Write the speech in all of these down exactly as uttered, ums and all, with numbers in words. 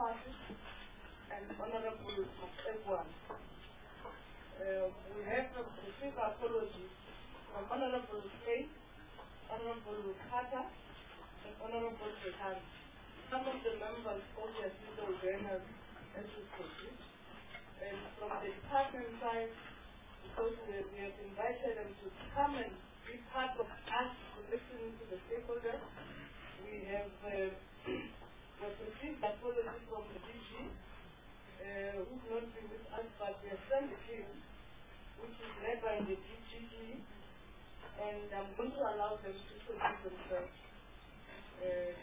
Party, and Honorable Everyone. Uh, we have received apologies from Honorable Faith, Honorable Carter, and Honorable Rehan. Some of the members obviously will join us as we proceed. And from the department side, because we, we have invited them to come and be part of us to listen to the stakeholders, we have uh, we've received apologies from the D G, uh, who will not be with us, but we have sent a team, which is led by the D G G, and I'm going to allow them to introduce themselves. Uh,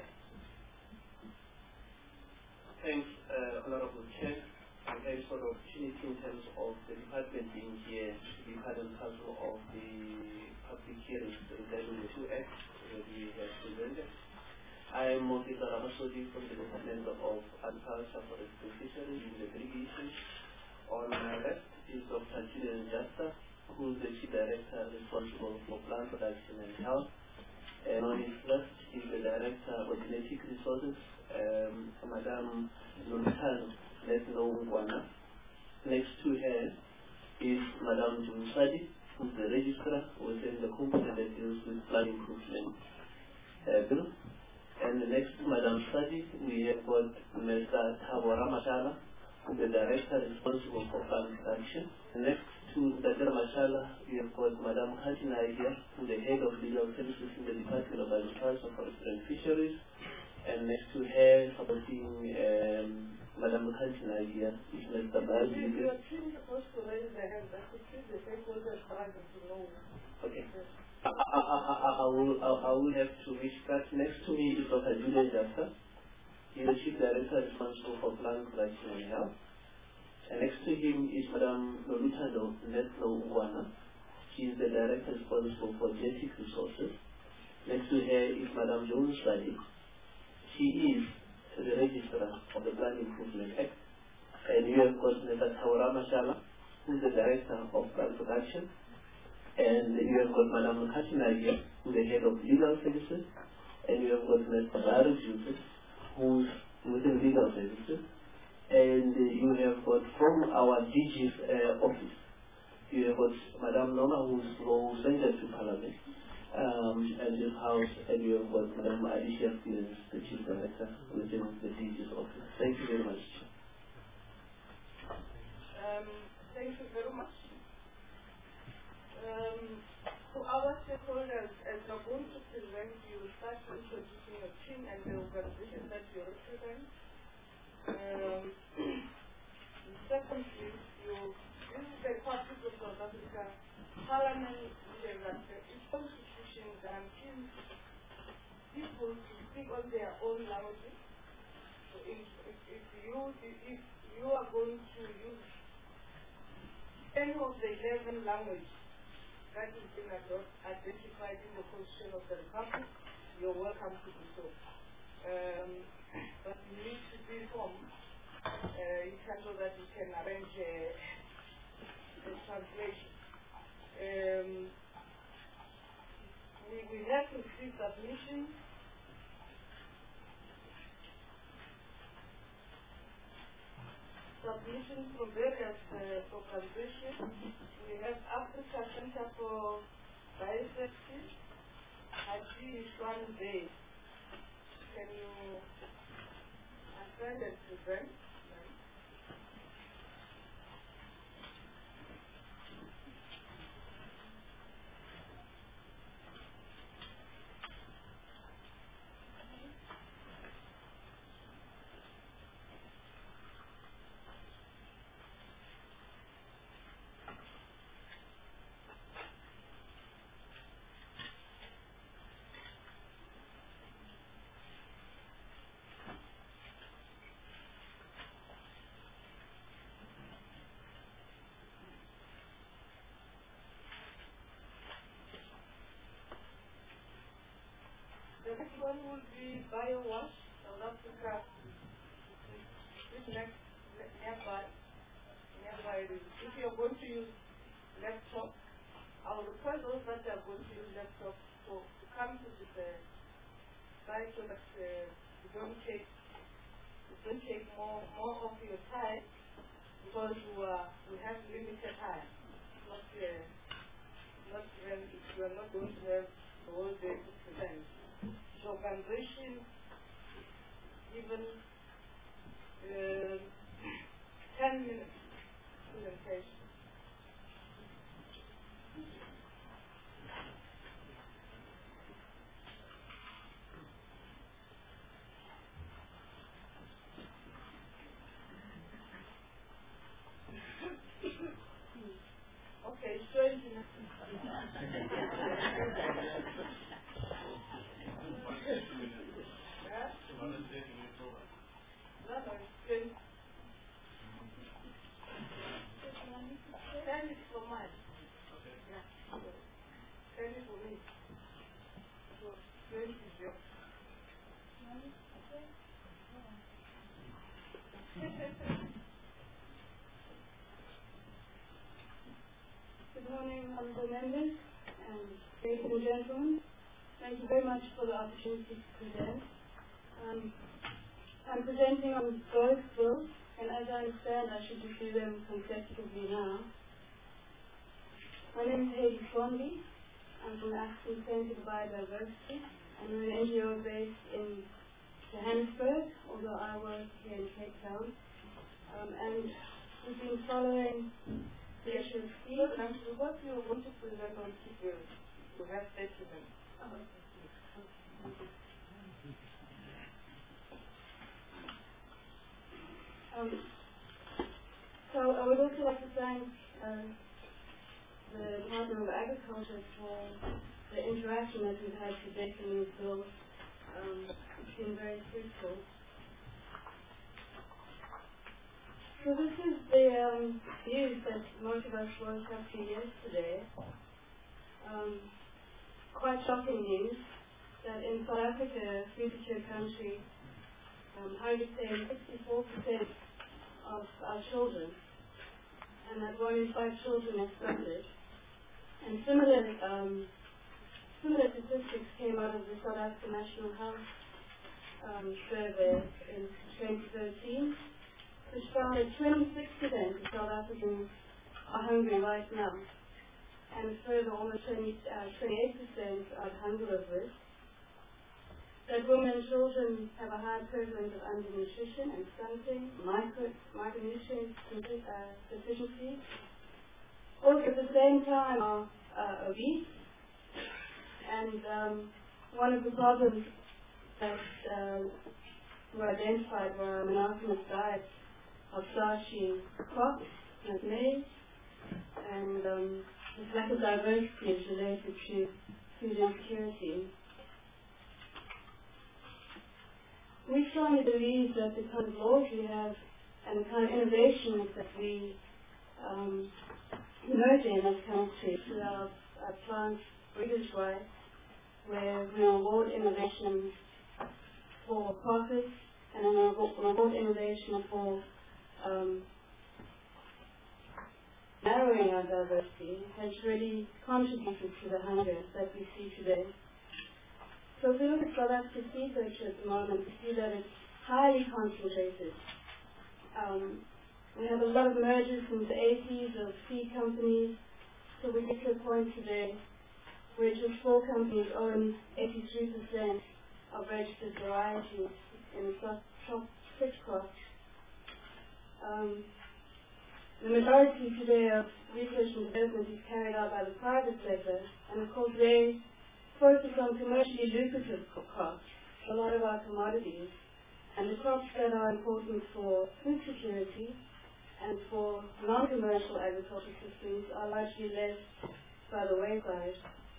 Thanks, uh, Honorable Chair, and thanks for the opportunity in terms of the department being here to be part and parcel of the public hearings regarding the two acts that we have presented. I am Moses Ramasodi from the Department of Agriculture, Forest and Fisheries in the irrigation. On my left is Doctor Julian Jasta, who is the Chief Director responsible for plant production and health. And on his left is the Director of Genetic Resources, um, Madam Nolitano Letno. Next to her is Madam Jumsadi, who is the Registrar within the company that deals with plant improvement uh, bill. And next to Madam Sadi, we have got Mister Tabora Mashala, the Director responsible for plant production. Next to Doctor Mashala, we have got Madam Hatina here, who is the Head of Legal Services in the Department of Agriculture, Forest and Fisheries. And next to her, supporting um, Madam Hatina here, is Mister Bazi. You are supposed to raise the hand. I could see the stakeholders trying to know. Okay. I, I, I, I, will, I, I will have to reach that. Next to me is Doctor Julian Jasta. He is the Chief Director responsible for plant production and health. And next to him is Madam Nolitano Letno Ngwana. She is the Director responsible for genetic resources. Next to her is Madam Jones Sadi. She is the Registrar of the Plant Improvement Act. And you have got Mister Tawara Mashala, who is the Director of Plant Production. And you have got Madam Hatina here, who is the Head of Legal Services. And you have got Mister Baruch Yusuf, who is within Legal Services. And uh, you have got from our D G's uh, office, you have got Madam Noma, who is presented to Parliament um, and this House, and you have got Madam Alicia Stevens, the Chief Director within the D G's office. Thank you very much. Um, thank you very much. Um, to our stakeholders, as you're going to present, you will start introducing your team and the organization that you represent. Um, secondly, you, this is the Republic of South Africa Parliament, that its constitution guarantees people to speak on their own languages. So if, if, if, you, if you are going to use any of the eleven languages that is been identified in the Constitution of the Republic, you're welcome to do so. Um, but you need to be informed uh, in terms of that you can arrange a, a translation. Um, we, we have received submissions submissions from various uh, organizations. We have Africa Center for Biosafety, Haji Ishwan Day. Can you answer that to them? The next one will be BioWash, South Africa. This next nearby, nearby. If you are going to use laptop, I will request those that are going to use laptop to, to come to this uh, site so that uh, you don't take It will take more, more of your time because we, uh, we have limited time. Not, uh, not when you are not going to have the whole day to present. So organization, even uh, ten minutes presentation. Okay, strange enough. Ten is for mine. Yeah. Ten is for me. So twenty is yours. Good morning, honorable members and ladies and gentlemen. Thank you very much for the opportunity to present. Um, I'm presenting on both bills, and as I understand, I should just do them consecutively now. My name is Hayley Swanby. I'm from the African Centre for Biodiversity. I'm an N G O based in Johannesburg, although I work here in Cape Town. Um, and we've been following the issue of speed. So what you want to present on two bills? You have thirty minutes. Oh, Um, so I would also like to thank uh, the Department of Agriculture for the interaction that we've had today in this bill. Um, it's been very fruitful. So this is the um, news that most of us woke up to yesterday. Um, quite shocking news that in South Africa, a food-secure country, um, I would say sixty-four percent of our children, and that one in five children is funded. And similar, um, similar statistics came out of the South African National Health um, Survey in twenty thirteen, which found that twenty-six percent of South Africans are hungry right now, and further almost twenty-eight percent are at hunger of risk. That women and children have a high prevalence of undernutrition and stunting, micro, micronutrient uh, deficiency. Also at the same time are uh, obese, and um, one of the problems that uh, were identified were monotonous diets of starchy crops like maize, and um, this lack of diversity is related to food insecurity. We strongly believe that the kind of laws we have and the kind of innovations that we um, emerge in as country through our, our plant breeders' rights, where we reward innovation for profit and then reward innovation for um, narrowing our diversity, has really contributed to the hunger that we see today. So if we look at South Africa's seed culture at the moment, we see that it's highly concentrated. Um, we have a lot of mergers in the eighties of seed companies, so we get to a point today where just four companies own eighty-three percent of registered varieties in the top, top six crops. Um, the majority today of research and development is carried out by the private sector, and of course they focus on commercially lucrative crops, a lot of our commodities, and the crops that are important for food security and for non-commercial agricultural systems are largely left by the wayside.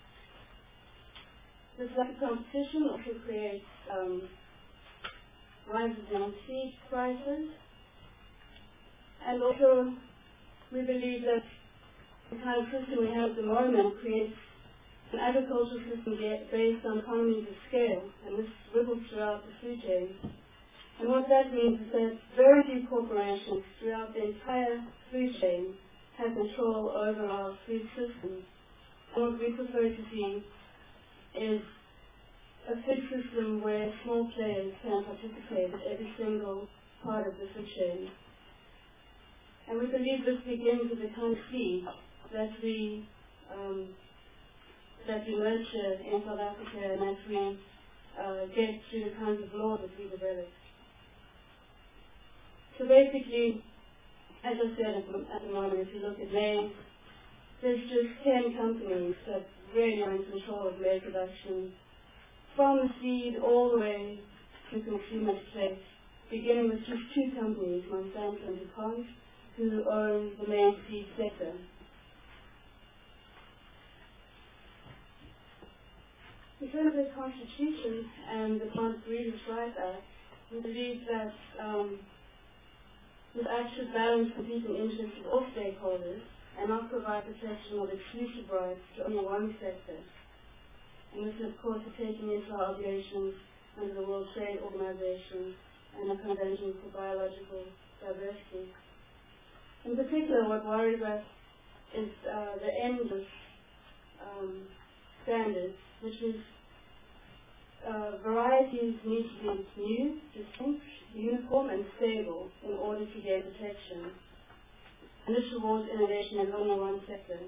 This lack of competition also creates um, rises in seed prices, and also we believe that the kind of system we have at the moment creates an agricultural system based on economies of scale, and this ripples throughout the food chain. And what that means is that very few corporations throughout the entire food chain have control over our food systems. And what we prefer to see is a food system where small players can participate at every single part of the food chain. And we believe this begins with the kind of seed that we um, that we nurture in South Africa and that we uh, get through the kinds of laws that we develop. So basically, as I said at the, at the moment, if you look at maize, there's just ten companies that really are in control of maize production, from the seed all the way to consumer plate, beginning with just two companies, Monsanto and DuPont, who own the maize seed sector. In terms of the Constitution and the Plant Breeders' Rights Act, we believe that um, this act should balance competing interests of all stakeholders and not provide protection of exclusive rights to only one sector. And this is, of course, taking into our obligations under the World Trade Organization and the Convention for Biological Diversity. In particular, what worries us is uh, the endless um, standards, which is uh, varieties need to be new, distinct, uniform, and stable in order to gain protection. And this rewards innovation in only one sector.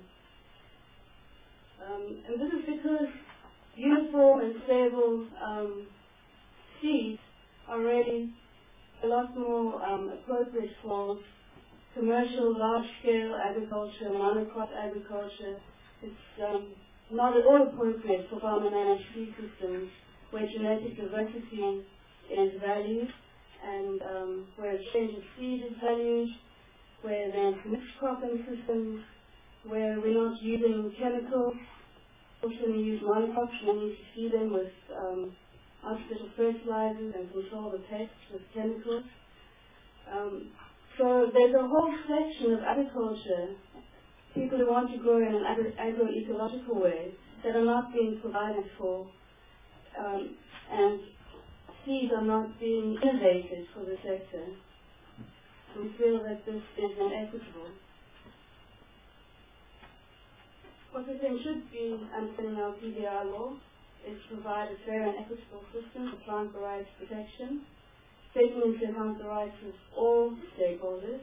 Um, and this is because uniform and stable um, seeds are really a lot more um, appropriate for commercial, large-scale agriculture, monocrop agriculture. It's um, not at all appropriate for farmer-managed seed systems where genetic diversity is valued and um, where exchange of seed is valued, where there's mixed cropping systems, where we're not using chemicals. Also, we use monocrops, and we need to feed them with um, artificial fertilizers and control the pests with chemicals. Um, so there's a whole section of agriculture, people who want to grow in an agro- agroecological way, that are not being provided for, um, and seeds are not being innovated for the sector. We feel that this is inequitable. What we think should be underpinning our P D R law is to provide a fair and equitable system for plant variety protection, taking into account the rights of all stakeholders.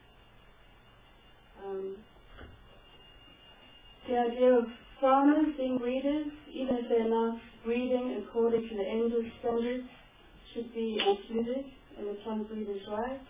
Um, the idea of farmers being breeders, even if they're not breeding according to the English standards, should be included in the plant breeders' rights.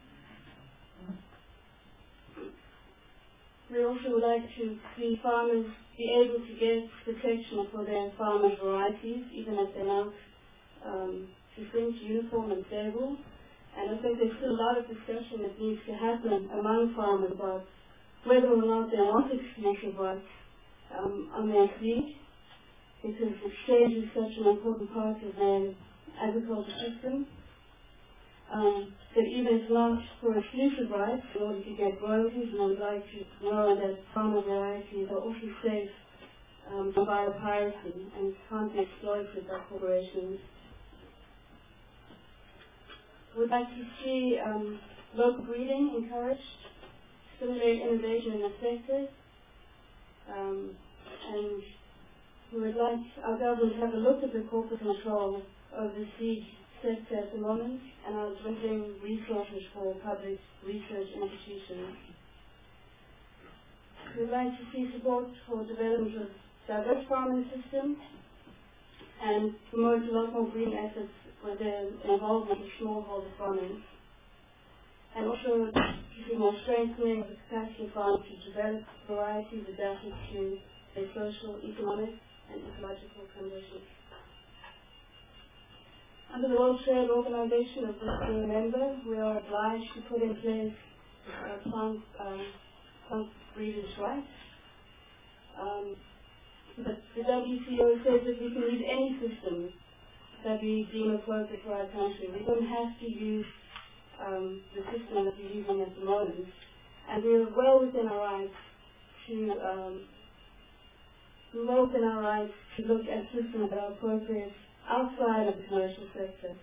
We also would like to see farmers be able to get protection for their farmer varieties, even if they're not um, distinct, uniform, and stable. And I think there's still a lot of discussion that needs to happen among farmers about whether or not they want exclusive rights um, on their seed, because exchange is such an important part of their agriculture system. Um, that even if not for exclusive rights, in order to get royalties, and I would like to know that farmer varieties are also safe um, from biopiracy and can't be exploited by corporations. We'd like to see um, local breeding encouraged, stimulate innovation in the sector, um, and we would like our government to have a look at the corporate control of the seed sector at the moment, and are dwindling resources for public research institutions. We'd like to see support for development of diverse farming systems and promote a lot more breeding efforts with the involvement of smallholder farming. And also to see more strengthening of the capacity of farmers to develop varieties adapted to their social, economic, and ecological conditions. Under the World Trade Organization, of which we're a member, we are obliged to put in place uh, plant, um, plant breeders' rights. Um, but the W T O says that we can use any system that we deem appropriate for our country. We don't have to use um, the system that we're using at the moment. And we're well within our rights to um, we're well within our rights to look at systems that are appropriate outside of the commercial sector.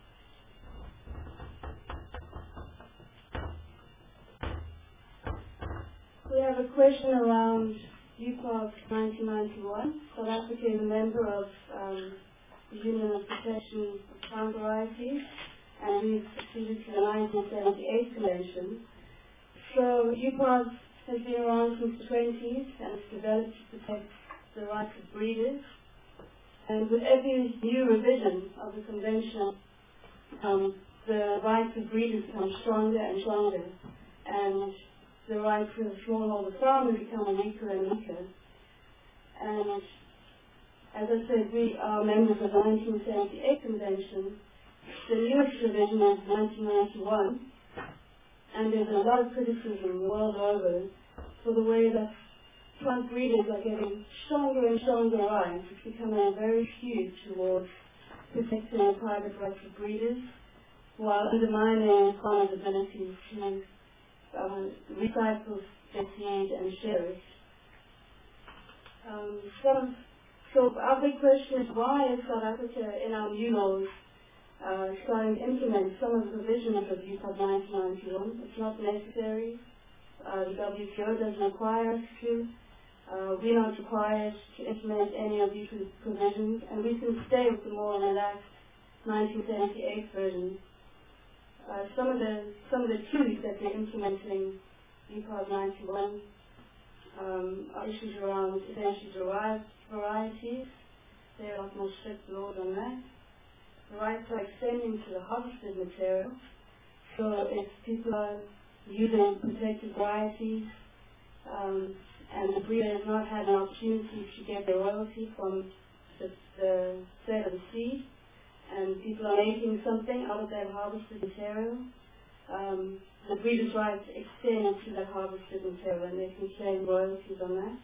We have a question around U P O C nineteen ninety-one. South Africa is a member of um, the Union of Protection of Plant Varieties, and we've acceded to the nineteen seventy-eight Convention. So U P O S has been around since the twenties and it's developed to protect the rights of breeders. And with every new revision of the Convention, um, the rights of breeders become stronger and stronger, and the rights of smallholder farmers become weaker and weaker. And as I said, we are members of the nineteen seventy-eight Convention. The newest revision is nineteen ninety-one, and there's a lot of criticism the world over for the way that plant breeders are getting stronger and stronger rights. It's becoming very skewed towards protecting the private rights of breeders, while undermining farmers' abilities to uh, recycle their seed and share it. Um, some, so our big question is, why is South Africa in our new laws uh, starting to implement some of the provisions of U P O S nineteen ninety-one? It's not necessary. Uh, the W T O doesn't require us to. Uh, we're not required to implement any of these provisions, and we can stay with the more relaxed nineteen seventy-eight version. Uh, some of the some of the truths that we're implementing U P O S ninety-one um, are issues around essentially derived varieties. There are a lot more strict laws on that. The rights are extending to the harvested material. So if people are using protected varieties um, and the breeder has not had an opportunity to get their royalty from the, the sale of the seed, and people are making something out of that harvested material, um, the breeder's rights extend to that harvested material, and they can claim royalties on that.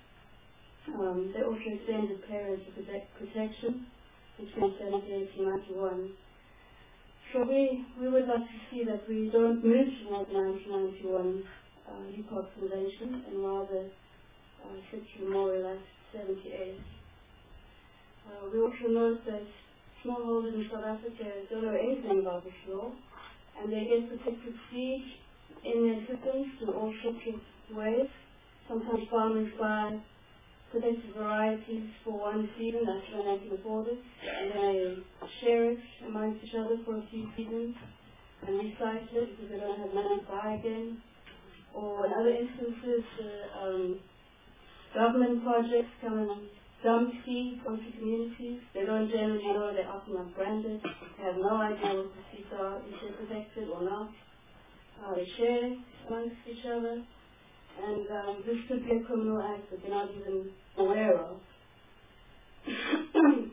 Um, they also extended periods of protect protection between seventy-eight and ninety-one. So we, we would like to see that we don't move towards the nineteen ninety-one uh, U P O S Convention and rather uh, stick to the more relaxed seventy-eight. Uh, we also note that smallholders in South Africa don't know anything about this law, and they get protected seed in their systems through all sorts of ways. Sometimes farmers buy protected varieties for one season, that's when they can afford it, and they share it amongst each other for a few seasons and recycle it because they don't have money to buy again. Or in other instances, uh, um, government projects come and dump seeds onto communities. They don't generally know, they're often not branded, they have no idea what the seeds are, if they're protected or not. Uh, they share it amongst each other, and um, this could be a criminal act that they're not even aware of. um,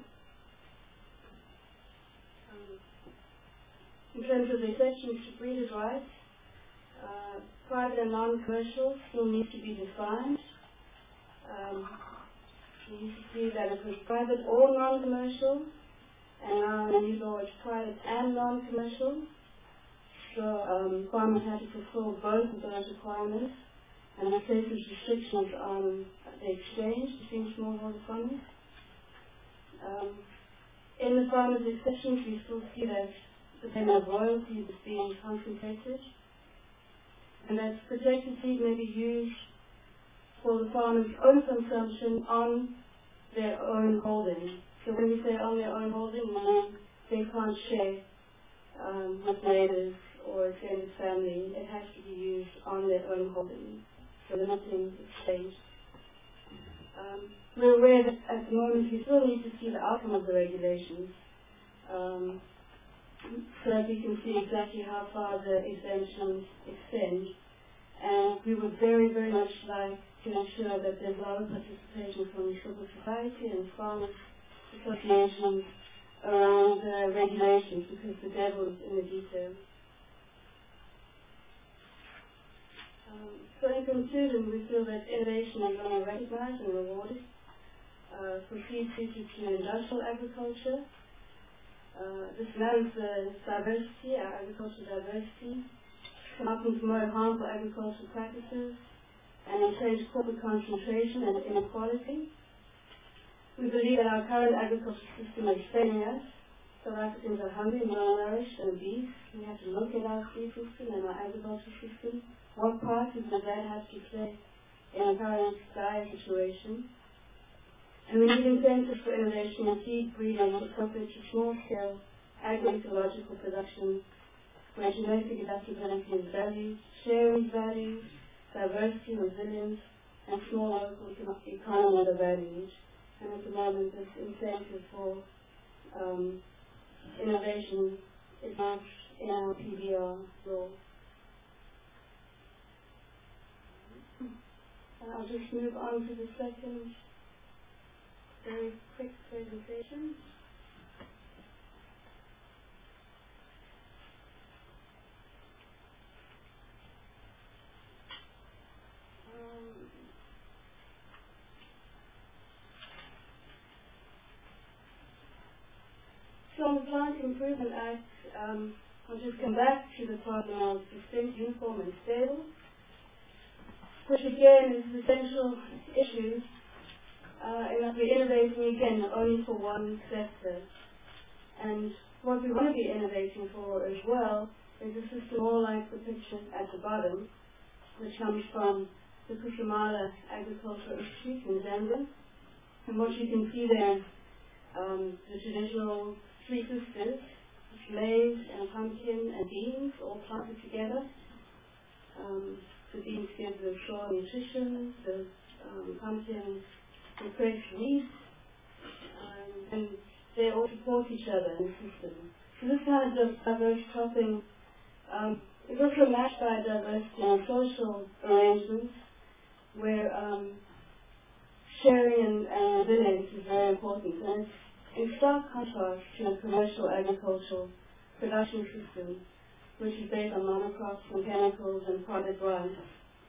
in terms of the exceptions to breeders' rights, uh, private and non-commercial still need to be defined. Um, you need to see that it was private or non-commercial, and now in the new law it's private and non-commercial. So um, farmers have to fulfill both of those requirements, and it places restrictions on the exchange between smallholder farmers. Um, in the farmers' exceptions, we still see that the payment of royalties is being concentrated, and that protected seed may be used for the farmer's own consumption on their own holding. So when we say on their own holding, we mean they can't share um, with neighbors or extended family. It has to be used on their own holding, so limiting exchange. Um, we're aware that at the moment we still need to see the outcome of the regulations um, so that we can see exactly how far the exemptions extend. And we would very, very much like to ensure that there's a lot of participation from civil society and farmers associations around uh, regulations, because the devil is in the details. Um, so in conclusion, we feel that innovation is only recognized and rewarded uh, for seed suited to industrial agriculture. Uh, this matters the diversity, our agricultural diversity, come up and promote harmful agricultural practices, and encourage corporate concentration and inequality. We believe that our current agricultural system is failing us. South Africans are hungry, malnourished, and obese. We have to look at our food system and our agricultural system. What part does that have to play in our current dire situation? And we need incentives for innovation and seed breeding appropriate to small-scale agro-ecological production where genetic adaptability is valued, sharing values, diversity, resilience, and small local economies are valued. And at the moment, this incentive for um, innovation is not in our P B R law. And I'll just move on to the second very quick presentation. Um, so on the Plant Improvement Act, um, I'll just come back to the problem of distinct, uniform, and stable, which again is the central issue, uh, in that we're innovating again only for one sector. And what we want to be innovating for as well is a system more like the picture at the bottom, which comes from the Kushamala Agricultural Institute in Zambia. And what you can see there is um, the traditional three sisters, maize and pumpkin and beans all planted together. Um, the beans give the soil nutrition, the um, pumpkin the fresh wheat, um, and they all support each other in the system. So this kind of diverse cropping um, is also matched by diversity and social arrangements where um, sharing and, and resilience is very important. And it's in stark contrast to a commercial agricultural production system, which is based on monocrops and chemicals and product runs.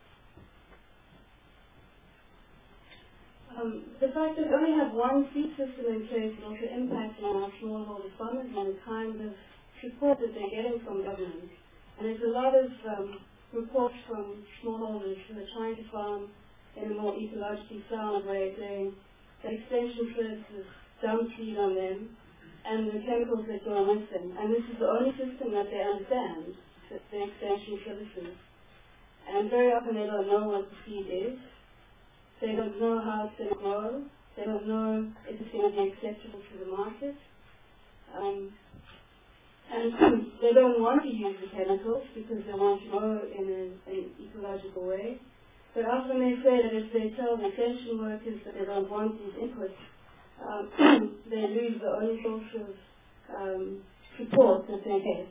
Um, the fact that we only have one seed system in place is also impacting on our smallholder farmers and the kind of support that they're getting from government. And there's a lot of um, reports from smallholders who are trying to farm in a more ecologically sound way, saying that extension services dump seed on them and the chemicals that go with them. And this is the only system that they understand, the extension services. And very often they don't know what the seed is. They don't know how it's going to grow. They don't know if it's going to be acceptable to the market. Um, and they don't want to use the chemicals because they want to grow in an ecological way. But often they say that if they tell the extension workers that they don't want these inputs, um, they lose the only source of um, support that they get.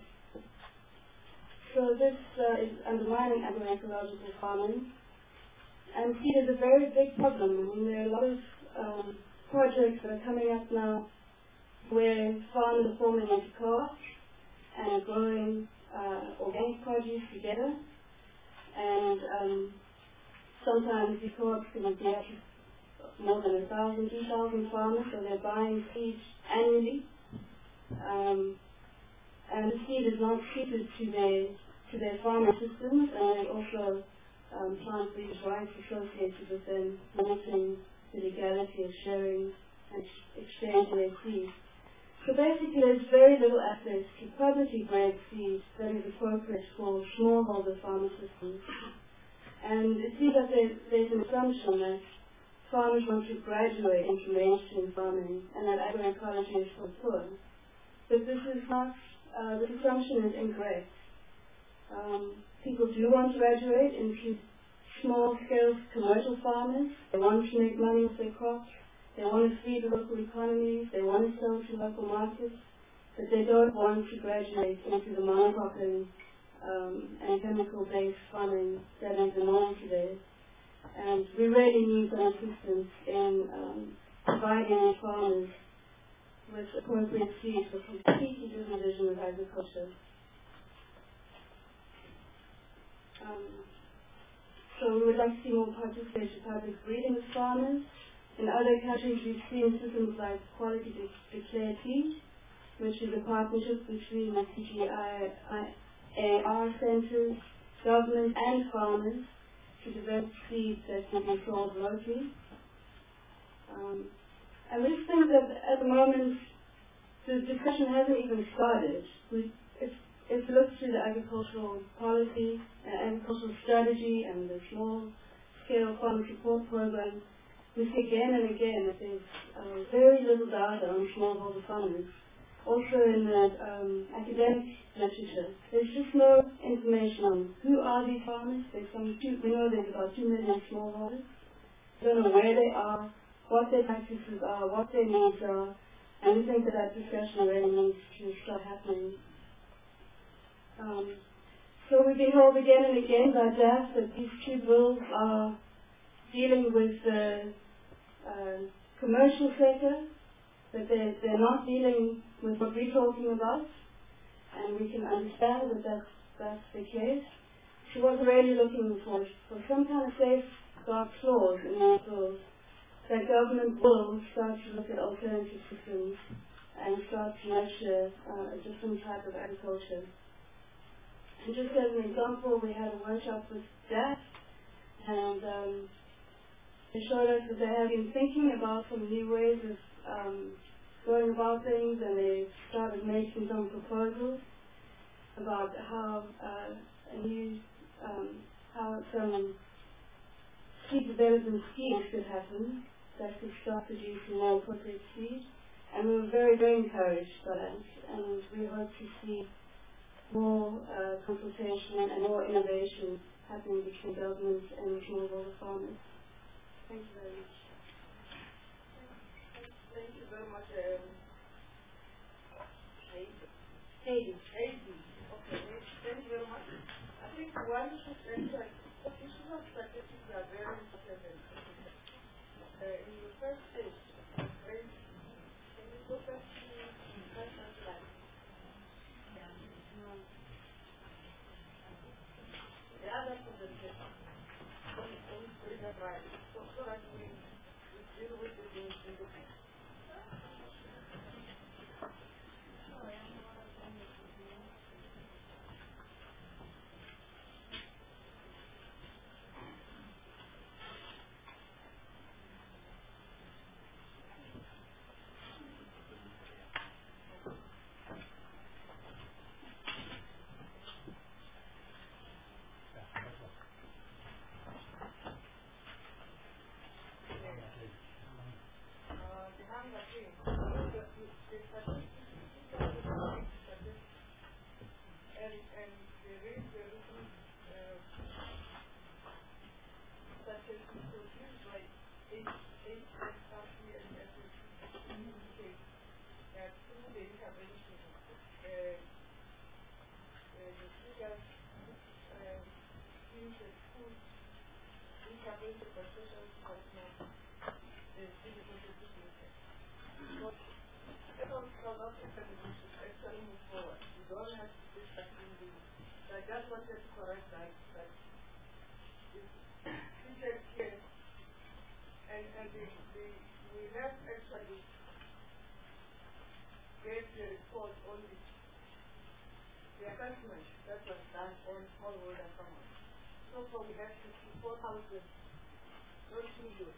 So this uh, is undermining agroecological farming. And seed is a very big problem. I mean, there are a lot of um, projects that are coming up now where farmers are forming into co-ops and are growing uh, organic produce together. And um, sometimes these co-ops can be up to more than a thousand, two thousand farmers, so they're buying seeds annually. Um, and the seed is not suited to their to their farming systems, and also Um, plant breeders' rights associated with them, limiting the legality of sharing and exchanging their seeds. So basically there's very little access to publicly bred seed that is appropriate for smallholder farming systems. And it seems that there, there's an assumption that farmers want to graduate into mainstream farming and that agroecology is for poor. But this is not, uh, this assumption is incorrect. Um, People do want to graduate into small-scale commercial farmers. They want to make money with their crops. They want to feed the local economies. They want to sell to local markets. But they don't want to graduate into the monocropping um, and chemical-based farming that is the norm today. And we really need some assistance in um, providing farmers with appropriate seeds for a completely different vision of agriculture. Um, so we would like to see more participation in public breeding with farmers. In other countries we've seen systems like Quality de Declared Seed, which is a partnership between the C G I A R centres, government and farmers to develop seeds that can be sold locally. Um, and we just think that at the moment the discussion hasn't even started. We, it's, If you look through the agricultural policy, uh, agricultural strategy, and the small-scale farm support program, we see again and again that there's uh, very little data on smallholder farmers. also in the um, academic literature. There's just no information on who are these farmers. There's some two, we know there's about two million smallholders. We don't know where they are, what their practices are, what their needs are, and we think that that discussion really needs to start happening. Um, so we've been told again and again by D A F that these two bills are dealing with the uh, commercial sector, that they're, they're not dealing with what we're talking about, and we can understand that that's, that's the case. She was really looking for, for some kind of safeguard clause in our bills, that government will start to look at alternative systems and start to nurture uh, a different type of agriculture. And just as an example, we had a workshop with D A F, and um, they showed us that they have been thinking about some new ways of um, going about things, and they started making some proposals about how uh, a new, um, how some seed development schemes could happen that could start producing more appropriate seed. And we were very, very encouraged by that, and we hope to see more uh, consultation and more innovation happening between governments and smallholder farmers. Thank you very much. Thank you very much, um, Heidi. Heidi. Heidi. Okay, thank you very much. I think one should enter, issues of statistics are very important. Uh, in the first stage, right, can you go back to the first slide? Yeah. No. The other presentation. Don't, don't read that right. So, so that we, we deal with the things in the that was done on smallholder farmers. So far we have fifty-four thousand, not million.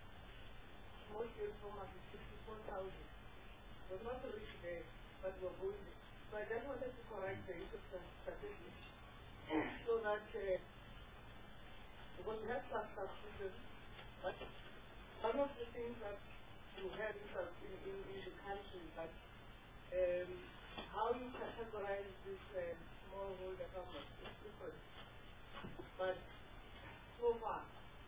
Small-scale farmers is fifty-four thousand. We're not reached there, but we're going there. So I just wanted to correct the use of statistics so that, uh, because we have some substitutions, but one of the things that we have in, in, in, in the country is that um, how you categorize this uh, smallholder farmers is different. But so far,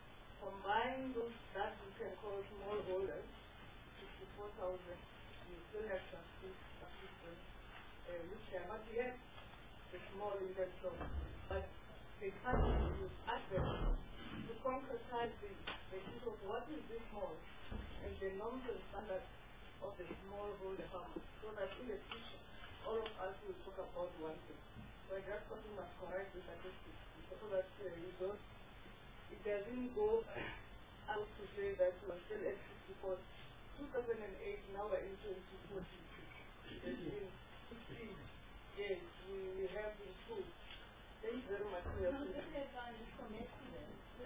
combine those that we can call smallholders, fifty-four thousand, you still have subsistence, uh, which are not yet the small in terms of, but they can't use access to concretize the, the issue of what is this small and the norms and standards of the smallholder farmers, so that in the future, all of us will talk about one thing. So I just thought we must correct the statistics so that uh, you don't, it doesn't go out to say that we're still at fifty-four. two thousand eight, now we're in twenty fourteen. In sixteen years, we, we have improved. Thank you very much for your question. From yesterday.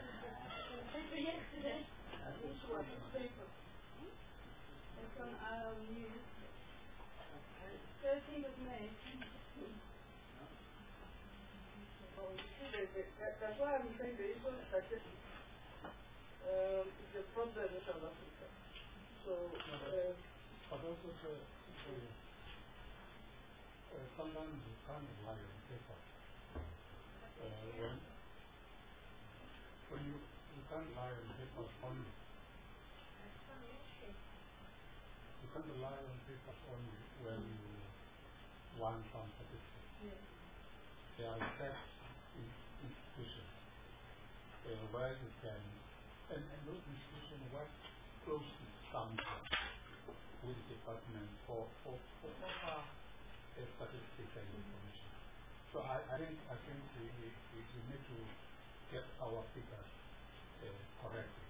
Yesterday. Which one? Which paper? It's on our news. thirteenth of May. Oh, you see, the, the, that, that's why I'm saying the issue of statistics um, is a problem in South Africa. So, uh, sometimes you can't rely on paper. Uh, when, when you, you can't rely on paper only. You can't rely on paper only when you want some statistics. Yes. There are research institutions uh, where you can, and, and those institutions work closely sometimes with the department for, for, for proper uh, statistics and information. So I, I think I think we, we, we need to get our figures uh, correctly.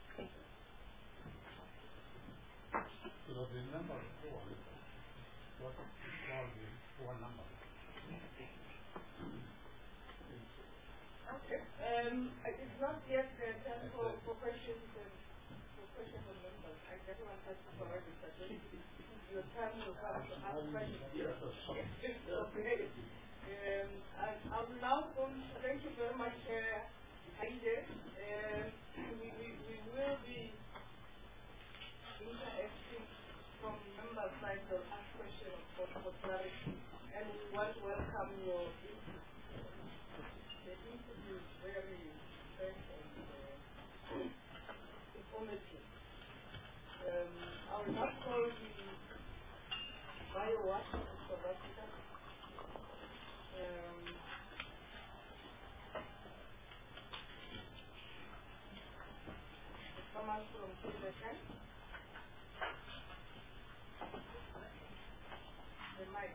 Because the number of poor, what is called the poor number. Okay. Um, it's not yet uh, time for, for questions and for questions and members. I just want us to provide the statistics. Your time will come to ask questions. Yes, sorry. Okay. Um, I, I will now go. Thank you very much, uh, Haide. Um, we, we, we will be interacting from member side. They'll ask questions for, for clarity, and we want to welcome your input. The input is very fresh and uh, informative. Um, I will not call the BioWatch of South Africa. Um, Thomas from K Z N. The mic.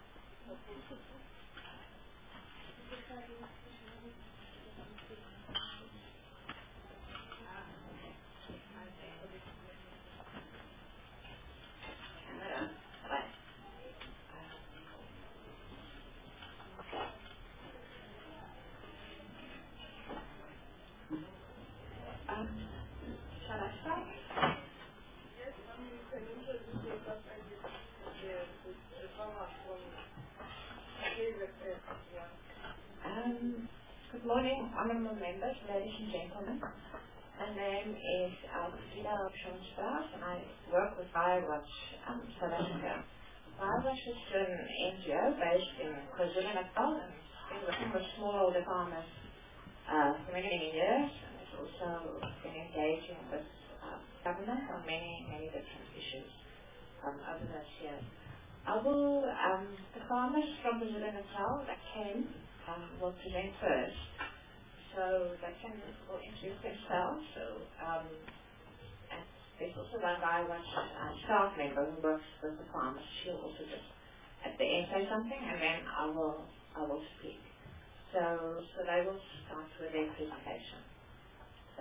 Shall I start? Yes, um, you can introduce yourself and the, the, the, the Thomas from K Z N. Yeah. Um, good morning, honorable members, ladies and gentlemen. My name is Alfreda Schonsbraas and I work with BioWatch um, South Africa. BioWatch is an N G O based in KwaZulu-Natal and has been working with smallholder farmers uh, for many, many years, and has also been engaging with uh, government on many, many different issues um, over those years. I will, um, the farmers from KwaZulu-Natal that came um, will present first, so they can will introduce themselves. So, um, and there's also one BioWatch uh, staff member who works with the farmers. She'll also just at the end say something, and then I will I will speak. So, so they will start with their presentation. So.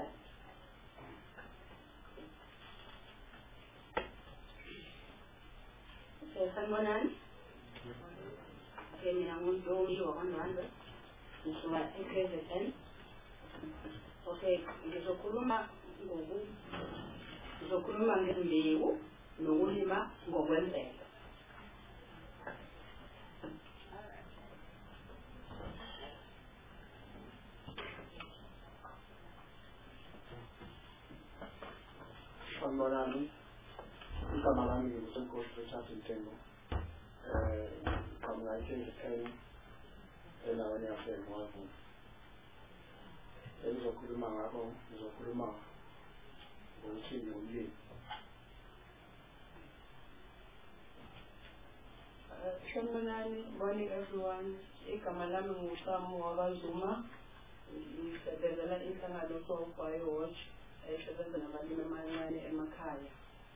Okay, sanibonani. Okay, mina nguNdlovu wakwaNdwandwe. Ngisuka e-K Z N. Okay, ngizokhuluma ngoku ngizokhuluma ngembewu nokulima ngokwemvelo. Sanibonani. Igama lami nginguSenkosi Richard Ntengo. Eh, ngicamela i-K Z N endaweni yaseNgwavu. Engizokhuluma ngakho, ngizokhuluma ngokuthi ngumlimi. Sanibonani, morning everyone. Igama lami nguSamu wakwaZuma. Ngisebenzela inhlangano so-BioWatch esebenza nabalimi amancane emakhaya.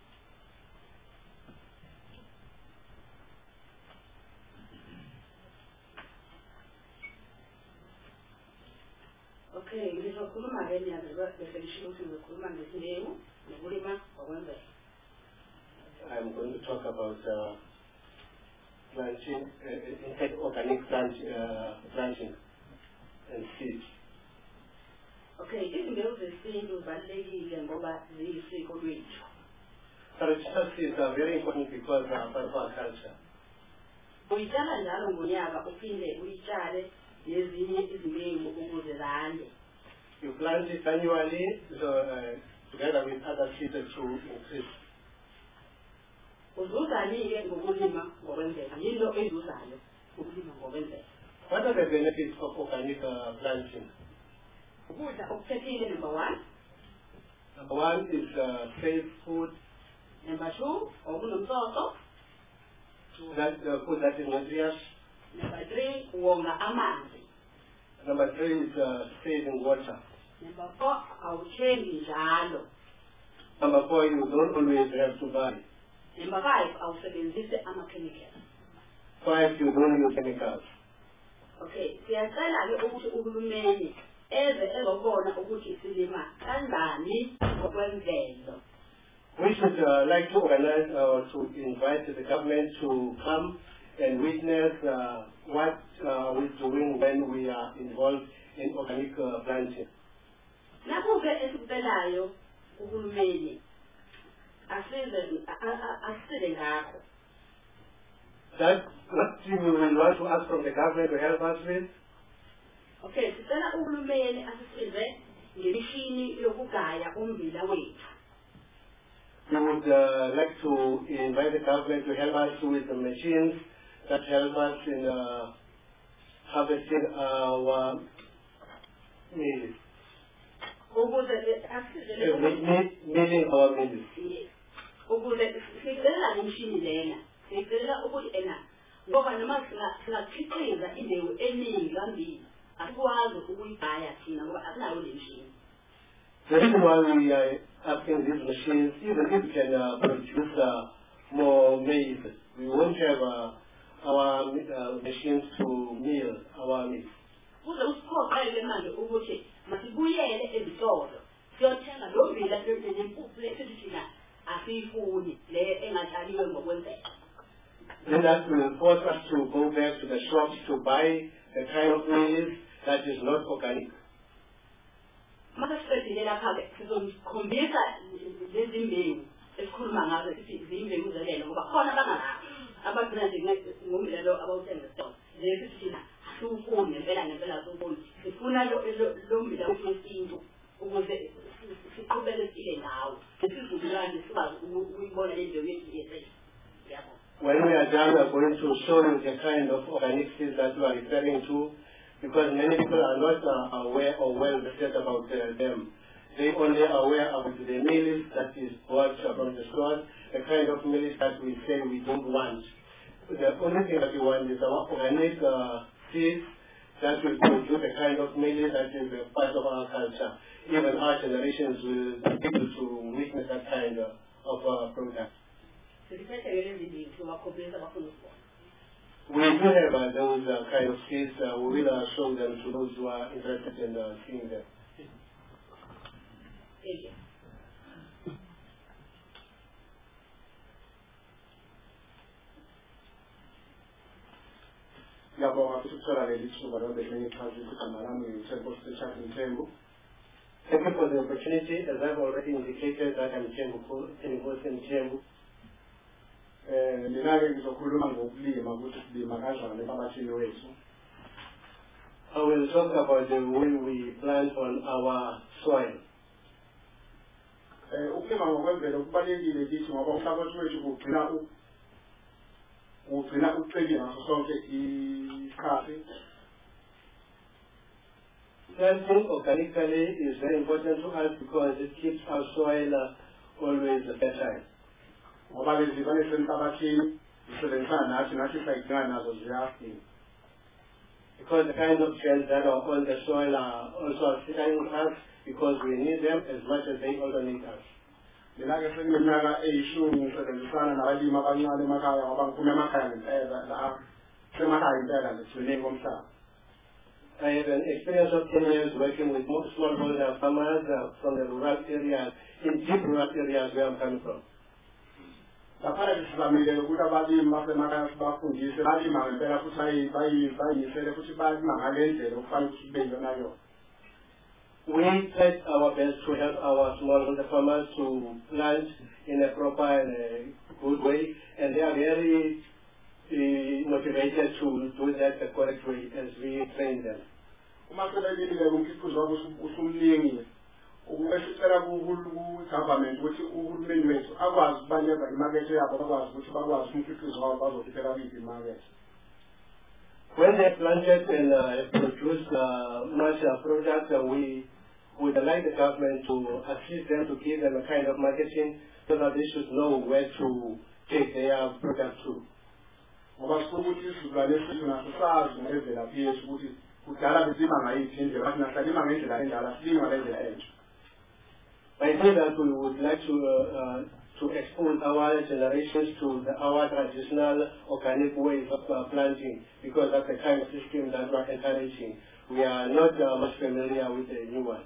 Okay, ngizokhuluma ke niyazizwa bese ngisho ukuthi ngizokhuluma ngesimbewu nokulima ngokwemvelo. I'm going to talk about uh, planting, uh, in fact, organic plant, uh, planting and seeds. Okay, izimbewu zesintu zibalulekile ngoba ziyisiko lwethu. Traditional seeds are very important because they are part of our culture. Uyitshala njalo ngonyaka uphinde uyitshale nezinye izimbewu ukuze zande. You plant it annually, so uh, together with other seeds to increase. Uzuzani-ke ngokulima ngokwemvelo, yinto ezuzayo. ukulima ngokwemvelo. What are the benefits of organic uh, planting? Ukudla okuphephile, number one. Number one is uh, safe food. Number two, okunomsoco. That uh, food that is nutritious. Number three, uwonga amanzi. Number three is uh, saving water. Number four, awuthengi njalo. Number four, you don't always have to buy. Number five, awusebenzise ama-chemicals. Five, you don't use chemicals. Okay, siyacela-ke ukuthi uhulumeni eze ezobona ukuthi silima kanjani ngokwemvelo. We should uh, like to organize or uh, to invite the government to come and witness uh, what uh, we're doing when we are involved in organic uh, planting. Lapho-ke esikucelayo uhulumeni asize asile ngakho. That's what we will want to ask from the government to help us with. Okay, sicela uhulumeni asisize ngemishini yokugaya ummbila wethu. We would uh, like to invite the government to help us with the machines that help us in uh, harvesting our maize. Ukuze asisize milling our maize. Ukuze sicela imishini lena. Sicela ukuthi ena ngoba noma singakhiqiza imbewu eningi kambili asikwazi ukuyigaya thina ngoba asinayo le mishini. The reason why we are asking these machines, even if we can uh, produce uh, more maize, we won't have uh, our uh, machines to mill our maize. Kuze usiphoqele manje ukuthi masibuyele ezitolo siyothenga lo mbila nempuphu lethu thina asiyifuni le engatshaliwe ngokwemvelo. Then that will force us to go back to the shops to buy the kind of maize that is not organic. Masasiqedile lapha-ke sizokhombisa lezi mbewu esikhuluma ngazo sithi ziyimbewu zelelo ngoba khona abangaka abagcina nje ngombila lo abawuthenga esitolo lesi thina asiwufuni ngempela ngempela asiwufuni sifuna lo mbila wesintu ukuze siqhubeke sile ngawo nesizukulwane sikwazi ukuyibona le mbewu yethu yesele. Yabo. When we are done, we are going to show you the kind of organic seeds that we are referring to, because many people are not uh, aware or well versed about uh, them. They only are aware of the millet that is bought from the store, the kind of millet that we say we don't want. The only thing that we want is our organic uh, seeds that will produce the kind of millet that is a part of our culture. Even our generations will be able to witness that kind of, of uh, product. We do have uh, those uh, kind of seeds. Uh, we will uh, show them to those who are interested in uh, seeing them. Thank you. Thank you for the opportunity. As I've already indicated, that I'm Tembukosi Tembu. I will talk about the way we plant on our soil. Planting organically is very important to us because it keeps our soil uh, always fertile. Because the kind of germs that are on the soil are also affecting us because we need them as much as they also need us. I have an experience of ten years working with smallholder farmers uh, from the rural areas, in deep rural areas where I'm coming from. We tried our best to help our smallholder farmers to plant in a proper and a good way, and they are very uh, motivated to do that the correct way as we train them. ukwesicela ku-government ukuthi uhulumeni wethu akwazi ukubanikeza imakethe yabo bakwazi ukuthi bakwazi umkhiqizo wabo bazokhiphela kuyiphi imakethe. when they planted and uh, produced uh, much uh, product, uh, we would like the government to assist them to give them a kind of marketing so that they should know where to take their product to. Ngoba sokuthi isizukulwane sethu naso sazi ngemvelaphi yethu ukuthi kudala bezima ngayiphi indlela bathi nasalima ngendlela endala silima ngendlela entsha. I think that we would like to uh, uh, to expose our generations to the, our traditional organic ways of uh, planting, because that's the kind of system that we're encouraging. We are not uh, much familiar with the new one.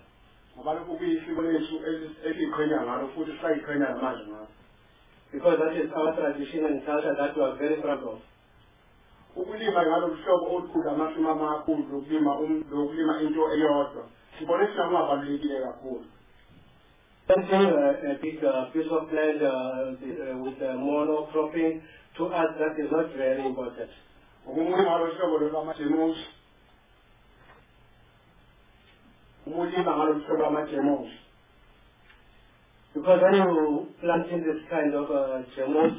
Because that is our tradition and culture that we are very proud of. Ukulima ngalo hlobo olukhulu amashumi amakhulu lokulima lokulima into eyodwa sibone singabalulekile kakhulu. Planting uh, a big uh, piece of land uh, uh, with uh, monocropping, to us that is not very important. Ukulima ngalo hlobo lwama-G M Os. Ukulima ngalo hlobo lwama-G M Os. Because when you planting this kind of uh, G M Os,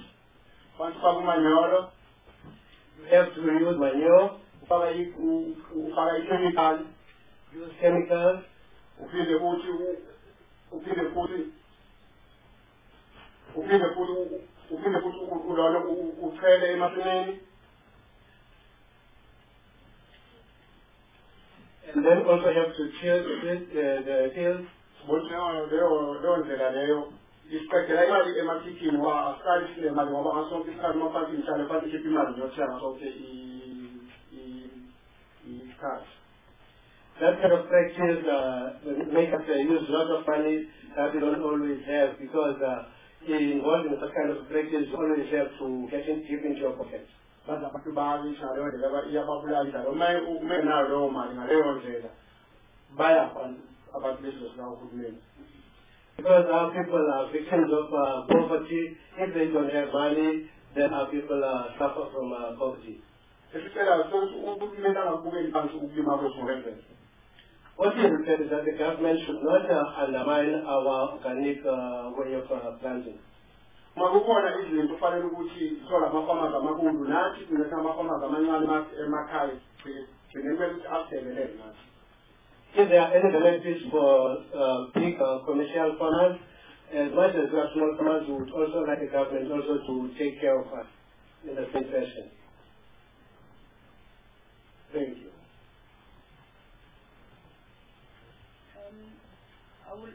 you have to use manure, use chemicals, uphinde futhi uphinde futhi uphinde futhi uphinde futhi ulona uchele emasimini, and then also have to till the the fields. Bonke leyo leyo ndlela leyo isiqedela imali emathikini wa asali sile mali ngoba ngasonke isikhathi mafaka imishale phansi ikhipha imali yothenga sonke isikhathi. That kind of practice uh, make us uh, use a lot of money that we don't always have, because uh, involved in that kind of practice you always have to get in deep into your pockets. Baza abantu bayisha leyo ndlela iyababulala uma uma nayo leyo mali ngaleyo ndlela baya about business now. Because our people are victims of uh, poverty. If they don't have money, then our people uh, suffer from uh, poverty. What we request is that the government should not uh, undermine our organic uh, way of uh, planting. Makukhona izinto kufanele ukuthi sola amafama amakhulu nathi kunetha amafama amancane emakhaya sinemele ukuthi asebenze nathi. If there are any benefits for uh, big uh, commercial farmers, as much as we are small farmers, we would also like the government also to take care of us in the same fashion. Thank you. Um, I would,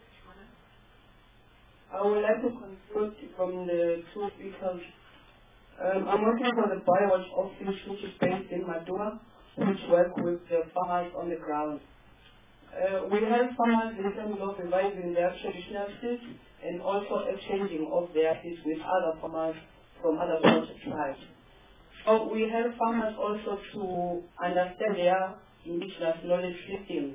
I would like to conclude from the two speakers. Um, I'm working for the Biowatch office, which is based in Madua, which work with the farmers on the ground. Uh, we help farmers in terms of reviving their traditional seeds and also exchanging of their seeds with other farmers from other social tribes. So we help farmers also to understand their indigenous knowledge systems.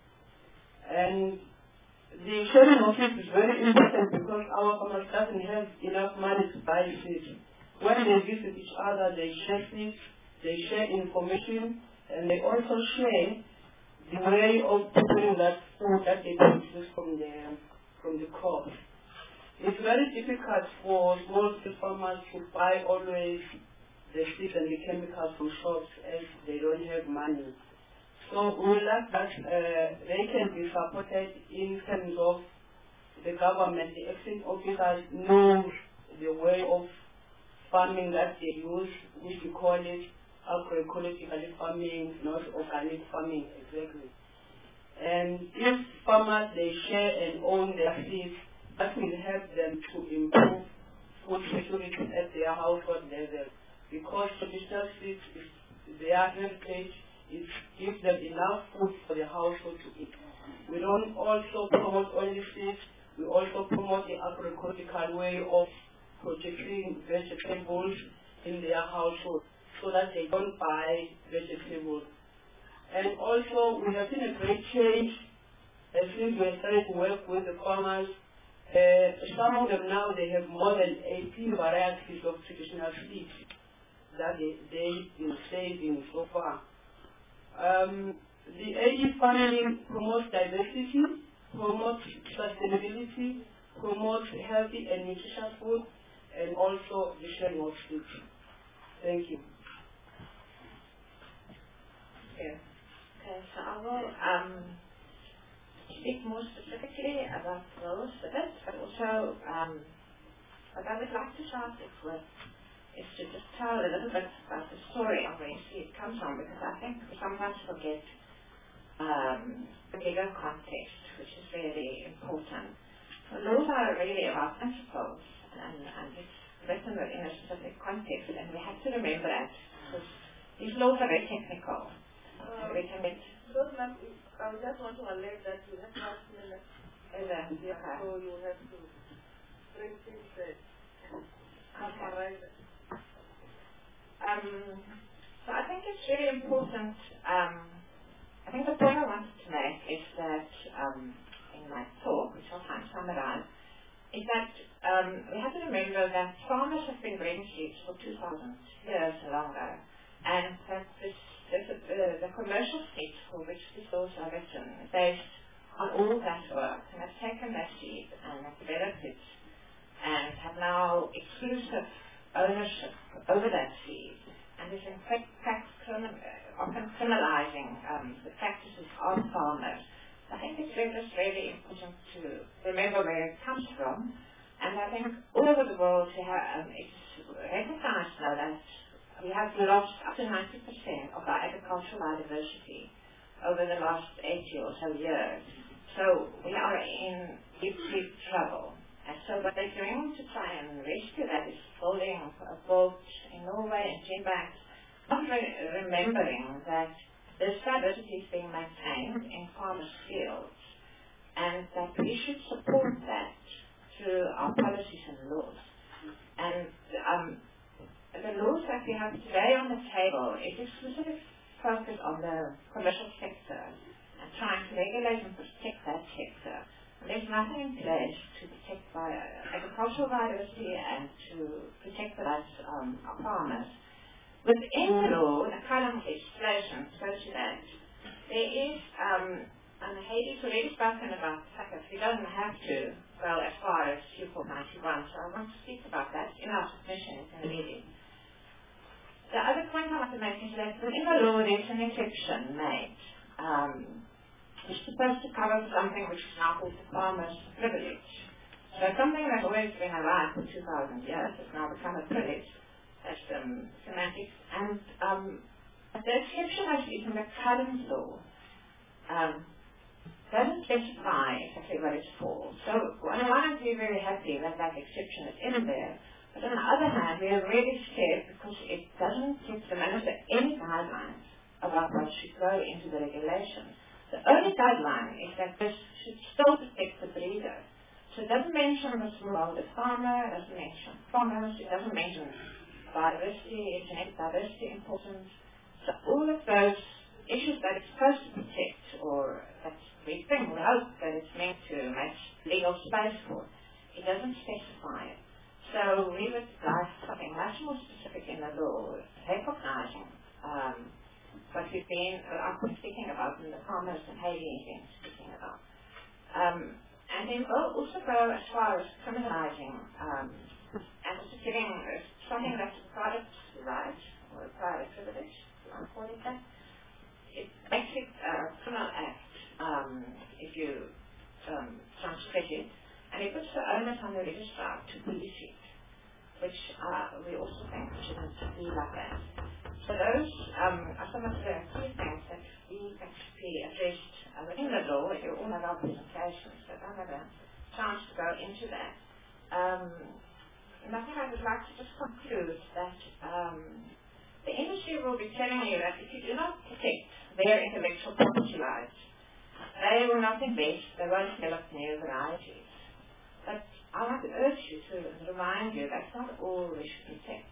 And the sharing of seeds is very important because our farmers doesn't have enough money to buy seeds. When they visit each other, they share seeds, they share information, and they also share the way of preparing that food that they produce from the from the crops. It's very difficult for small scale farmers to buy always the seeds and the chemicals from shops as they don't have money. So we would like that uh, they can be supported in terms of the government, the exchange officers know the way of farming that they use, which we call it agroecological farming, not organic farming exactly. And if farmers they share and own their seeds, that will help them to improve food security at their household level. Because traditional seeds is their heritage, it gives them enough food for the household to eat. We don't also promote only seeds, we also promote the agroecological way of protecting vegetables in their household, so that they don't buy vegetables. And also, we have seen a great change as since we started to work with the farmers. Uh, some of them now, they have more than eighteen varieties of traditional seeds that they, they've been saving so far. Um, the A E farming promotes diversity, promotes sustainability, promotes healthy and nutritious food, and also the sharing of seeds. Thank you. you. Okay, so I will um, speak more specifically about those a bit, but also um, what I would like to start off with is to just tell a little bit about the story of where you see it comes from, because I think we sometimes forget um, the bigger context, which is really important. So laws are really about principles, and, and it's written in a specific context, and we have to remember that, because these laws are very technical. Uh, we can get so, ma'am, I just want to alert that you have five minutes. uh, Yeah, okay. so you have to bring things that summarize it. Um, so I think it's really important. Um, I think the point I wanted to make is that um, in my talk, which I'll try and summarize, is that um, we have to remember that farmers have been breeding sheep for two thousand years or longer, and that this, this, uh, the commercial seeds for which these laws are written is based on all that work, and have taken that seed and have developed it and have now exclusive ownership over that seed, and is in fact, fact crimin- often criminalizing um, the practices of farmers. I think it's really, just really important to remember where it comes from, and I think all over the world we have, um, it's recognized now that we have lost up to ninety percent of our agricultural biodiversity over the last eighty or so years. So we are in deep, deep trouble. And so what they're doing to try and rescue that is building a boat in Norway and Genbank, not re- remembering that this diversity is being maintained in farmers' fields, and that we should support that through our policies and laws. And um, the laws that we have today on the table is exclusively focused on the commercial sector and trying to regulate and protect that sector. And there's nothing in place to protect bi- agricultural biodiversity and to protect the rights um, of farmers. Within the law, the current legislation shows you that there is, um, and Heidi's already spoken about the fact that we don't have to go as far as Q four ninety-one, so I want to speak about that in our submission in the meeting. The other point I want to make is that within the law there's an exception made. Um, it's supposed to cover something which is now called the farmer's privilege. So something that's always been around for two thousand years has now become a privilege. That's um, semantics. And um, the exception actually in the current law um, doesn't specify exactly what it's for. So on the one hand we're very happy that that exception is in there. But on the other hand, we are really scared because it doesn't give the minister any guidelines about what should go into the regulations. The only guideline is that this should still protect the breeder. So it doesn't mention the smallholder farmer, it doesn't mention farmers, it doesn't mention biodiversity, genetic diversity importance. So all of those issues that it's supposed to protect, or that we think, we hope that it's meant to make legal space for, it doesn't specify it. So we would like something much more specific in the law, recognizing um, what we've been, uh, I've been speaking about, and the farmers and Hayley has been speaking about. Um, and then we'll also go as far as criminalizing um, and also giving uh, something that's a private right, or a private privilege, I'm calling that. It makes it a criminal act um, if you um, transgress it, and it puts the onus on the registrar to police it, which uh, we also think shouldn't be like that. So those um, are some of the key things that we actually addressed uh, within the law. You all have our presentations, so I don't have a chance to go into that. Um, and I think I would like to just conclude that um, the industry will be telling you that if you do not protect their intellectual property rights, they will not invest, they won't develop new varieties. But I want to urge you to remind you that's not all we should protect.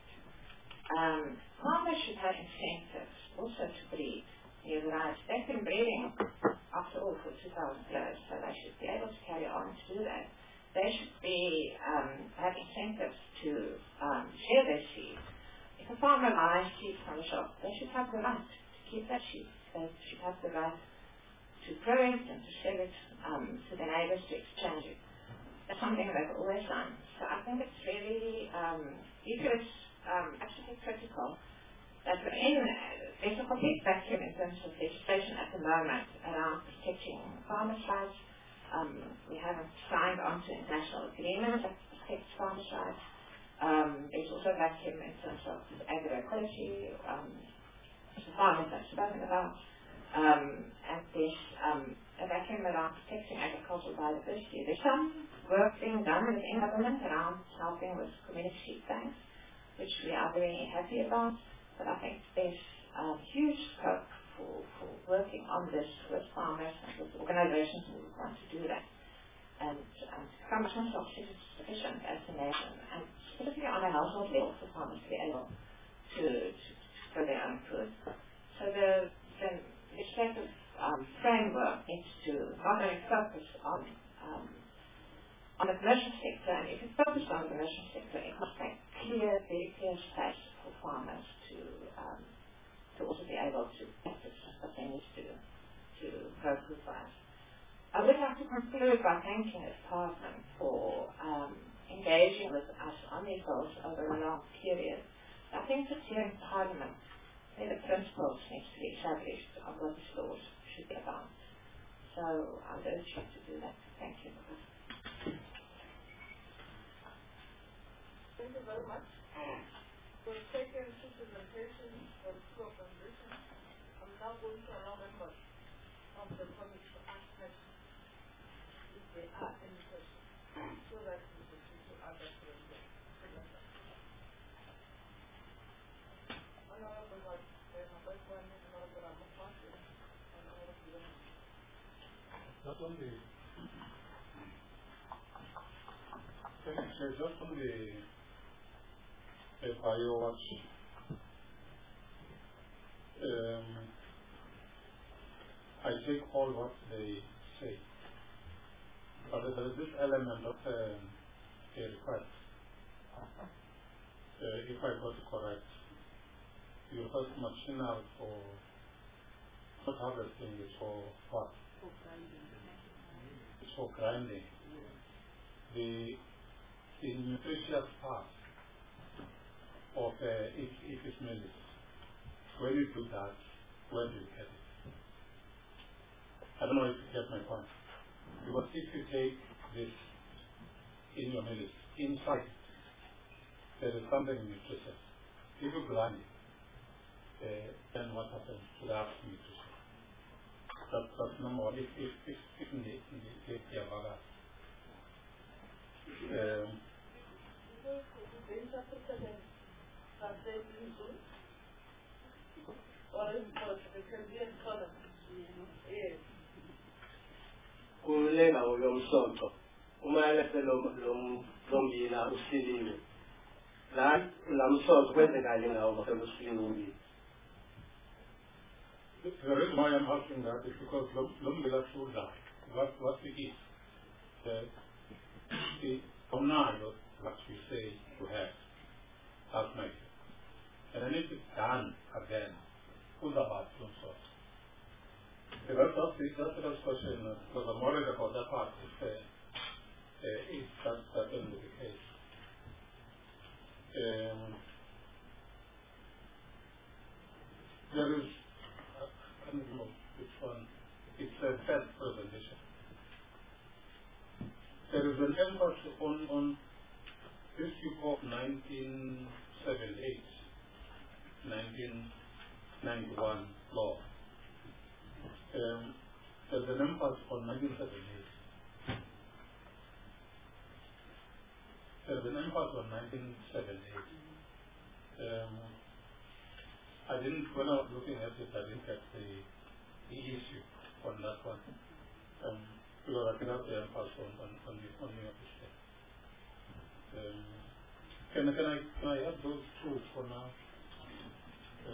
Um, farmers should have incentives also to breed new varieties. They've been breeding, after all, for two thousand years, so they should be able to carry on to do that. They should be um, have incentives to um, share their seed. If a farmer buys seed from the shop, they should have the right to keep that seed. They should have the right to grow it and to sell it um, to their neighbors to exchange it. That's something they've always done. So I think it's really, um, if it's um, absolutely critical that within there's a complete vacuum in terms of legislation at the moment around protecting farmers' rights. Um, we haven't signed on to international agreements that protect farmers' rights. Um, there's also a vacuum in terms of agroecology, um, the farmers I've spoken about. Um, and there's um, a vacuum around protecting agricultural biodiversity. There's some work being done within government around helping with community seed banks, which we are very happy about. But I think there's a huge scope for, for working on this with farmers and with organizations who want to do that. And um, become much more self-sufficient as a nation, and specifically on a household level for farmers to be able to, to, to grow their own food. So the, the legislative um, framework needs to not only focus on um, on the commercial sector, and if you focus on the commercial sector, it must make clear, very clear space for farmers to um, to also be able to practice what they need to do to grow food rights. I would like to conclude by thanking the Department for um, engaging with us on these goals over a long period. I think that here in Parliament, the principles need to be established of what these laws should be about. So I would urge you to do that. Thank you. Thank you very much. For the second presentation for the school foundation, I'm now going to allow members of the committee to ask questions if they are any questions, so that we can proceed to other questions. Honorable Mabekwane, Honorable Ramaphosa, and Honorable Young. Not only, just on the BioWatch, um, I take all what they say, but there is this element of um, a request. Uh, if I got it correct, your first machinery for not harvesting is for what? For grinding. It's for grinding. The, the nutritious part of uh, if, if it's millet, when you do that, where do you get it? I don't know if you get my point. Because if you take this in your millet, inside there is something nutritious. If you grind it, uh, then what happens to the actual nutrition? That, that's number one. If, if, if, if in the, in the, if the avaga, um, kule ngawo yomsonto uma lese lo lombila usilile la lamsonto kwenzekani ngawo bakho usilile. The reason why I'm asking that is because Lumbila Suda, what, what it is, the, the tornado, what we say to have, last night. And then if it's done again, who's about to sort? The rest of the first question, because I'm worried about that part, is uh, uh, if that's certainly the case. Um, there is I don't know which one. It's a third presentation. There is an emphasis on, on issue of nineteen seventy-eight, nineteen ninety-one law. Um, there's an emphasis on nineteen seventy-eight. There's an emphasis on nineteen seventy-eight. Um, I didn't, when I was looking at it, I didn't get the, the issue on that one. Um, because I cannot say emphasis on, on, on the on the opposite. Um, can, can, I, can I have those two for now? Uh,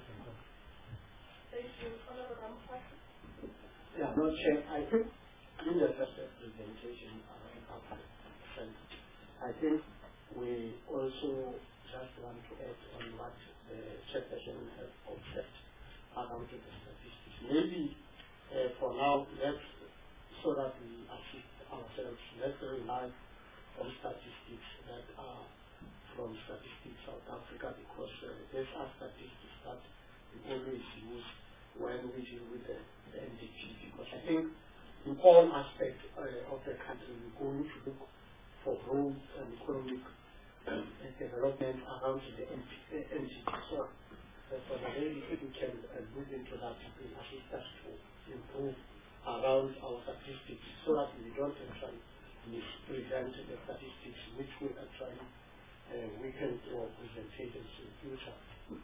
Thank you. Honorable Ramaphosa. Yeah, no, Chair, I think in the first presentation, uh, I think we also just want to add on what the chairperson has observed around the statistics. Maybe uh, for now, let's, so that we assist ourselves, let's rely on statistics that are from Statistics South Africa, because uh, these are statistics that we always use when we deal with the, the N D P, because I think in all aspects uh, of the country we're going to look for growth and economic uh, development around the N D P. So uh, for the lady, if we can uh, move into that, it will assist us to improve around our statistics so that we don't actually mispresent the statistics, which will actually uh, weaken our presentations in the future.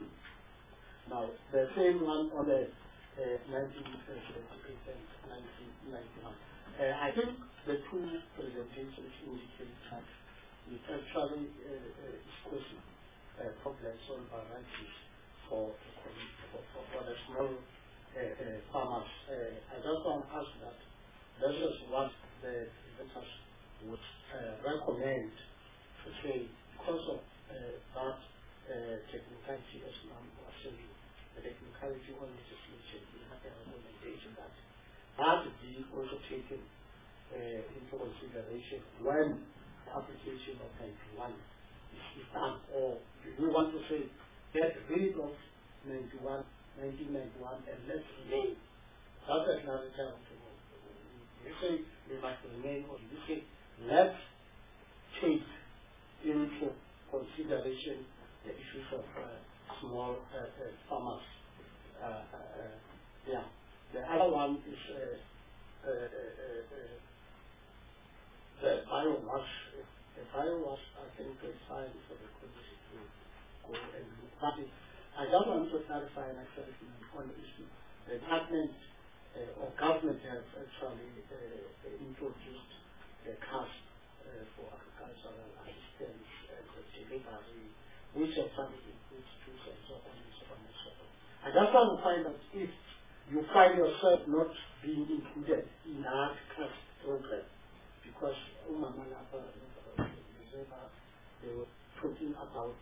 Now, the same one on the uh, nineteen seventy-eight and nineteen ninety-one. Uh, I think the two presentations indicate that it actually uh, uh, is causing uh, problems on varieties for, for, for, for the small uh, uh, farmers. Uh, I just want to ask that this is what the presenters would uh, recommend to say, because of uh, that uh, technicality as one was saying, the technicality on legislation, we have a recommendation that that be also taken uh, into consideration when the application of ninety-one is done, or do you want to say get rid of ninety-one, nineteen ninety-one and let's remain? That's another term to know. You say we must remain, or you say let's take into consideration the issues of uh, small uh, uh, farmers. Uh, uh, yeah. The other one is uh, uh, uh, uh, the biomass. The biomass, I think, is fine for the community to go and look at it. I just want to clarify an assessment on the issue. The department uh, or government has actually uh, introduced the cost uh, for agricultural assistance and uh, delivery, which actually includes tools and so on and so on and so on. I just want to find out if you find yourself not being included in that cost program, because Umama Lapa, they were talking about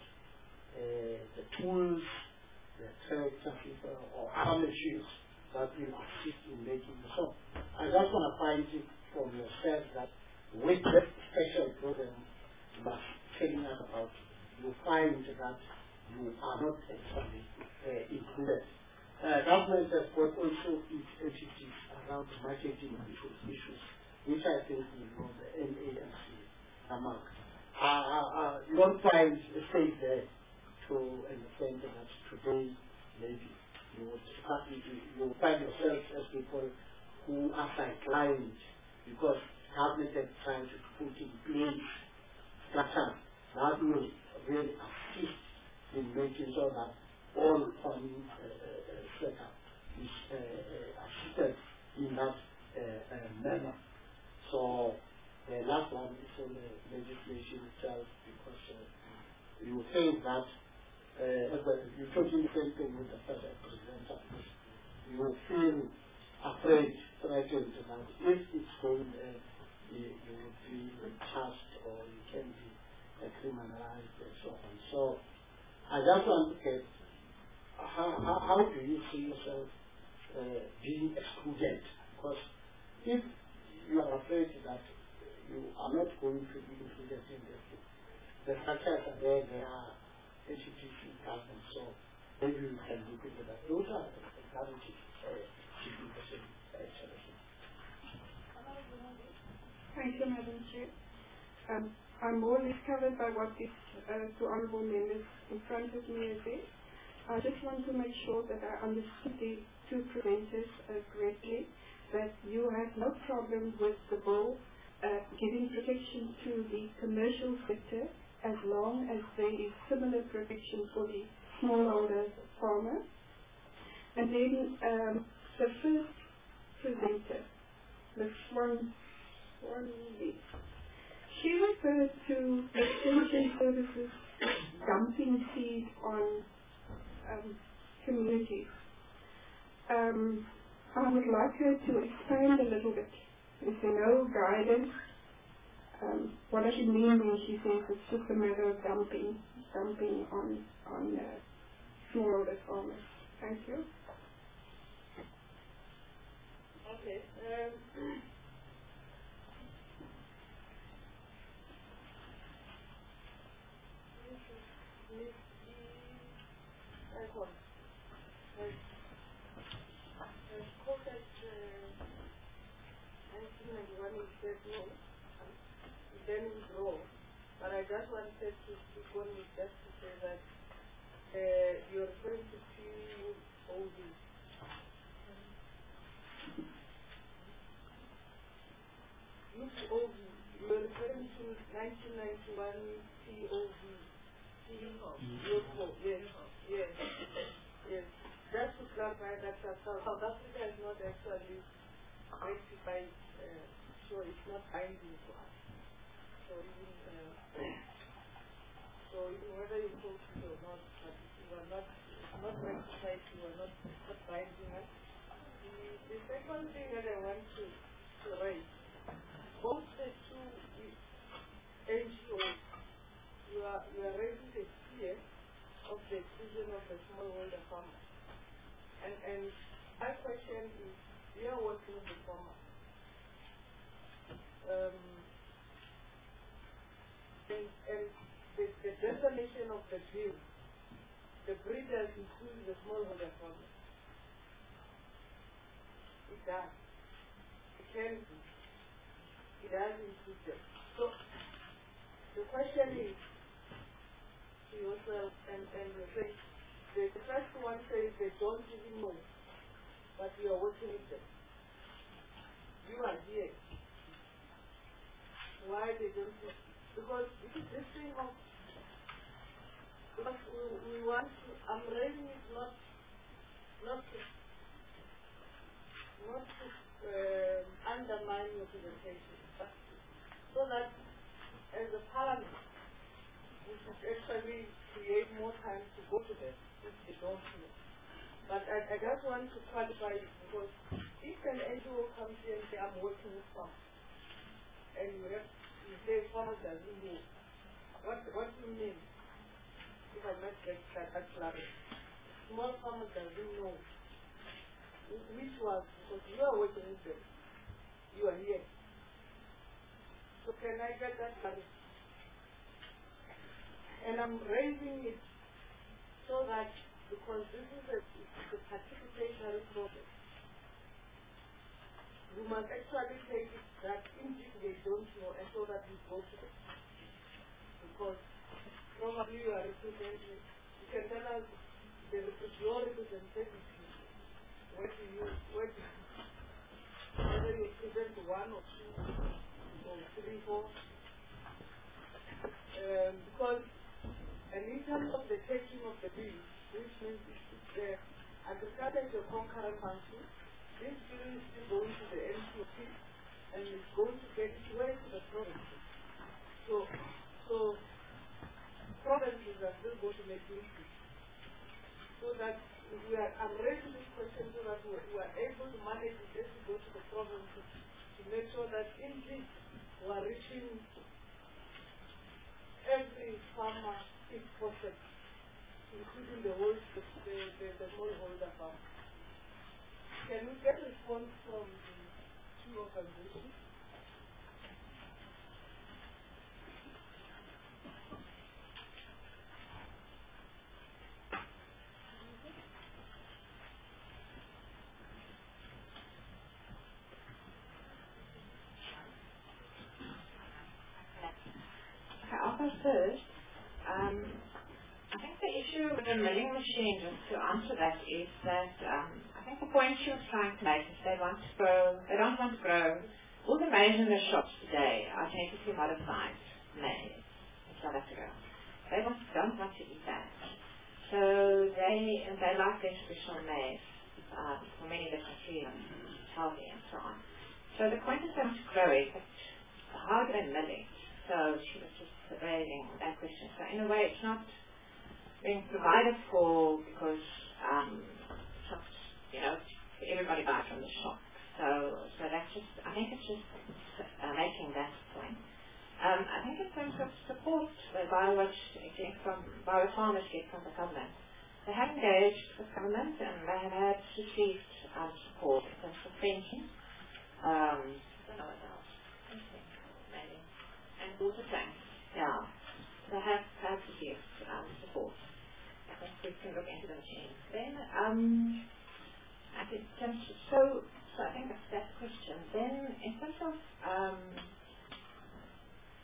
uh, the tools, the tractor or other machines that will assist in making the song. I just want to find it from yourself that with that special program that telling us about, you find that you are not actually uh, included. Uh, government has got also its entities around marketing issues, issues which I think we know the N A M C among. Uh, uh, uh, you don't find a space there to understand that today maybe you would you will find yourself as people who are sidelined because government is trying to put in place structure that will really assist in making sure that all farming uh, uh, setup is uh, uh, assisted in that uh, uh, manner. So the last one is on the legislation itself, because uh, you think that uh, as a, you're talking the same thing with the federal presenter. You feel afraid, threatened that if it's going there, you, you would be charged or you can be uh, criminalized and so on. So I just want to get how, how, how do you see yourself uh, being excluded? Because if you are afraid that you are not going to be included in this, the structures are there, there are entities in government, so maybe we can look into that. Those are the guarantees. Thank you, Madam Chair. Um, I'm more or less covered by what these uh, two honourable members in front of me have said. I just want to make sure that I understood the two presenters uh, correctly, that you have no problem with the bill uh, giving protection to the commercial sector as long as there is similar protection for the smallholder farmer. And then um, the first presenter, the Swan, Swan she referred to extension services dumping seed on um, communities. Um, I would like her to expand a little bit. Is there no guidance? Um, what does she mean when she says it's just a matter of dumping, dumping on on uh, smallholder farmers? Thank you. Okay. Um, then withdraw. But I just wanted to speak on it just to say that uh, you're referring to P O V. P O V, you're referring to nineteen ninety-one P O V. Yes, yes, yes. Just to clarify that South Africa is not actually ratified, uh, so it's not binding to us. So even, uh, so even whether you vote it or not, but you are not, it's not ratified, you are not, not binding us. The, the second thing that I want to, to raise, both the two N G Os, you are, you are raising the fear of the exclusion of the smallholder farmers. And, and my question is, we are working with the farmers. Um, and and the, the definition of the bill, the breeders include the smallholder farmers. It does. It can be. It does include them. So the question is, to yourself and, and you say, the, the first one says they don't even know, but you are working with them. You are here. Why they don't know? Because this is this thing of, because we, we want to, I'm raising it not, not to, not to uh, undermine your presentation, but so that as a parliament, we should actually create more time to go to them if they don't know. But I, I just want to qualify it because if an N G O comes here and says, I'm working with farmers, and you, have, you say farmers doesn't know, what, what do you mean? If I might get that, that clarity. Small farmers doesn't know which was, because you are working with them, you are here. So can I get that clarity? And I'm raising it so that, because this is a, it's a participatory process, we must actually take it that indeed they don't know, and so that we go to them. Because probably you are representing, you can tell us the, your representativity, where do you, where do you, whether you present one or two, or three, four, um, because and in terms of the taking of the bill, which means it's the agriculture is a concurrent function, this bill is still going to the N C O P and it's going to get its way to the provinces. So, so provinces are still going to make issues. So that we are, I'm raising this question so that we, we are able to manage it as we go to the provinces to make sure that indeed we are reaching every farmer if possible, including the whole the, the, the, the smallholder farm. Can we get a response from the two organizations? Okay, I'll go first. Um, I think the issue with the milling machine, just to answer that, is that um, I think the point she was trying to make is they want to grow, they don't want to grow. All the maize in the shops today are genetically modified maize in South Africa. They want, don't want to eat that. So they, and they like their traditional maize uh, for many different reasons, healthy and so on. So the point is they want to grow it, but how do they mill it? So she was just raising that question. So in a way, it's not being provided for because um, it's not, you know, everybody buys from the shop. So, so that's just, I think it's just uh, making that point. Um, I think in terms of support that BioWatch get from, biofarmers get from the government, they have engaged with government and they have had received um, support in terms of pension. Um, I don't know what else. Maybe. And water tanks. Yeah. They have had received um, support. I think we can look into the machine. Then, um, I think, so, so I think that's that question. Then, in terms of um,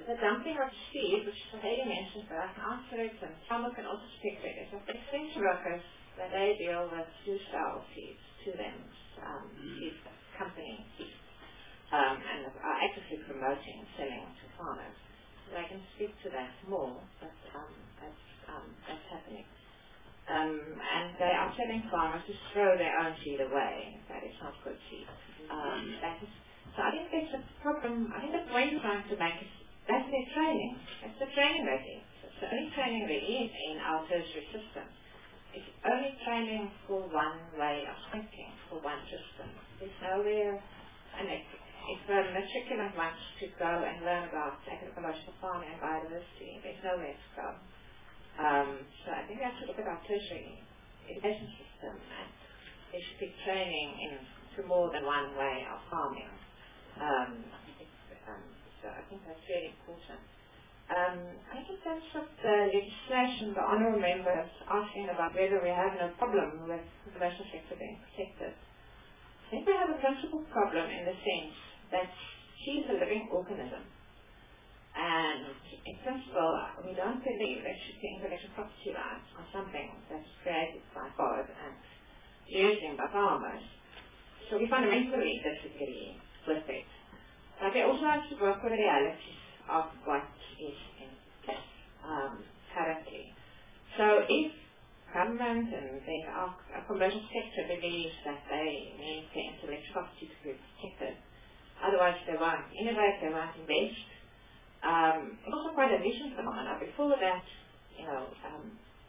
the dumping of seed, which Saheli mentioned, but I can answer it, and Samuel can also speak to it, is that the extension workers, that they deal with do sell seeds to them, um, seed company seeds, um, and are actively promoting and selling to farmers. So they can speak to that more, but um, that's, um, that's happening. Um, and they are telling farmers to throw their own seed away, that it's not good seed. Um, that is, so I think there's a problem. I think the point we're trying to make is that's their training. That's the training they do. It's the only training there is in our tertiary system. It's only training for one way of thinking, for one system. There's nowhere, and if, if a matriculant wants to go and learn about agroecological farming and biodiversity, there's nowhere to go. Um, so I think we have to look at our tertiary education system, and there should be training into more than one way of farming. Um, um, so I think that's really important. Um, I think in terms of the legislation, the honourable member is asking about whether we have no problem with the commercial sector being protected. I think we have a principal problem in the sense that she is a living organism. And in principle, we don't believe there should be intellectual property rights on something that's created by God and used by farmers. So we fundamentally disagree with it. But we also have to work with the realities of what is in place um, currently. So if government and the uh, commercial sector believes that they need the intellectual property to be protected, otherwise they won't innovate, they won't invest. Um, it's also quite a recent phenomenon. Before that, you know, um,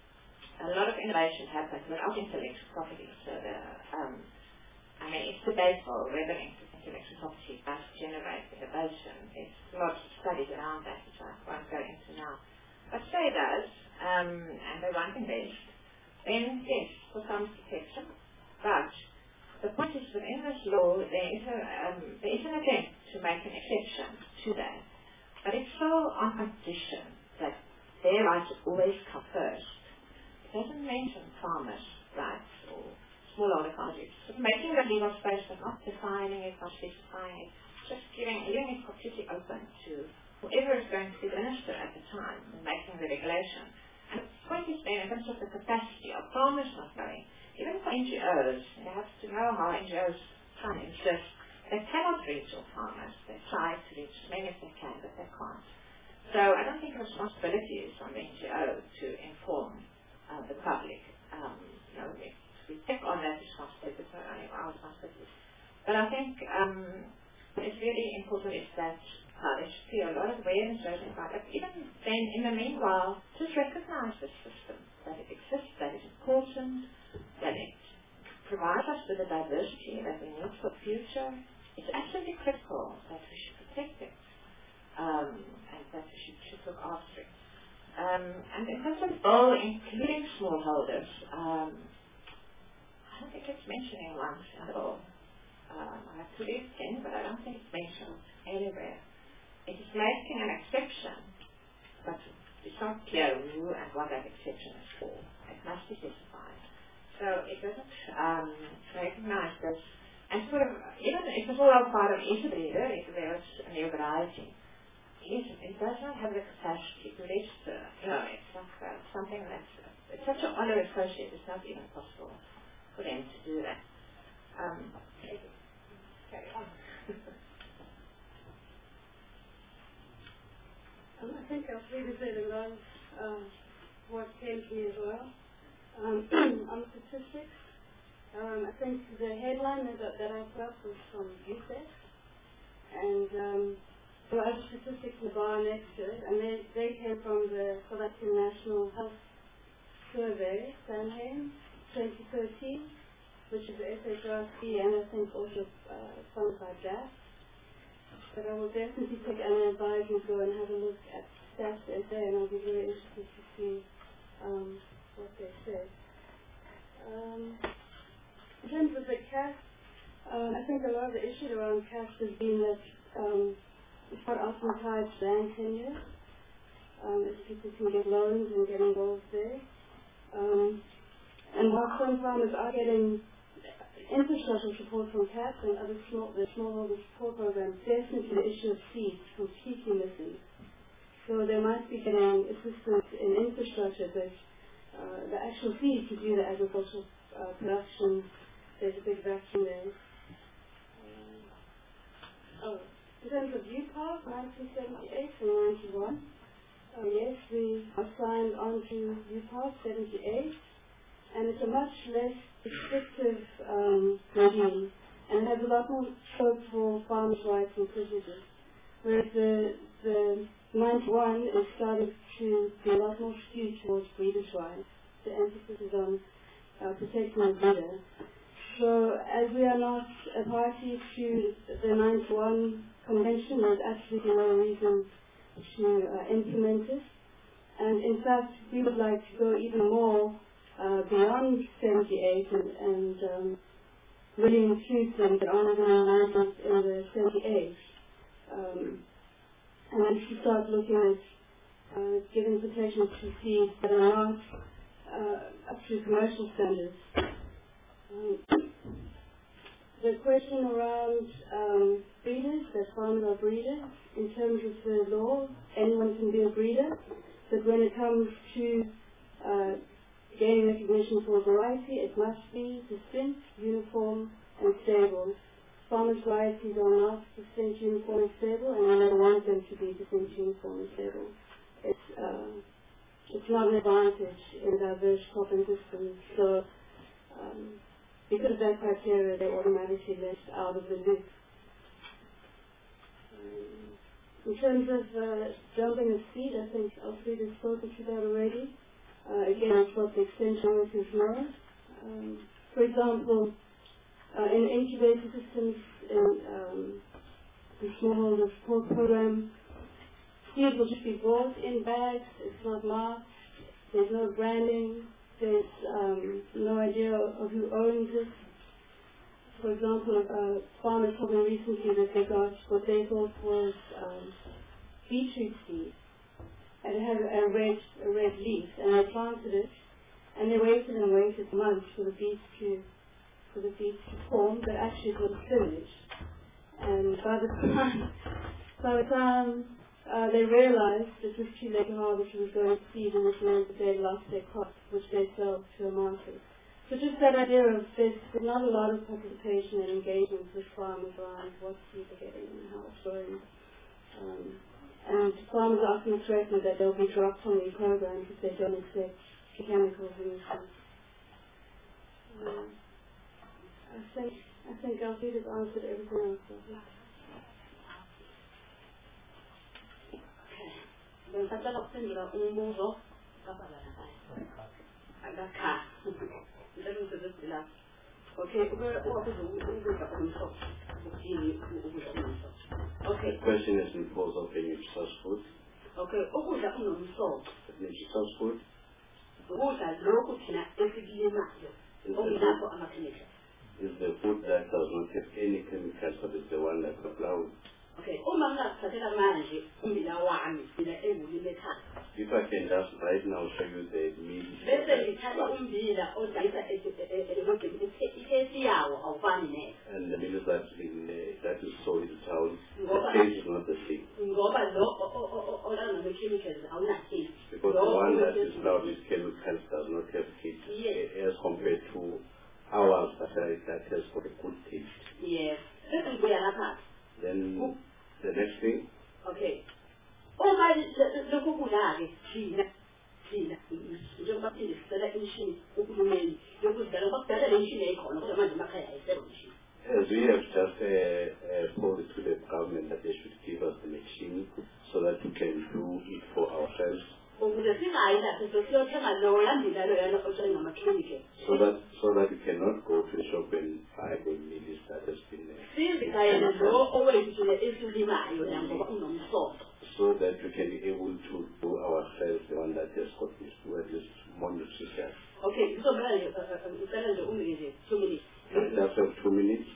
a lot of innovation happens without intellectual property. So the, um, I mean, it's debatable whether intellectual property does generate innovation. There's lots of studies around that, which I won't go into now. But say it does, um, and they won't invest, then yes, for some protection. But the point is, within this law, there is, a, um, there is an attempt to make an exception to that. But it's so on condition that their rights always come first. It doesn't mention farmers' rights or smallholder farmers. It's making the legal space, but not defining it, not specifying it, just giving, leaving it completely open to whoever is going to be the minister at the time and making the regulation. And the point is then, in terms of the capacity of farmers not knowing, even for N G Os, they have to know how N G Os try and insist. They cannot reach all farmers. They try to reach as many as they can, but they can't. So I don't think the responsibility is on the N G O to inform uh, the public. Um, you know, we, we take on that responsibility, it's not only our responsibility. But I think um, what is really important is that uh, there should be a lot of awareness raising about it. Even then, in the meanwhile, just recognize this system, that it exists, that it's important, that it provides us with the diversity that we need for the future. It's absolutely critical that we should protect it, um, and that we should, should look after it. Um, and in terms of role, including smallholders, um, I don't think it's mentioning once at all. Um, I have to read it again, but I don't think it's mentioned anywhere. It is making an exception, but it's not clear who and what that exception is for. It must be specified. So it doesn't um, recognize this. And sort of, even if it's all part of each breeder, if there's a new variety, it does not have the capacity to register. You know, it's like uh, something that's, it's such an honor associate, it's not even possible for them to do that. Um, carry on. um, I think I've really said a lot of um, what came to me as well. Um, on statistics, Um, I think the headline that, that I got was from UNICEF, and um, there were other statistics in the bar next to it, and they, they came from the South African National Health Survey, SANHEM, twenty thirteen, which is the S H R C, and I think also uh, funded by J A S. But I will definitely take an advisement to go and have a look at Stats S A, and I'll be very interested to see um, what they say. Um, In terms of the C A S, um, I think a lot of the issue around C A S has been that um, it's quite often tied to land tenure, um, as people can get loans and get involved there. Um, and while some farmers are getting infrastructure support from C A S and other small, the smallholder support programs, definitely the issue of seeds completely missing. So they might be getting assistance in infrastructure, but uh, the actual fee to do the agricultural uh, production, there's a big vacuum there. Uh, oh, in terms of U PARC, nineteen seventy-eight and ninety-one, uh, yes, we are signed on to U PARC seventy-eight, and it's a much less restrictive um, regime, and has a lot more scope for farmers' rights and privileges. Whereas the, the ninety-one is starting to be a lot more skewed towards breeders' rights. The emphasis is on uh, protecting the breeder. So as we are not a party to the ninety-one convention, there's absolutely no reason to uh, implement it. And in fact, we would like to go even more uh, beyond seventy-eight and, and um, really include things that aren't even included in the seventy-eight. Um, and then to start looking at uh, giving protection to seeds that are not uh, up to commercial standards. Um, the question around um, breeders, that farmers are breeders, in terms of the law, anyone can be a breeder, but when it comes to uh, gaining recognition for a variety, it must be distinct, uniform, and stable. Farmers' varieties are not distinct, uniform, and stable, and we don't want them to be distinct, uniform, and stable. It's, uh, it's not an advantage in diverse cropping systems. So, um, because of that criteria, they're automatically left out of the loop. Um, in terms of uh, jumping the speed, I think Alfred has spoken to that already. Uh, again, it's what the extension workers know. Um, for example, Uh, in incubator systems, in um, the smallholder support program, seed will just be bought in bags, it's not marked, there's no branding, there's um, no idea of who owns it. For example, uh, farmers told me recently that they got what they thought was um, beetroot seed, and it had a red, a red leaf, and they planted it, and they waited and waited months for the beets to for the beets to form, but actually it was finished. And by the time, by the time uh, they realized it was too late to harvest, it was going to seed, and which meant that they lost their crop, which they sold to a market. So just that idea of there's, there's not a lot of participation and engagement with farmers around what seed they're getting and how it's growing. Um, and farmers are often threatened that they'll be dropped from these programs if they don't accept chemicals in the food. Um, I think I think Alfred has answered everything else. Bengisacela ukuphendula umbuzo akakha. Ngicela ukuthi la. Okay, ukudla ukudla omsoco. Ukudini ukudla omsoco. Okay. The question is in pose of the nutritious food. Okay, ukudla omsoco. Nutritious food. Ukudla lokhu thina esikulimayo. Okunakho amakhemikhali. Is the food that does not have any chemicals, but is the one that we're plowing. Okay, uma ngakuthathela manje ummbila wami mina engulime ekhaya. If I can just right now show you the meal. Bese ngithatha ummbila odayisa edolobheni ikhesi yawo awufani ne. And the meal that in uh, that is sold in town, the taste is not the same. Ngoba lo olana ngama chemicals awunathi. Because the one that is plowed with chemicals does not have heat, yes, as compared to ours that, uh, that has got a good taste. Yes. Then the next thing. Okay. Uma lokhu kudla-ke thina thina njengoba phinde sicela imishini uhulumeni yokudlala bakudala le mishini ekhona kodwa manje emakhaya ayisekho imishini. As we have just uh, uh, posed to the government that they should give us the machine so that we can do it for ourselves. So that so that you cannot go to the shop and buy the meal that has been there. So that we can be able to do ourselves the one that has got this word is more nutritious. Okay, so two minutes. That's of two minutes.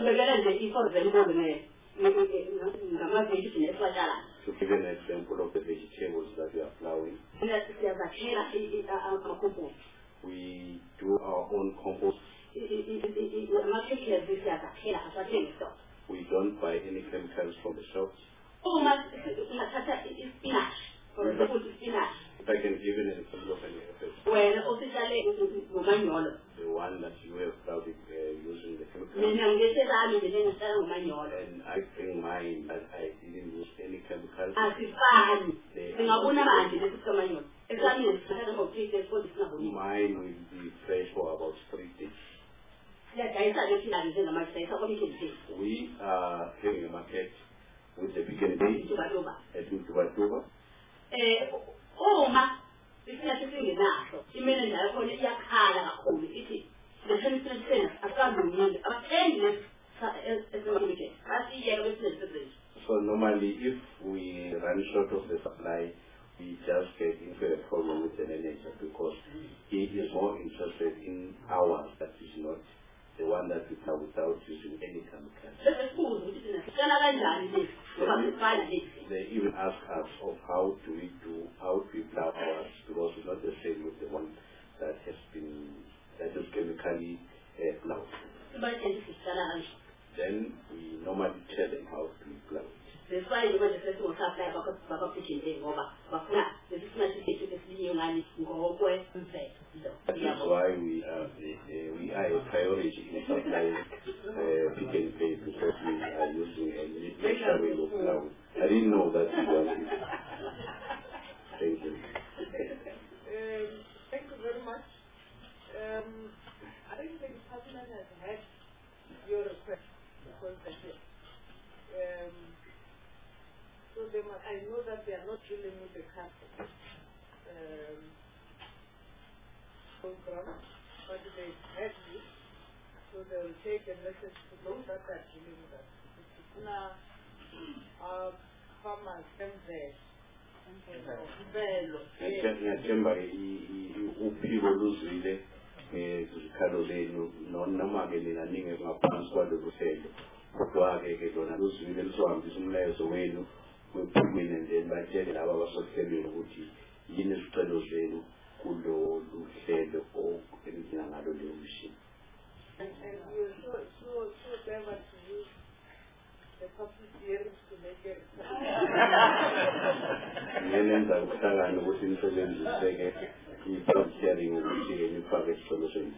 To give an example of the vegetables that we are plowing, we do our own compost. We don't buy any chemicals from the shops. If I can give you an example of an effort, wena ositshale ngomanyolo the one that you have started uh, using the chemical, mina ngesezami nje ngisala ngomanyolo and I bring mine that I didn't use any chemicals. asifani They singabona manje lesi sikamanyolo esami ngisithatha ngo-three days kodwa singaboni Mine will be fresh for about three days. siyadayisa-ke thina njengamadayisa komikhethi We are having a market with the beginning day tubatuba at Mtubatuba. um uma isinyathi singenaso imenenja yakhona iyakhala kakhulu ithi lesenisinethena asikalungile abathengi esingakomikhethi basiyeka besinesisebenzi. So normally if we run short of the supply, we just get into a problem with the manager because he is more interested in ours that is not the one that we have without using any chemicals. They even ask us of how do we do, how do we plow ours, because it's not the same with the one that has been, that is chemically uh, plowed. Then we normally tell them how to plow it. That's why you want to say to supply baka pitching thing over bakuna this is not to the city ngani ngokwe mfe. That is why we are uh, we are a priority in supplying uh, pick and pay because we are using a little way of plow. I didn't know that you wanted. Thank you. Um, thank you very much. Um, I think the department has had your request because they did. Um, So they must, I know that they are not dealing with the CAP um, program, but they have this, so they will take a message to those that are dealing with that. Now, our farmers come there. Ngiyethemba uphiko luzwile ngezikhalo zenu noma-ke nina ninge ngaphansi kwalolu hlelo kodwa-ke ke lona luzwile luzohambisa umlayezo wenu wephumile and then batshele laba abasohlelweni ukuthi yini izicelo zenu kulolu hlelo olidinga ngalo leyo mishini. And, and we are so, so, so clever to use the public hearings to make it. Ngenenza ukuhlangana ukuthi nisebenziseke i-public hearing ukuthi-ke nifake isicelo senu.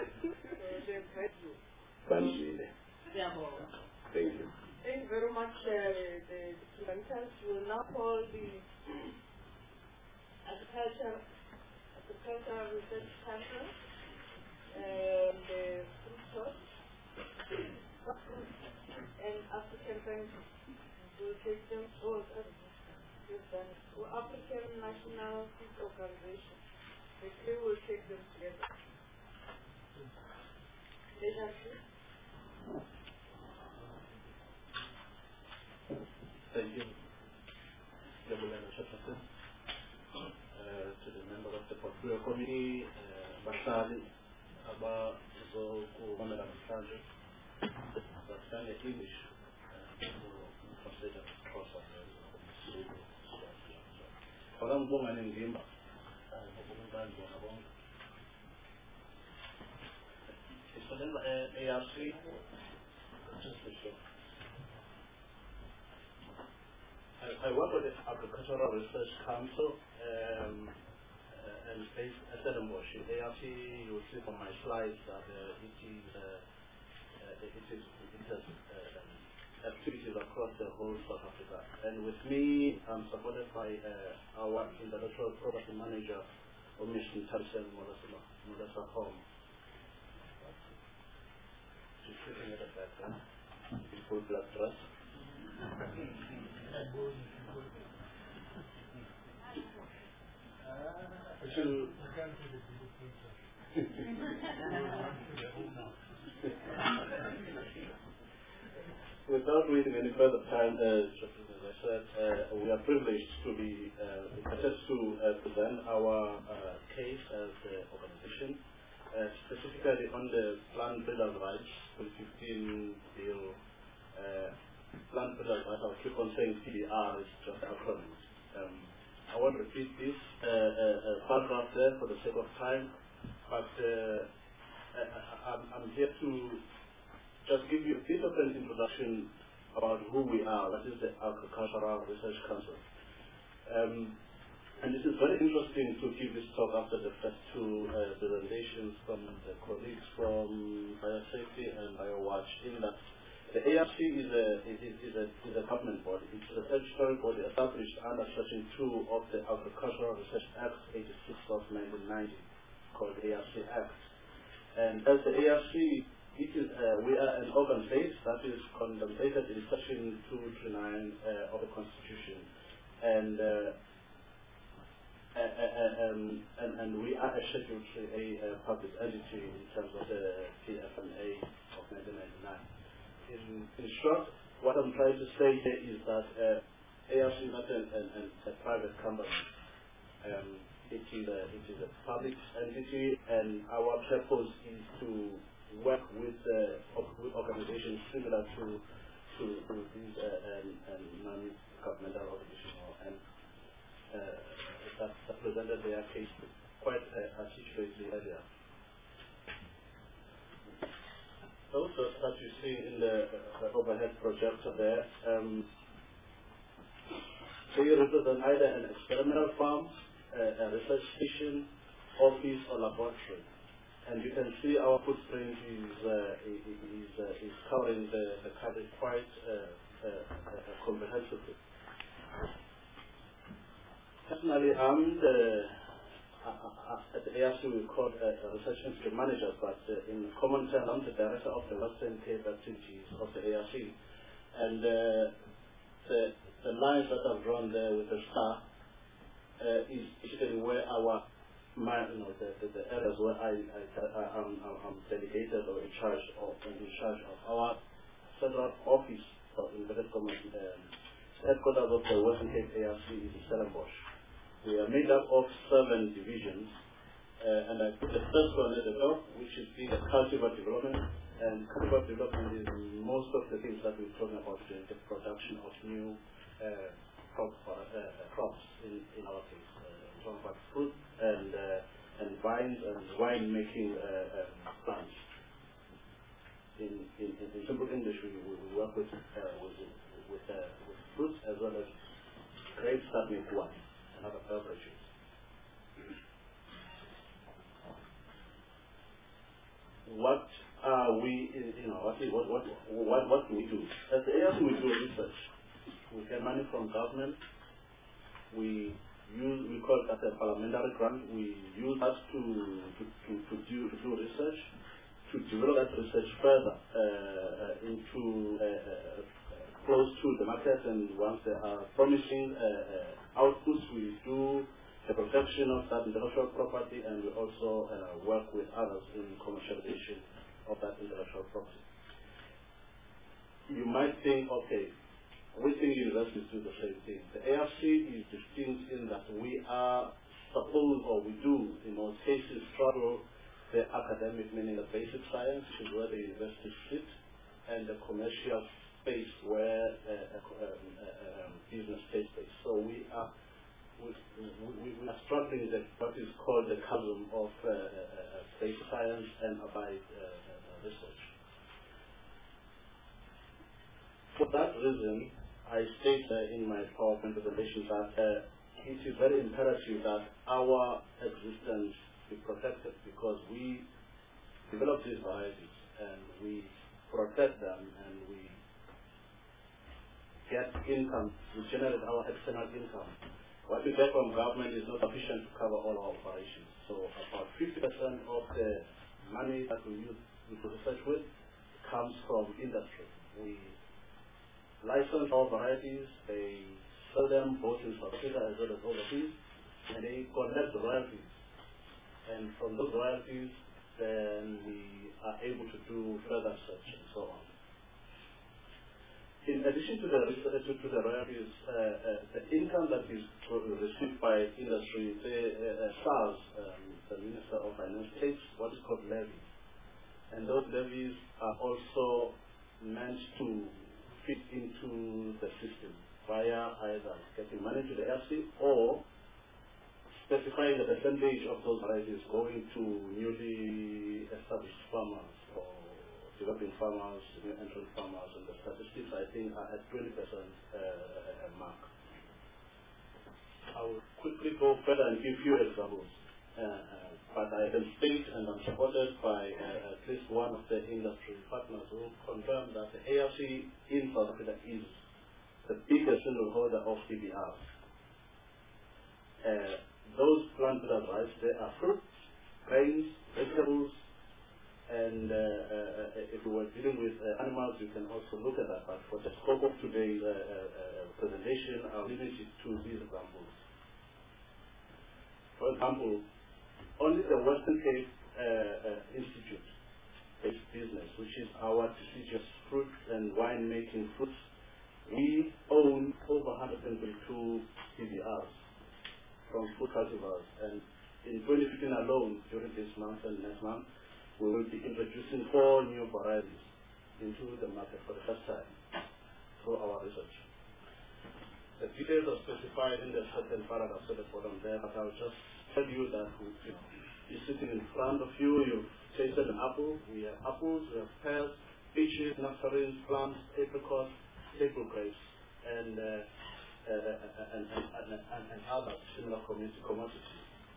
Banzile. Thank you. Thank you very much, uh, the presenters. We will now call the Agriculture, Agricultural Research Council and the Fruit Shop and African Bank will take them all or African National Food Organization. The three will take them together. Thank you, Jabulana Chairperson, uh, to the member of the Portfolio Committee, Bashali, Aba, Zoku, Mamela Msanje, Bashali English, consider process. Orang bunga ni ngimba, bukan bunga bunga. Istadil A R C, just for sure. I work with the Agricultural Research Council um, uh, and based at Stellenbosch. A R C, you will see from my slides that uh, it is uh, uh, it is it has uh, activities across the whole South Africa. And with me, I'm supported by uh, our intellectual property manager, Omission Tarsen Modesa Home. She's sitting at the back, huh? In full black dress. To Without wasting any further time, uh, as I said, uh, we are privileged to be uh, just to uh, present our uh, case as an organization, uh, specifically on the Plant Breeders' Rights twenty fifteen bill. Uh, Plant Breeders' Rights, I'll keep on saying P B R is just acronyms. Um, I won't repeat this uh, uh, uh, paragraph there for the sake of time, but uh, I, I, I'm, I'm here to just give you a bit of an introduction about who we are, what is the Agricultural Research Council. Um, And this is very interesting to give this talk after the first two uh, presentations from the colleagues from Biosafety and BioWatch, in that the A R C is a, is, is a, is a government body. It's a statutory body established under Section two of the Agricultural Research Act eighty-six of nineteen ninety, called the A R C Act. And as the A R C, it is, uh, we are an organ base that is contemplated in Section two thirty-nine uh, of the Constitution. And uh, Uh, uh, um, and, and we are a Schedule three A uh, public entity in terms of the P F M A of nineteen ninety-nine. In, in short, what I'm trying to say here is that uh, A R C is not an, an, an, a private company. Um, it, is a, it is a public entity, and our purpose is to work with, uh, with organizations similar to, to, to these uh, um, um, non-governmental organizations. And, uh, That, that presented their case quite uh, articulately earlier. Also, as you see in the uh, overhead projector there, um, they represent either an experimental farm, uh, a research station, office, or laboratory. And you can see our footprint is uh, is, uh, is covering the, the country quite uh, uh, uh, comprehensively. Personally, I'm the, uh, uh, at the A R C we call uh, a research institute manager, but uh, in common terms, I'm the director of the Western Cape activities of the A R C. And uh, the, the lines that I've drawn there with the star uh, is basically where our, my, you know, the, the, the areas where I, I, I, I'm, I'm dedicated or in charge of, in charge of our central office for inverted commas. Um, headquarters of the Western Cape A R C is in Stellenbosch. We are made up of seven divisions, uh, and I put the first one at the top, which is the cultivar development. And cultivar development is most of the things that we're talking about today, the production of new uh, crop, uh, uh, crops in, in our case. Uh, we're talking about fruit and, uh, and vines and wine-making uh, um, plants. In, in, in simple English, we, we work with, uh, with, with, uh, with fruits as well as grapes that make wine and other beverages. What are we, you know, what, what, what, what, what do we do? As the A R C, we do research. We get money from government. We use, we call it as a parliamentary grant. We use that to, to, to, to, do, to do research, to develop that research further uh, into uh, uh, close to the market, and once there are promising uh, uh, outputs, we do the protection of that intellectual property, and we also uh, work with others in commercialization of that intellectual property. You might think, okay, we think universities do the same thing. The A R C is distinct in that we are supposed, or we do, in most cases, struggle the academic, meaning the basic science, which is where the universities sit, and the commercial space where uh, uh, uh, um, business takes place. So we are we, we, we are struggling with what is called the chasm of uh, uh, basic science and applied uh, uh, research. For that reason, I state uh, in my PowerPoint presentation that uh, it is very imperative that our existence be protected, because we develop these varieties and we protect them and we get income, we generate our external income. What we get from government is not sufficient to cover all our operations. So about fifty percent of the money that we use to research with comes from industry. We license our varieties, they sell them both in South Africa as well as overseas, and they collect the royalties. And from those royalties, then we are able to do further research and so on. In addition to the, to, to the royalties, uh, uh, the income that is received by industry, the uh, SARS, um, the Minister of Finance, takes what is called levies. And those levies are also meant to fit into the system via either getting money to the A R C or specifying the percentage of those varieties going to newly established farmers or developing farmers, new entrant farmers, and the statistics, I think, are at twenty percent uh, mark. I will quickly go further and give you examples. Uh, uh, but I can state, and I'm supported by uh, at least one of the industry partners who confirm that the A R C in South Africa is the biggest single holder of T B Rs. Uh, those plant breeders' rights, they are fruits, grains, vegetables, and uh, uh, if we were dealing with uh, animals, you can also look at that. But for the scope of today's uh, uh, presentation, I'll limit it to these examples. For example, only the Western Cape uh, uh, Institute is business, which is our deciduous fruit and wine-making fruits. We own over one hundred twenty-two T B Rs from fruit cultivars, and in twenty fifteen alone, during this month and next month, we will be introducing four new varieties into the market for the first time through our research. The details are specified in the certain paragraphs at the bottom there, but I'll just tell you that we, you know, you're sitting in front of you, you've tasted an apple, we have apples, we have pears, peaches, nectarines, plums, apricots, table grapes, and, uh, uh, and, and, and, and, and other similar commodities.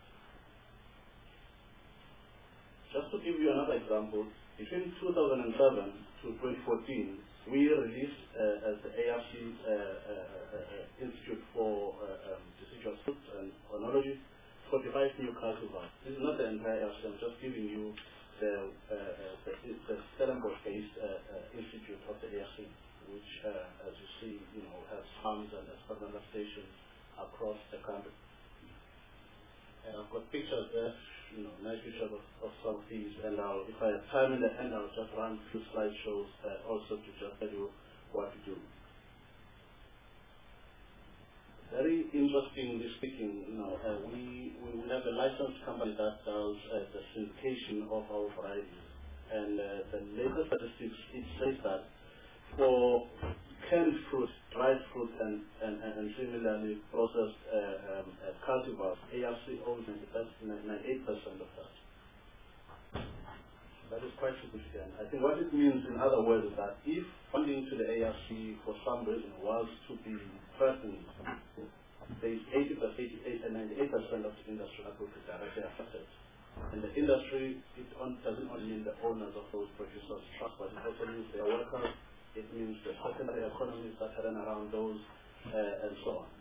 Just to give you another example, between two thousand seven to twenty fourteen, we released uh, as the A R C uh, uh, uh, Institute for uh, um, Deciduous Fruits and Oenology, forty-five new cultivars. This is not the entire A R C, I'm just giving you the, uh, uh, the, the Stellenbosch-based uh, uh, Institute of the A R C, which, uh, as you see, you know, has farms and experimental stations across the country. And I've got pictures there, you know, nice pictures of, of some of these, and I'll, if I have time in the end, I'll just run a few slideshows uh, also to just tell you what to do. Very interestingly speaking, you know, uh, we, we have a licensed company that does uh, the syndication of our varieties, and uh, the latest statistics, it says that for canned fruit, dried fruit, and, and, and similarly processed uh, um, uh, cultivars, A R C owns ninety-eight percent of that. That is quite significant. I think what it means, in other words, is that if funding to the A R C for some reason was to be threatened, there is eighty and ninety-eight percent of the industry that will be directly affected. And the industry, it on, doesn't only mean the owners of those producers' trucks, but it also means their workers. It means the secondary economies that run around those, uh, and so on.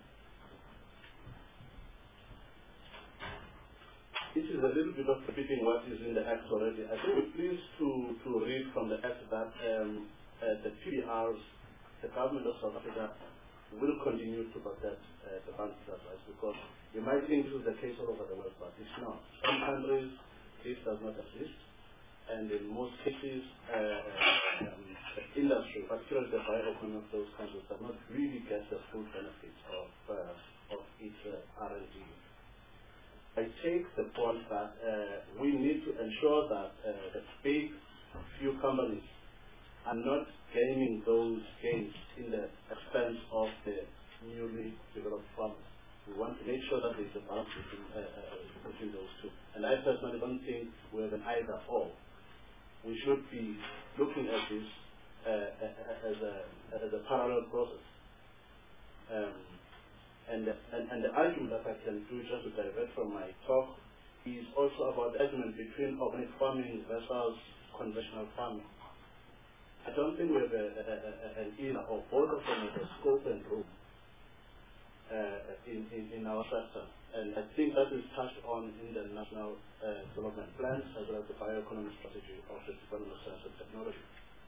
This is a little bit of repeating what is in the Act already. I think we're pleased to, to read from the Act that um, uh, the T B Rs, the government of South Africa, will continue to protect uh, the plant breeders' rights, because you might think this is the case all over the world, but it's not. Some countries, this does not exist. And in most cases, uh, um, the industry, particularly the bioeconomy of those countries, does not really get the full benefits of, uh, of its uh, R and D. I take the point that uh, we need to ensure that uh, the big few companies are not gaining those gains in the expense of the newly developed farmers. We want to make sure that there is a balance between, uh, uh, between those two. And I personally don't think we have an either or. We should be looking at this uh, as, a, as a parallel process. Um, and, and, and the argument that I can do, just to divert from my talk, is also about the argument between organic farming versus conventional farming. I don't think we have a, a, a, an either or. Both of them have a scope and room uh, in, in, in our sector. And I think that is touched on in the national uh, development plans, as well as the bioeconomy strategy of the Department of Science and Technology.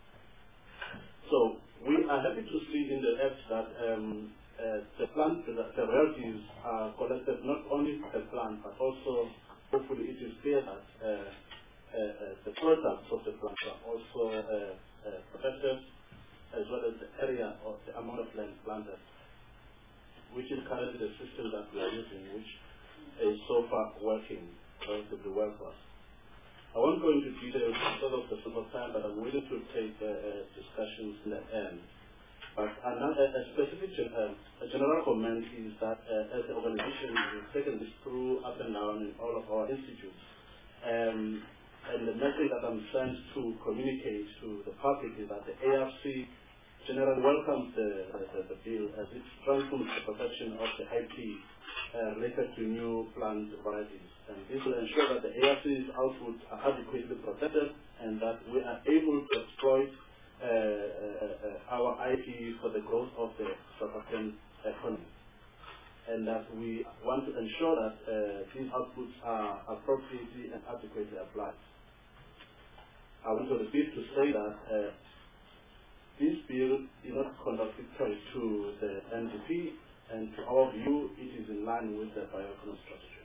So we are happy to see in the Act that um, uh, the plant, the, the royalties are collected not only per plant, but also, hopefully, it is clear that uh, uh, uh, the products of the plant are also uh, uh, protected, as well as the area or the amount of land planted, which is currently the system that we are using, which is so far working relatively well for us. I won't go into details because of the simple time, but I'm willing to take uh, uh, discussions in the end. But another a specific uh, a general comment is that uh, as the organization, we've taken this through up and down in all of our institutes. Um, and the message that I'm sent to communicate to the public is that the A R C generally welcomes the, the, the bill as it strengthens the protection of the I P uh, respect to new plant varieties. And this will ensure that the A R C's output are adequately protected and that we are able to exploit uh, uh, uh, our I P for the growth of the South African economy. And that we want to ensure that uh, these outputs are appropriately and adequately applied. I want to repeat to say that uh, this bill is not contradictory to the N D P, and to our view, it is in line with the bioeconomy strategy.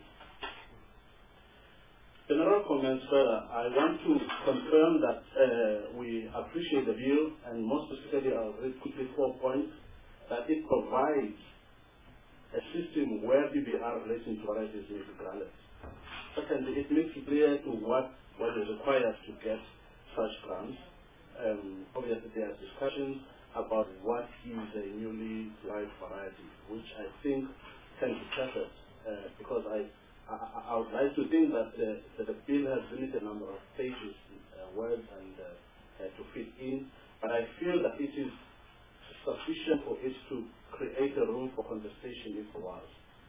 General comments further, I want to confirm that uh, we appreciate the bill, and more specifically, I'll read quickly four points, that it provides a system where B B R relating to varieties may be granted. Secondly, it makes it clear to what, what is required to get such grants. Um, obviously, there are discussions about what is a newly derived variety, which I think can be tested, uh, because I, I, I would like to think that the, that the bill has limited number of pages, uh, words, and uh, uh, to fit in, but I feel that it is sufficient for it to create a room for conversation if it was.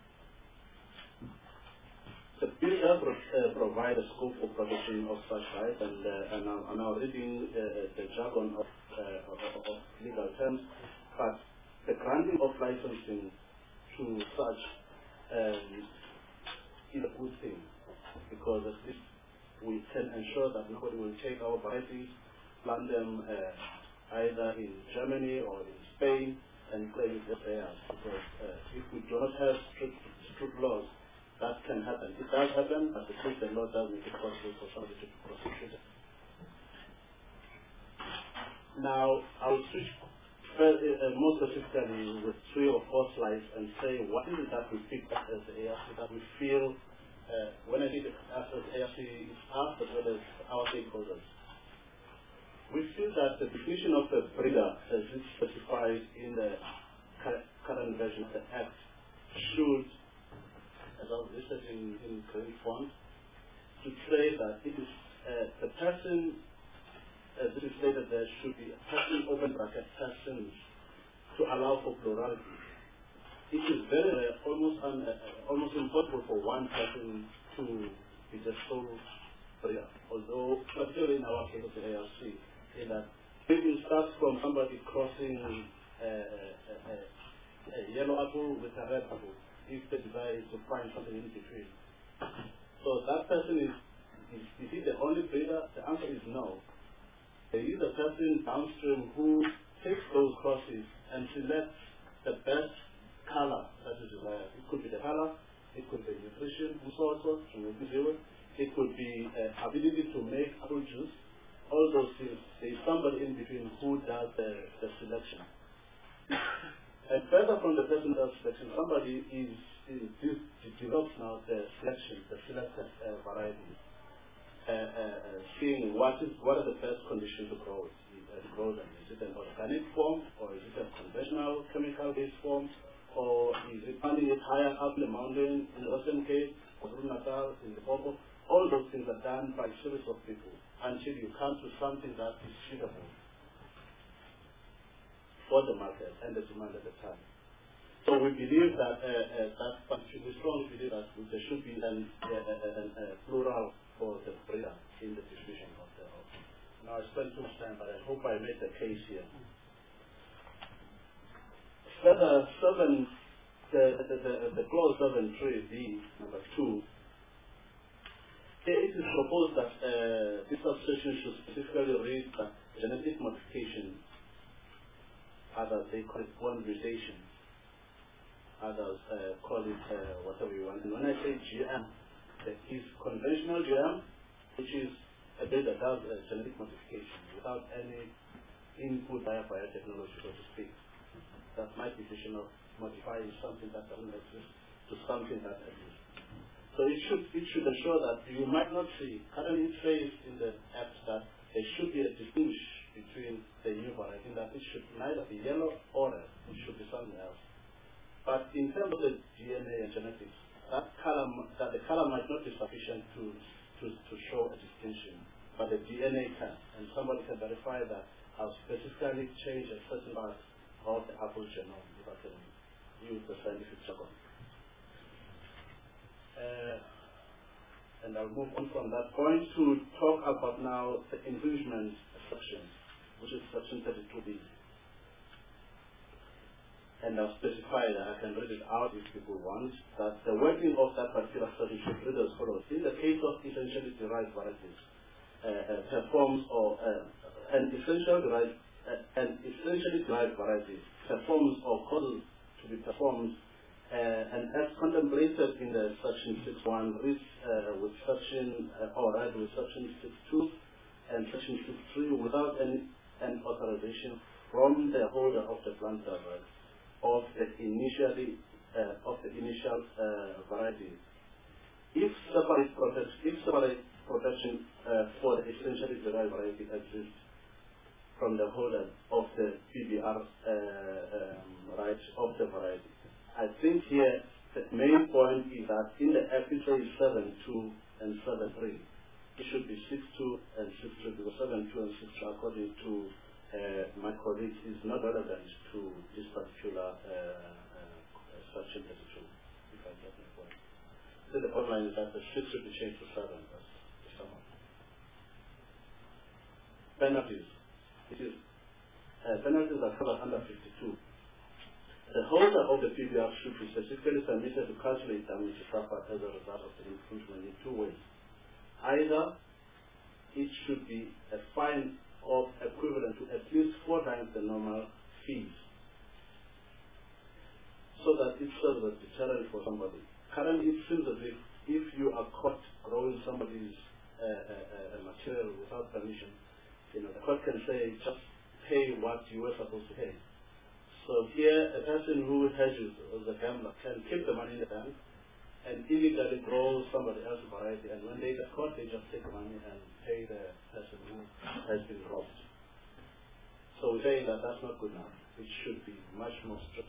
The bill does uh, provide a scope for protection of such rights, and, uh, and I'm, I'm now reading uh, the jargon of, uh, of, of legal terms, but the granting of licensing to such um, is a good thing, because at least we can ensure that nobody will take our varieties, plant them uh, either in Germany or in Spain, and claim it as theirs, because uh, if we do not have strict, strict laws, that can happen. It does happen, but the truth the law does make it possible for somebody to be prosecuted. Now, I will switch first, uh, more specifically with three or four slides and say what is it that we pick up as the A R C that we feel, uh, when I think as the A R C is us as well as our stakeholders. We feel that the definition of a breeder, as it's specified in the current version of the Act, should, as I've listed in, in green font, to say that it is uh, the person, as it is stated, there should be a person, open bracket, persons, to allow for plurality. It is very rare, almost, un, uh, almost impossible for one person to be the sole breeder, although, particularly in our case of the A R C, in that it starts from somebody crossing uh, uh, uh, a yellow apple with a red apple, if the desire is to find something in between. So that person is, is, is he the only breeder? The answer is no. There is a person downstream who takes those crosses and selects the best color that is desired. It could be the color, it could be nutrition, resources, it could be uh, ability to make apple juice, all those things. There is somebody in between who does the, the selection. And further from the person does selection, somebody is, is, is develops now the selection, the selected uh, varieties, uh, uh, uh, seeing what is what are the best conditions to grow it. Uh, to grow them. Is it an organic form, or is it a conventional chemical-based form, or is it planting it higher up the mountain in the Western Cape, or Natal in the Popo? All those things are done by a series of people until you come to something that is suitable for the market and the demand at the time. So we believe that uh, uh, that we strongly believe that there should be an, uh, uh, uh, plural for the breeder in the distribution of the house. Now I spent too much time, but I hope I made the case here. Further, seven, the, the, the, the clause seven three B number two. It is proposed that uh, this subsection should specifically read that genetic modification, others they call it polymerization, others uh, call it uh, whatever you want. And when I say G M, that is conventional G M, which is a bit that does uh, genetic modification without any input via biotechnology, so to speak. That's my definition of modifying something that doesn't exist to something that exists. So it should it should ensure that you might not see, currently it says in the Act that there should be a distinction between the new variety, that it should neither be yellow or red, it should be something else. But in terms of the D N A and genetics, that color that the color might not be sufficient to to, to show a distinction, but the D N A can, and somebody can verify that I've specifically changed a certain part of the apple genome if I can use the scientific jargon. and I'll move on from that point to talk about now the infringement section, which is section thirty-two B. And I've specified, I can read it out if people want, that the working of that particular section should read as follows. In the case of essentially derived varieties, uh, uh, performs or uh, an essentially derived uh, an essentially derived variety performs or causes to be performed, uh, and as contemplated in the section six one reads uh, with section uh, or right with section six two and section six three without any an authorization from the holder of the planter right, of the initially uh, of the initial uh, varieties. If separate protection, if separate protection uh, for the essentially derived variety exists from the holder of the P B R uh, um, right of the variety, I think here the main point is that in the Act it says seven two and seven three. It should be six two and six three because seven two and six two, according to Uh, my colleagues, is not relevant to this particular uh, uh, section thirty-two, if I get my point. So the bottom line is that the six should be changed to seven. Penalties. It is, uh, penalties are covered under fifty-two. The holder of the P B R should be specifically permitted to calculate damage suffered as a result of the infringement in two ways. Either it should be a fine of equivalent to at least four times the normal fees, so that it serves as a deterrent for somebody. Currently, it seems as if if you are caught growing somebody's uh, uh, uh, material without permission, you know, the court can say just pay what you were supposed to pay. So here, a person who hedges as a gambler can keep the money in the bank and illegally grow somebody else's variety, and when they get caught, they just take the money and pay the person who has been robbed. So we're saying that that's not good enough. It should be much more stricter.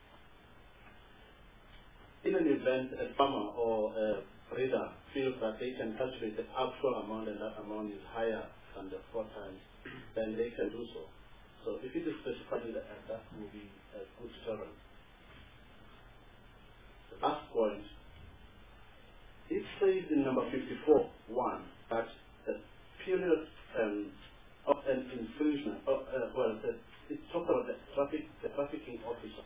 In an event, a farmer or a breeder feels that they can calculate the actual amount and that amount is higher than the four times, then they can do so. So if it is specified in the Act, that will be a good deterrent. The last point, it says in number fifty-four one that the period um, of an infringement, uh, uh, well, the, it talks about the traffic, the trafficking officer.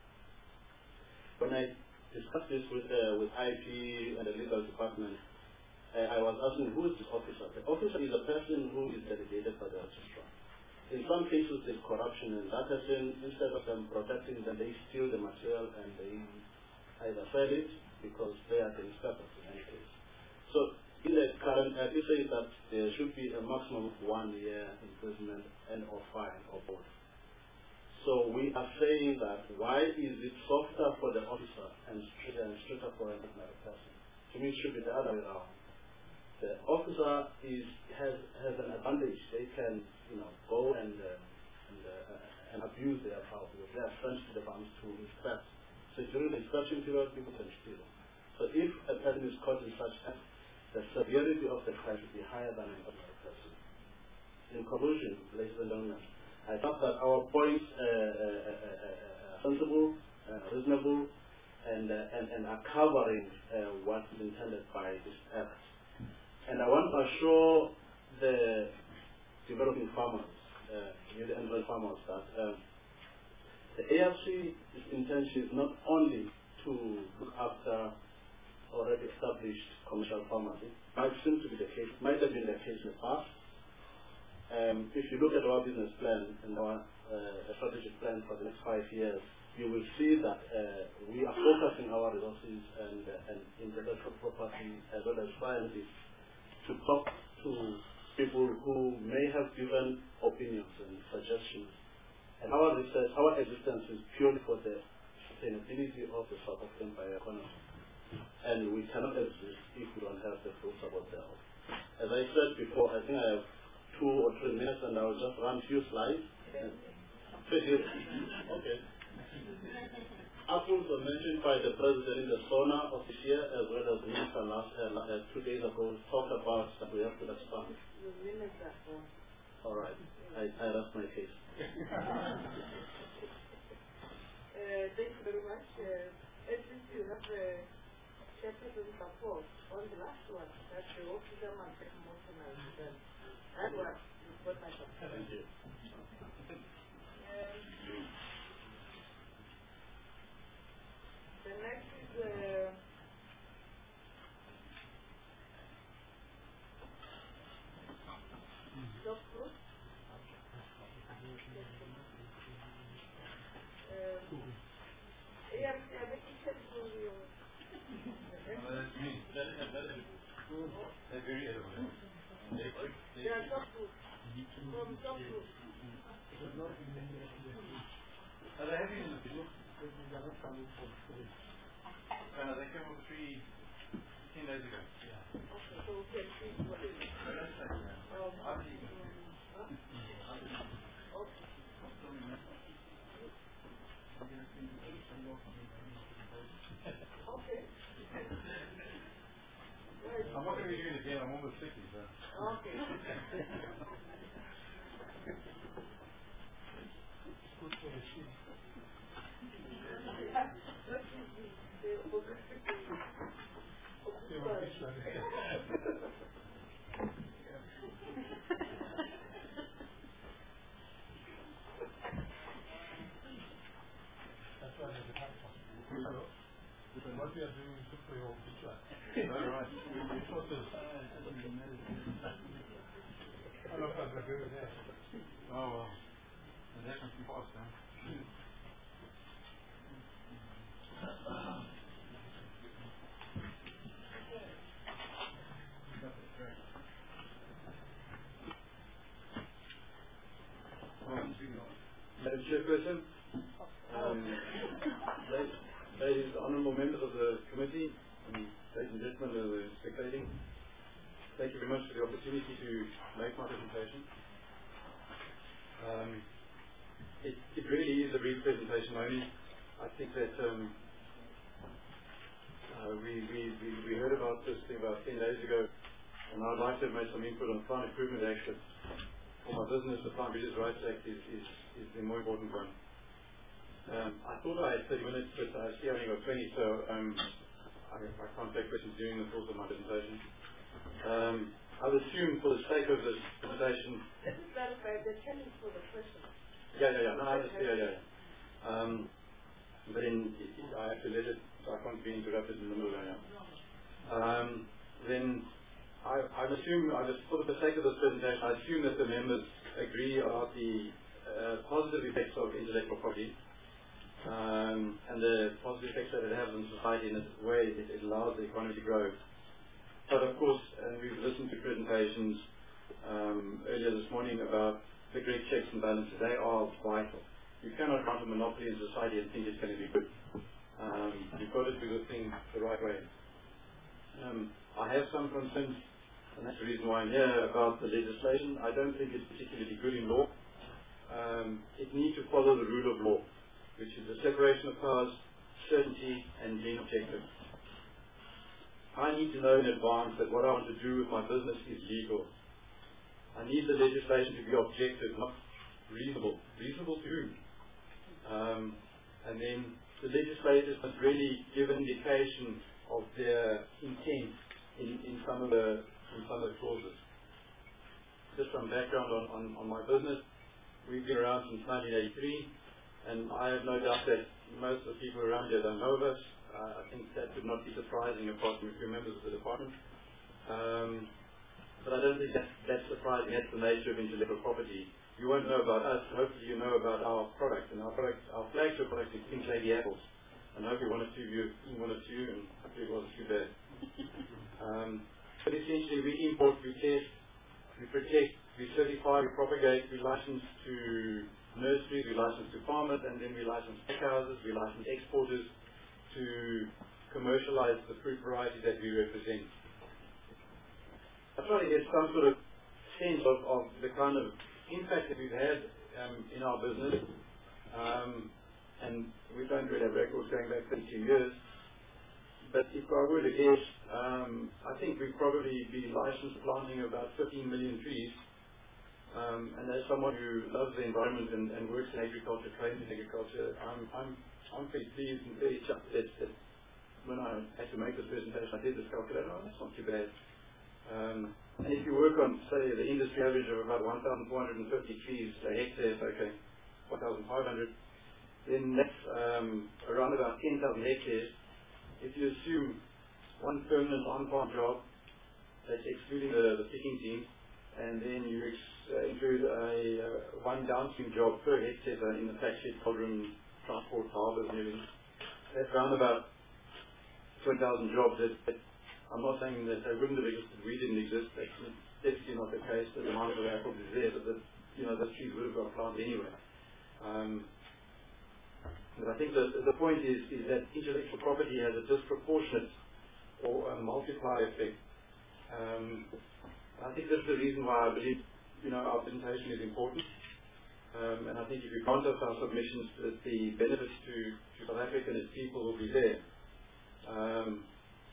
When I discussed this with uh, with I P and the legal department, uh, I was asking who is this officer. The officer is a person who is delegated by the registrar. In some cases, there's corruption, and that person, instead of them protecting them, they steal the material and they either sell it because they are the inspectors in any case. So in the current Act, it says that there should be a maximum of one year imprisonment and or fine or both. So we are saying that why is it softer for the officer and stricter, and stricter for an ordinary person? To me, it should be the other way around. The officer is has has an advantage. They can, you know, go and uh, and, uh, and abuse their power because they are sent to the banks to inspect. So during the inspection period, people can steal. So if a person is caught in such act, the severity of the crime should be higher than an ordinary person. In conclusion, ladies and gentlemen, I thought that our points are uh, uh, uh, uh, sensible, uh, reasonable, and, uh, and, and are covering uh, what is intended by this Act. And I want to assure the developing farmers, uh, the end farmers, that uh, the A R C's intention is not only to look after already established commercial farmers. It might seem to be the case, might have been the case in the past. Um, if you look at our business plan and our uh, strategic plan for the next five years, you will see that uh, we are focusing our resources and, uh, and intellectual property as well as scientists to talk to people who may have given opinions and suggestions. And our research, our existence is purely for the sustainability of the South African bioeconomy. And we cannot exist if we don't have the fruits of our thereof. As I said before, I think I have two or three minutes and I will just run a few slides. Okay. Apples were mentioned by the President in the SONA of this year, as well as the Minister last, uh, uh, two days ago talked about that we have to expand. All right. I, I rest my case. Uh, thank you very much. Uh, at least you have uh, capital support on the last one, that the officer must take emotional return. That was what my support. Thank you. The next is uh, dog fruit. Yeah, yeah, but he said to you. That's me. That is, that is, that's very edible. Yeah, dog fruit. From dog fruit. Are they having in the video? Uh, they came on the tree ten days ago. Yeah. Okay, so we can see what it is. No, that's fine. Um, I'll see you. huh? Okay. Okay. I'm not going to be doing it again. I'm almost sixty, so. Okay. Good for the sheep. That's why there's a hard one. So, what we are doing is to play all the track. All right. We thought this. I don't know if I'm going to do that. Oh, well. That must be fast, huh? Madam Chairperson, um, ladies, ladies, honourable members of the committee, and ladies and gentlemen who are spectating, thank you very much for the opportunity to make my presentation. Um, it, it really is a brief presentation only. I think that um, uh, we, we, we, we heard about this thing about ten days ago, and I'd like to make some input on Plant Improvement Act. For my business, the Plant Breeders' Rights Act is, is, is the more important one. Um, I thought I had thirty minutes, but I see I only got twenty, so um, I, I can't take questions during the course of my presentation. Um, I would assume for the sake of this presentation... Let me clarify, the ten is for the question. Yeah, yeah, yeah, no, I understand, yeah, yeah, yeah. Um, but then I have to let it, so I can't be interrupted in the middle of it. Um, then I, I assume, I just, for the sake of this presentation, I assume that the members agree about the uh, positive effects of intellectual property um, and the positive effects that it has on society in a way it, it allows the economy to grow. But of course, uh, we've listened to presentations um, earlier this morning about the great checks and balances. They are vital. You cannot run a monopoly in society and think it's going to be good. Um, you've got to do the thing the right way. Um, I have some concerns, and that's the reason why I'm here, about the legislation. I don't think it's particularly good in law. Um, it needs to follow the rule of law, which is the separation of powers, certainty, and being objective. I need to know in advance that what I want to do with my business is legal. I need the legislation to be objective, not reasonable. Reasonable to whom? Um, and then the legislators must really give an indication of their intent in, in some of the in some of the clauses. Just some background on, on, on my business. We've been around since nineteen eighty-three, and I have no doubt that most of the people around here don't know of us. Uh, I think that would not be surprising apart from a few members of the department. Um, but I don't think that's, that's surprising. That's the nature of intellectual property. You won't know about us. Hopefully you know about our product. And our product, our flagship product is Pink Lady Apples. And hopefully one or two of you, one or two, and hopefully it wasn't too bad. Um, but essentially we import, we test, we protect, we certify, we propagate, we license to nurseries, we license to farmers, and then we license pack houses, we license exporters to commercialize the fruit varieties that we represent. I try to get some sort of sense of, of the kind of impact that we've had um, in our business, um, and we don't really have records going back thirty-two years, but if I were to guess, um, I think we'd probably be licensed planting about fifteen million trees, um, and as someone who loves the environment and, and works in agriculture, trains in agriculture, I'm, I'm, I'm pretty pleased and very chuffed that, that when I had to make this presentation, I did this calculation. Oh, that's not too bad. Um, and if you work on, say, the industry average of about one thousand four hundred fifty trees a hectare, so okay, one thousand five hundred, then that's um, around about ten thousand hectares. If you assume one permanent on-farm job, that's excluding the, the picking team, and then you ex uh, include a uh, one downstream job per hectare so in the flat shed, cold room, transport, harvest, and everything. That's around about twenty thousand jobs. That, that I'm not saying that they wouldn't have existed, we didn't exist. That's definitely not the case. The demand for the apples is there, but the, you know, those trees would have got planted anyway. Um, but I think the, the point is, is that intellectual property has a disproportionate or a multiplier effect. Um, I think that's the reason why I believe, you know, our presentation is important. Um, and I think if we grant us our submissions, that the benefits to, to South Africa and its people will be there. Um,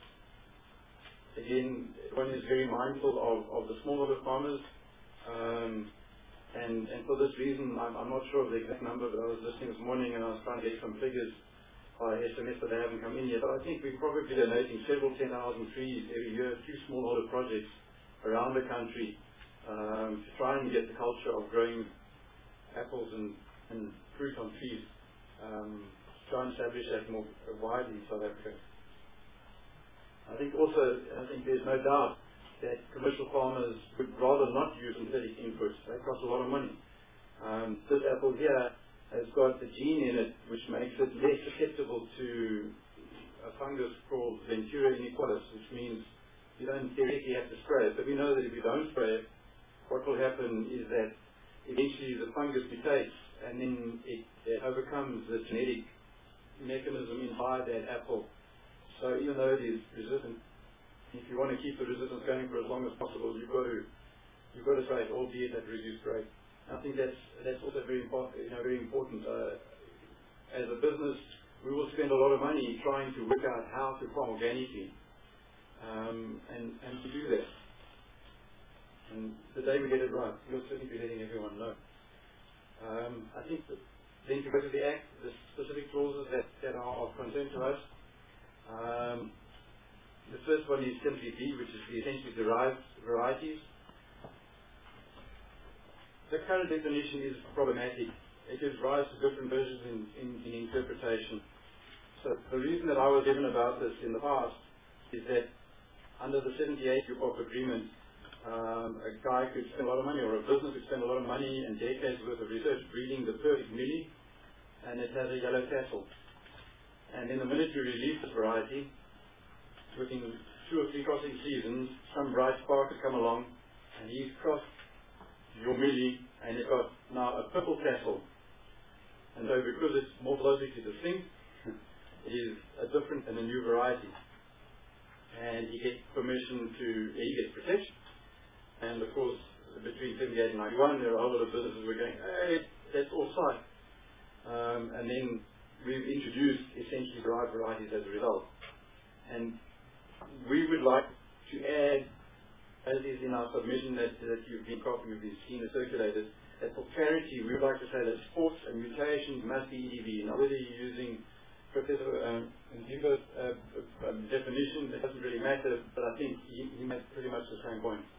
again, one is very mindful of, of the smallholder farmers. Um, and, and for this reason, I'm, I'm not sure of the exact number, but I was listening this morning and I was trying to get some figures by S M S, but they haven't come in yet. But I think we're probably donating several ten thousand trees every year to smallholder projects around the country um, to try and get the culture of growing apples and, and fruit on trees, um, try and establish that more widely in South Africa. I think also, I think there's no doubt that commercial farmers would rather not use synthetic inputs. They cost a lot of money. Um, this apple here has got a gene in it which makes it less susceptible to a fungus called Ventura iniqualis, which means you don't theoretically have to spray it. But we know that if you don't spray it, what will happen is that eventually the fungus mutates and then it, it overcomes the genetic mechanism inside that apple. So even though it is resistant, if you want to keep the resistance going for as long as possible, you've got to you've got to spray it, albeit at reduced rate. I think that's that's also very important. You know, very important. Uh, as a business, we will spend a lot of money trying to work out how to farm organically, um, and and to do that. And the day we get it right, we'll certainly be letting everyone know. Um, I think that then to go to the Act, the specific clauses that, that are of concern to us. Um, the first one is simply B, which is the essentially derived varieties. The current definition is problematic. It gives rise to different versions in, in, in interpretation. So the reason that I was given about this in the past is that under the seventy-eight U P O P agreement, um, a guy could spend a lot of money, or a business could spend a lot of money and decades worth of research breeding the perfect millie, and it has a yellow tassel. And then the minute you release the variety, within two or three crossing seasons, some bright spark has come along, and he's crossed your millie, and it's got now a purple tassel. And so because it's morphologically distinct, it is a different and a new variety. And he gets permission to, he gets protection. And of course, between seventy-eight and ninety-one, there are a whole lot of businesses who are going, hey, that's offside. Um, and then we've introduced essentially derived varieties as a result. And we would like to add, as is in our submission that, that you've been copied, you've been seen and circulated, that for clarity, we would like to say that sports and mutations must be E D V. Now, whether you're using Professor um, Ndimba's uh, uh, definition, it doesn't really matter, but I think he, he made pretty much the same point.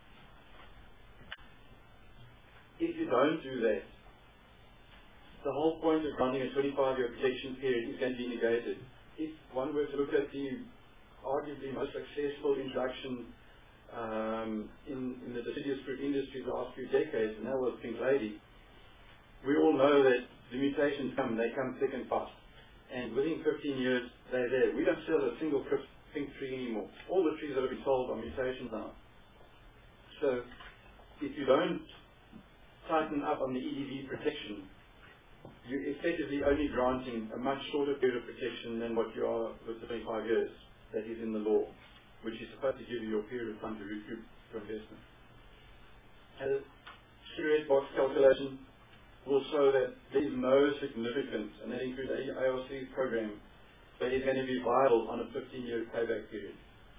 If you don't do that, the whole point of granting a twenty-five year protection period is going to be negated. If one were to look at the arguably most successful introduction um, in, in the deciduous fruit industry the last few decades, and that was Pink Lady, we all know that the mutations come, they come thick and fast. And within fifteen years, they're there. We don't sell a single pink tree anymore. All the trees that have been sold are mutations now. So, if you don't tighten up on the E D V protection, you're effectively only granting a much shorter period of protection than what you are with the twenty-five years that is in the law, which is supposed to give you your period of time to recoup your investment. A cigarette box calculation will show that there is no significant, and that includes the A R C's program, that is going to be viable on a fifteen year payback period.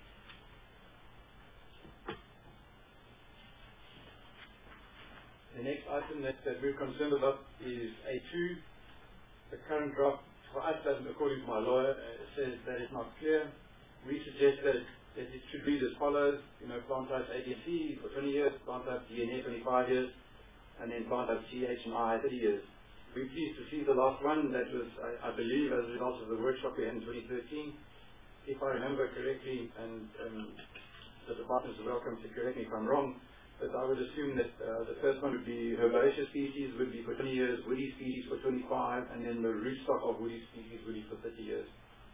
The next item that, that we're concerned about is A two. The current draft for us doesn't, according to my lawyer, uh, says that it's not clear. we suggest that it, that it should read as follows, you know, plant types A, B, and C for twenty years, plant types D and E twenty-five years, and then plant types G, H, and I thirty years. We're pleased to see the last one that was, I, I believe, as a result of the workshop we had in twenty thirteen. If I remember correctly, and um, the department is welcome to correct me if I'm wrong, but I would assume that uh, the first one would be herbaceous species, would be for twenty years, woody species for twenty-five, and then the rootstock of woody species would be for thirty years.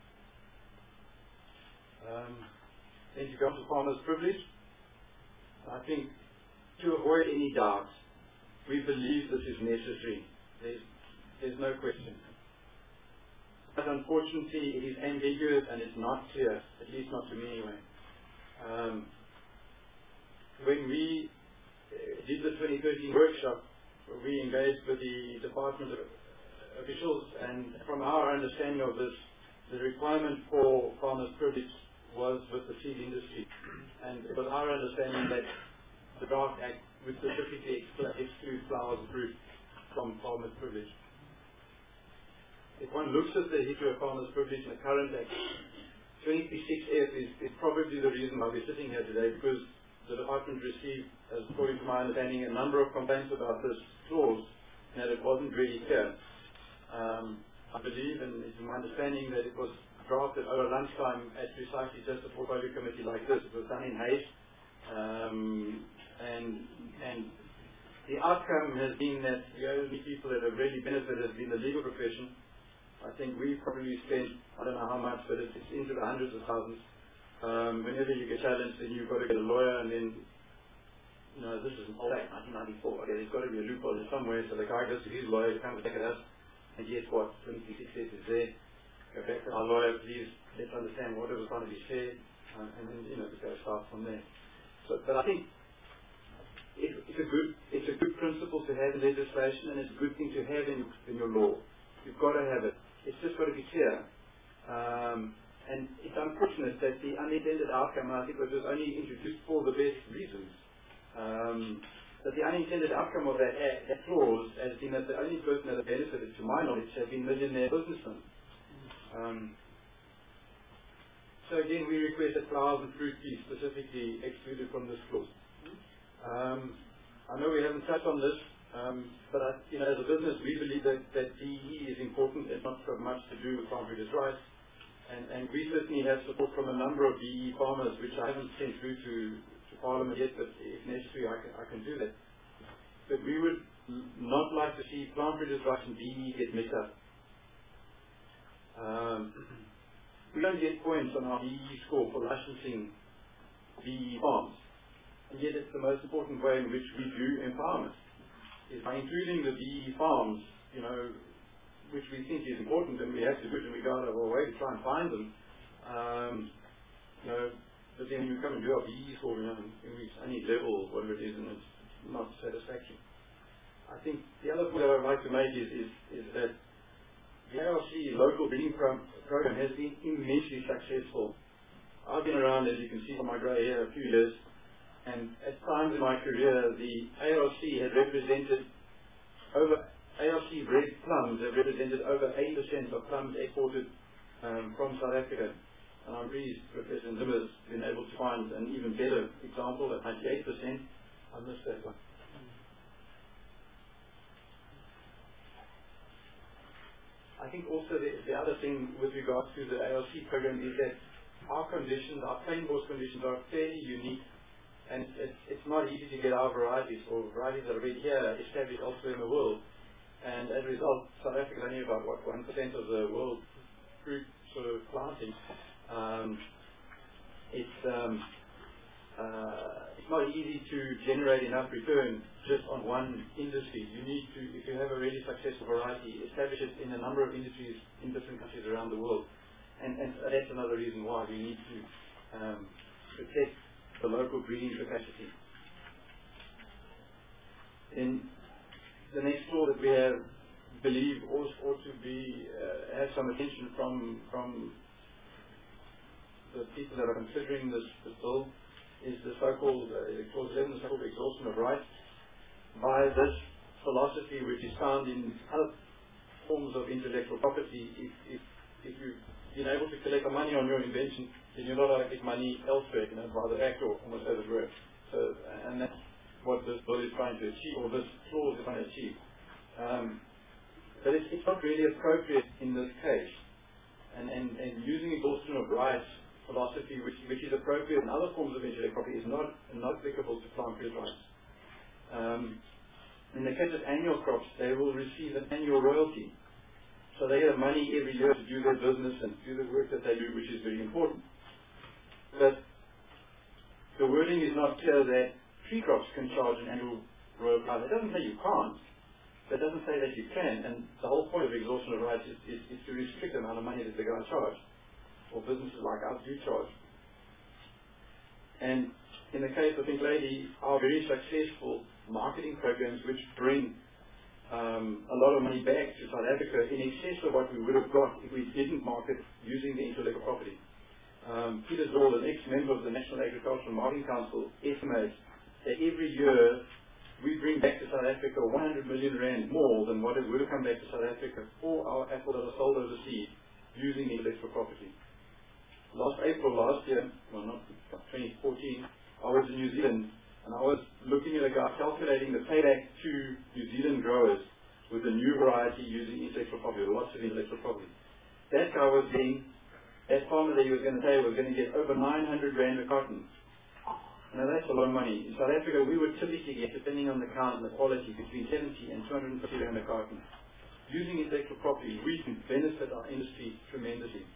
Um, then to go to farmers' privilege, I think to avoid any doubts, we believe this is necessary. There's, there's no question. But unfortunately, it is ambiguous and it's not clear, at least not to me anyway. Um, when we uh, did the twenty thirteen workshop, we engaged with the department officials, and from our understanding of this, the requirement for farmers' privilege was with the seed industry. And it was our understanding that the Draft Act would specifically exclude flowers and fruit from farmers' privilege. If one looks at the history of farmers' privilege in the current Act, twenty-six F is, is probably the reason why we're sitting here today, because the department received, as according to my understanding, a number of complaints about this clause, and that it wasn't really clear. Um, I believe, and it's my understanding, that it was drafted over lunchtime at precisely just a portfolio committee like this. It was done in haste, um, and and the outcome has been that the only people that have really benefited has been the legal profession. I think we've probably spent, I don't know how much, but it's, it's into the hundreds of thousands. Um, whenever you get challenged, then you've got to get a lawyer, and then, you know, this is an old act, nineteen ninety-four. Okay, there's got to be a loophole in somewhere, so the guy goes to his lawyer, he comes back at us, and guess what? twenty-six F is there. Go back to our lawyer, please, let's understand what it was going to be shared, uh, and then, you know, just go start from there. So, but I think it, it's, a good, it's a good principle to have in legislation, and it's a good thing to have in, in your law. You've got to have it. It's just got to be clear. Um, and it's unfortunate that the unintended outcome, I think it was only introduced for the best reasons, um, that the unintended outcome of that, that clause has been that the only person that has benefited, to my knowledge, has been millionaire businessmen. Um, so again, we request that flowers and fruit be specifically excluded from this clause. Um, I know we haven't touched on this, um, but I, you know, as a business, we believe that, that D E is important. It's not so much to do with farm breeders' rights, and, and we certainly have support from a number of D E farmers, which I haven't sent through to, to Parliament yet, but if necessary, I can, I can do that. But we would not like to see plant breeders' rights and D E get mixed up. Um, we don't get points on our D E score for licensing D E farms, and yet it's the most important way in which we do empowerment, is by including the D E farms, you know, which we think is important, and we have to do it, and we go out of our way to try and find them. Um, you know, but then you come and do our D E score, you know, and we only level whatever it is, and it's not satisfactory. I think the other point that I'd like to make is, is, is that the A R C local breeding pro program has been immensely successful. I've been around, as you can see from my grey hair, a few years, and at times in my career, the A R C had represented over, A R C bred plums have represented over eighty percent of plums exported um, from South Africa. And I'm pleased Professor Zimmer's been able to find an even better example at ninety-eight percent. I missed that one. I think also the, the other thing with regards to the A R C program is that our conditions, our plain horse conditions are fairly unique, and it's, it's not easy to get our varieties, or varieties that are already here established elsewhere in the world. And as a result, South Africa is only about, what, one percent of the world fruit sort of planting. Um, it's, um, uh, it's not easy to generate enough return just on one industry. You need to, if you have a really successful variety, establish it in a number of industries in different countries around the world. And, and that's another reason why we need to um, protect the local breeding capacity. Then the next law that we have, believe ought, ought to be uh, have some attention from from the people that are considering this, this bill is the so-called uh, clause eleven, the so-called exhaustion of rights. By this philosophy, which is found in other forms of intellectual property, if if if you've been able to collect the money on your invention, then you're not allowed to get money elsewhere, you know, by the back door, almost as it were. So, and that's what this bill is trying to achieve, or this clause is trying to achieve. Um, but it's, it's not really appropriate in this case. And, and, and using exhaustion of rights philosophy, which, which is appropriate in other forms of intellectual property, is not, not applicable to plant food rights. Um, in the case of annual crops, they will receive an annual royalty. So they have money every year to do their business and do the work that they do, which is very important. But the wording is not clear that tree crops can charge an annual royalty. It doesn't say you can't. That doesn't say that you can, and the whole point of exhaustion of rights is, is, is to restrict the amount of money that they're going to charge, or businesses like us do charge. And in the case of Pink Lady, our very successful marketing programs, which bring um, a lot of money back to South Africa in excess of what we would have got if we didn't market using the intellectual property. Um, Peter Zoll, an ex-member of the National Agricultural Marketing Council, estimates that every year we bring back to South Africa one hundred million rand more than what it would have come back to South Africa for our apple that are sold overseas using intellectual property. Last April last year, well not twenty fourteen, I was in New Zealand and I was looking at a guy calculating the payback to New Zealand growers with a new variety using intellectual property, lots of intellectual property. That guy was getting, that farmer that he was going to say was going to get over nine hundred rand a carton. Now that's a lot of money. In South Africa, we would typically get, depending on the count and the quality, between seventy and two hundred fifty rand a carton. Using intellectual property, we can benefit our industry tremendously.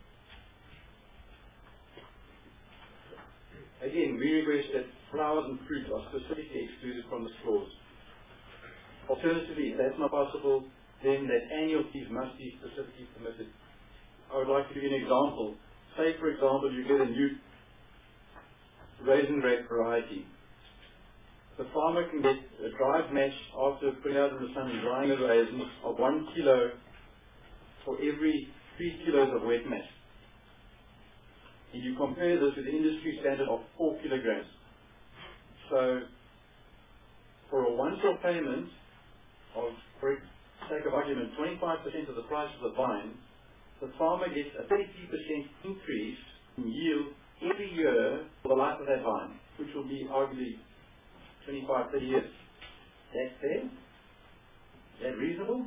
Again, we request that flowers and fruit are specifically excluded from this clause. Alternatively, if that's not possible, then that annual fees must be specifically permitted. I would like to give you an example. Say, for example, you get a new raisin grape variety. The farmer can get a dried mash after putting out in the sun and drying the raisins of one kilo for every three kilos of wet mash. And you compare this with the industry standard of four kilograms. So, for a once-off payment of, for sake of argument, twenty-five percent of the price of the vine, the farmer gets a thirty percent increase in yield every year for the life of that vine, which will be arguably twenty-five, thirty years. That's fair? Is that reasonable?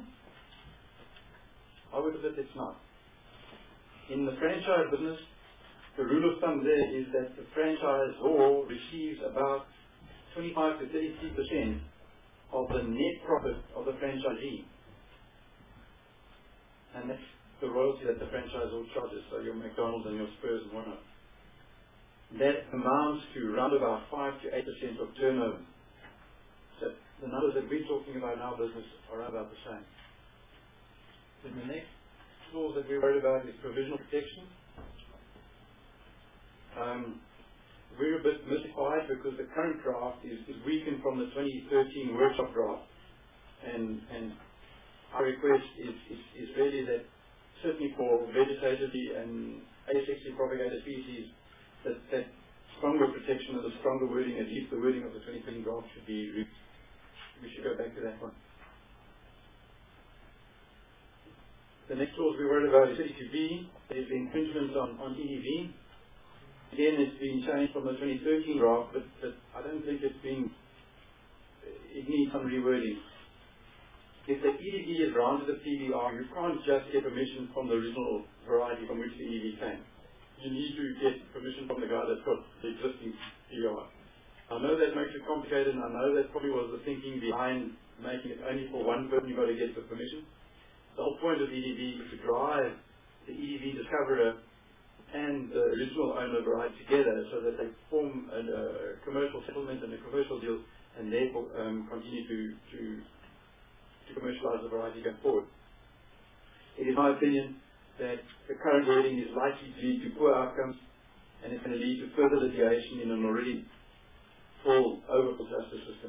I would admit it's not. In the franchise business, the rule of thumb there is that the franchisor receives about twenty-five to thirty-three percent of the net profit of the franchisee. And that's the royalty that the franchisor charges, so your McDonald's and your Spurs and whatnot. That amounts to around about five to eight percent of turnover. So the numbers that we're talking about in our business are about the same. Then the next clause that we're worried about is provisional protection. Um, we're a bit mystified because the current draft is, is weakened from the twenty thirteen workshop draft. And, and our request is, is, is really that certainly for vegetatively and asexually propagated species, That, that stronger protection and the stronger wording, at least the wording of the twenty thirteen draft should be re we should go back to that one. The next clause we worried about is thirty-two B, is the infringement on, on E D V. Again, it's been changed from the twenty thirteen draft, but, but I don't think it's been, it needs some rewording. If the E D V is granted a P B R, you can't just get permission from the original variety from which the E D V came. You need to get permission from the guy that's got the existing P B R. I know that makes it complicated, and I know that probably was the thinking behind making it only for one person you've got to get the permission. The whole point of E D V is to drive the E D V discoverer and the original owner variety together so that they form a, a commercial settlement and a commercial deal, and therefore um, continue to, to, to commercialize the variety going forward. It is my opinion that the current wording is likely to lead to poor outcomes, and it's going to lead to further litigation in an already full, overfull justice system.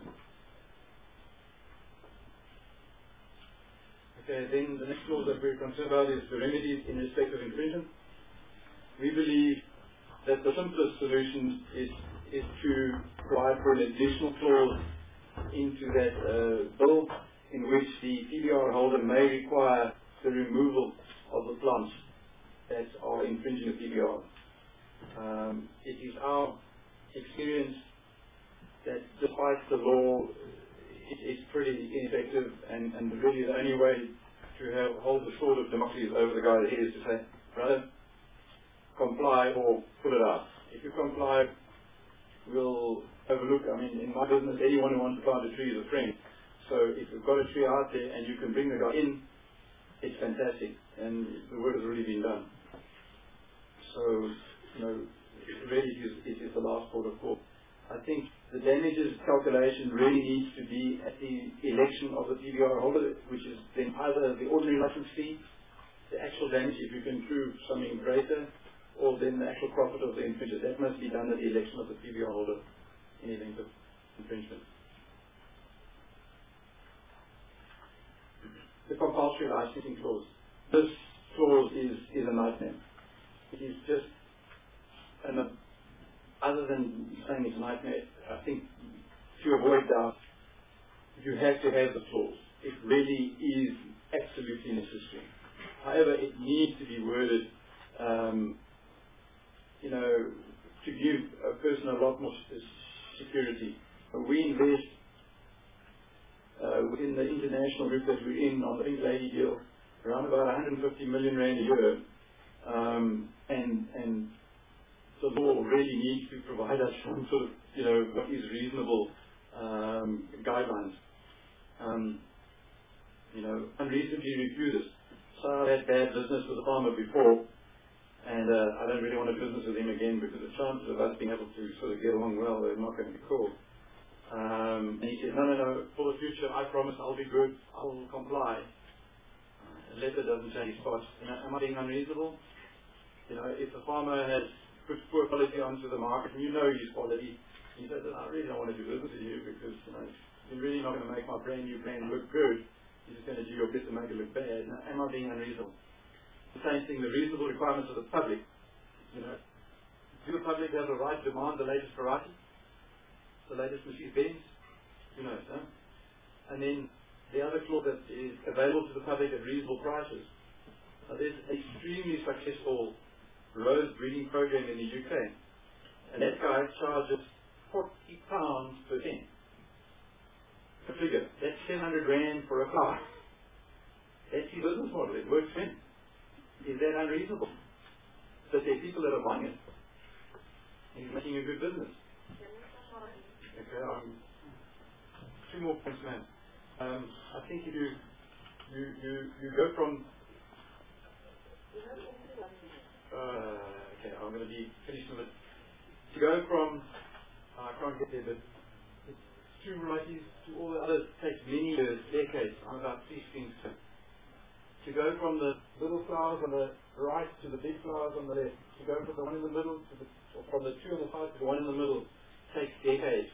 Okay, then the next clause that we're concerned about is the remedies in respect of infringement. We believe that the simplest solution is, is to provide for an additional clause into that uh, bill in which the P B R holder may require the removal of the plants that are infringing the P B R. Um, it is our experience that despite the law, it is pretty ineffective, and, and really the only way to have, hold the sword of Damocles over the guy's head is to say, brother, comply or pull it out. If you comply, we'll overlook, I mean, in my business, anyone who wants to plant a tree is a friend. So if you've got a tree out there and you can bring the guy in, it's fantastic, and the work has already been done. So, you know, really it is, it is the last port of call. I think the damages calculation really needs to be at the election of the P V R holder, which is then either the ordinary license fee, the actual damage if you can prove something greater, or then the actual profit of the infringer. That must be done at the election of the P V R holder in event of infringement. The compulsory licensing clause. This clause is, is a nightmare. It is just, and uh, other than saying it's a nightmare, I think to avoid doubt, you have to have the clause. It really is absolutely necessary. However, it needs to be worded, um, you know, to give a person a lot more security. We invest Uh, within the international group that we're in on the Pink Lady deal, around about one hundred fifty million rand a year, um, and and the law really needs to provide us some sort of, you know, what is reasonable um, guidelines. Um, you know, unreasonably refused. So I had bad business with a farmer before, and uh, I don't really want to business with him again because the chances of us being able to sort of get along well are not going to be cool. Um, and he said, no, no, no, for the future, I promise I'll be good, I'll comply. Uh, a letter doesn't change spots. You know, am I being unreasonable? You know, if the farmer has put poor quality onto the market, and you know his quality, he says, I really don't want to do business with you because, you know, you're really not going to make my brand new brand look good. You're just going to do your best to make it look bad. Now, am I being unreasonable? The same thing, the reasonable requirements of the public. You know, do the public have the right to demand the latest variety? The latest Mercedes-Benz, you know, no? And then the other clause that is available to the public at reasonable prices. Now, there's an extremely successful rose breeding program in the U K, and that guy charges forty pounds per ten. A figure, that's seven hundred rand for a flower. That's his business model, it works for him. Is that unreasonable? But there are people that are buying it, and he's making a good business. Okay, um, two more points, man. Um, I think if you you you you go from uh, okay, I'm going to be finished with it. To go from uh, I can't get there, but two varieties to all the others takes many years, decades. I'm about three things. To go from the little flowers on the right to the big flowers on the left. To go from the one in the middle to the or from the two on the side to the one in the middle takes decades.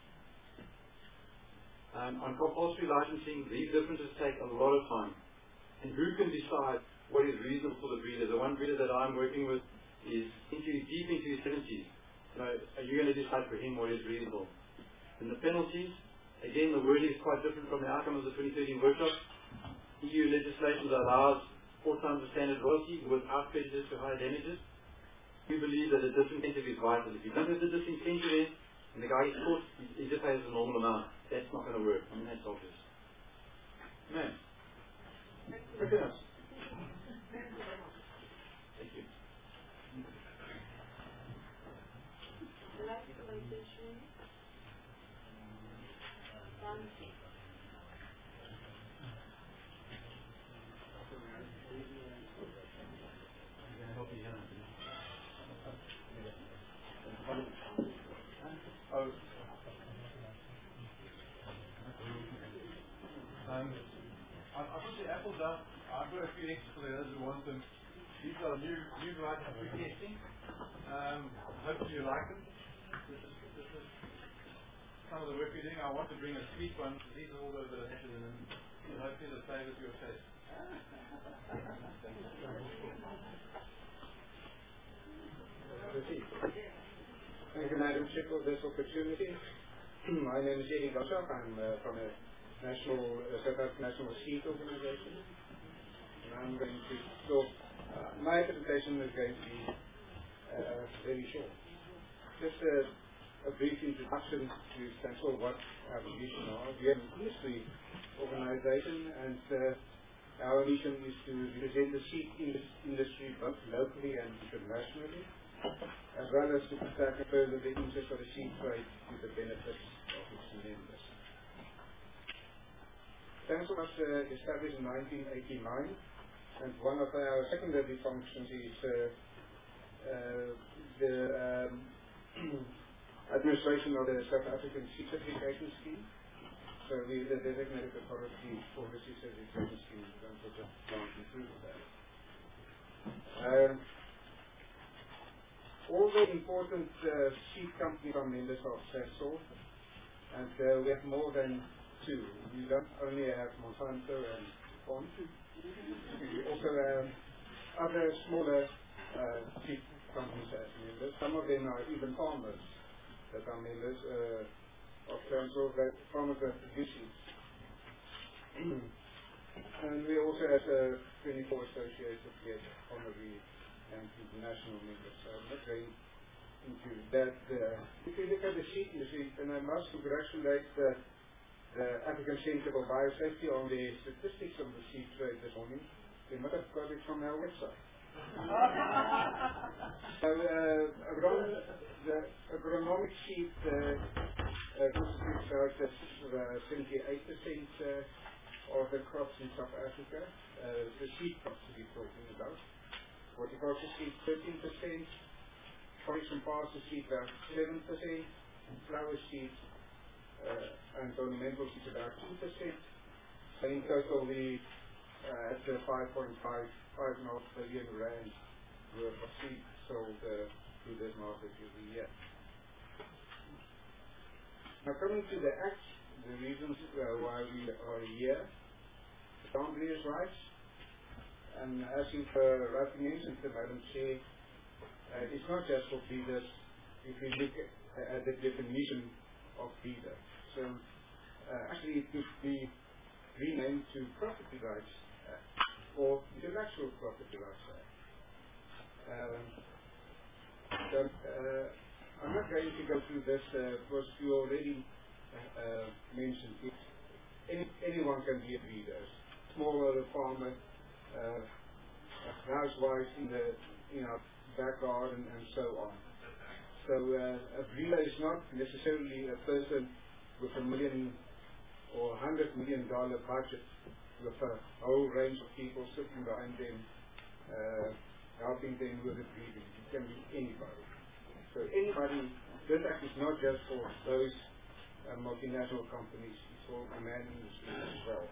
Um, on compulsory licensing, these differences take a lot of time. And who can decide what is reasonable for the breeder? The one breeder that I'm working with is into deep into his seventies. You know, are you going to decide for him what is reasonable? And the penalties, again, the wording is quite different from the outcome of the twenty thirteen workshop. E U legislation allows four times the standard royalty without prejudice to higher damages. We believe that a disincentive is vital. If you don't have the disincentive in, and the guy is caught, he, he just pays a normal amount. That's not going to work. I mean, that's obvious. Man. Look at us. Thank you. Oh. Um, I, I put the apples up. I've got a few extras for those who want them. These are new new varieties for testing. Um, hopefully you like them. This is, this is some of the work we're doing. I want to bring a sweet one. These are all those that are acid in them. And hopefully they'll stay with your taste. Thank you, Madam Chair, for this opportunity. My name is Erik Gasak. I'm uh, from a national, uh, South African National Seed Organization. And I'm going to talk, uh, my presentation is going to be uh, very short. Just a, a brief introduction to Stensel, what our mission are. We are an industry organization, and uh, our mission is to represent the seed industry both locally and internationally, as well as to protect and further the interest of the seed trade to the benefit of its members. Stensel was uh, established in nineteen eighty-nine, and one of our secondary functions is uh, uh, the um, administration of the South African Seed Certification Scheme. So we are the designated authority for the Seed Certification Scheme, and we'll just run through that. Um, all the important uh, seed companies are members of Stensel, and uh, we have more than two. We don't only have Monsanto and Pond. We also have other smaller uh, seed companies as members. Some of them are even farmers that are members uh, of Stensel, that farmers that produce seeds. And we also have uh, twenty-four associated with honorary and international members. So I'm not going into that. Uh, if you look at the seed industry, and I must congratulate the, the African Centre for Biosafety on the statistics of the seed trade this morning. They must have got it from our website. So, uh, agron the agronomic seed uh, uh, constitutes about uh, seventy-eight percent uh, of the crops in South Africa. Uh, the seed crops we're talking about. Horticulture seed thirteen percent, forage and pasture seed about seven percent, and flower seeds uh, and ornamental seeds about two percent. So in total we uh, at the five point five five and a half billion rand worth of seed sold uh, through this market every year. Now coming to the Act, the reasons uh, why we are here, the Plant Breeders' Rights, and as you've uh, rightly mentioned, Madam Chair, uh, it's not just for breeders if we look at, uh, at the definition of breeder. So uh, actually it could be renamed to Property Rights Act or Intellectual Property Rights Act. Um, so uh, I'm not going to go through this uh, because you already uh, uh, mentioned it. Any, anyone can be a breeder. Smaller farmer, uh, housewives in the you know back garden and so on. So uh, a breeder is not necessarily a person with a million or a hundred million dollar budget with a whole range of people sitting behind them, uh, helping them with the breeding. It can be anybody. So anybody, this act is not just for those uh, multinational companies, it's for the man industry as well.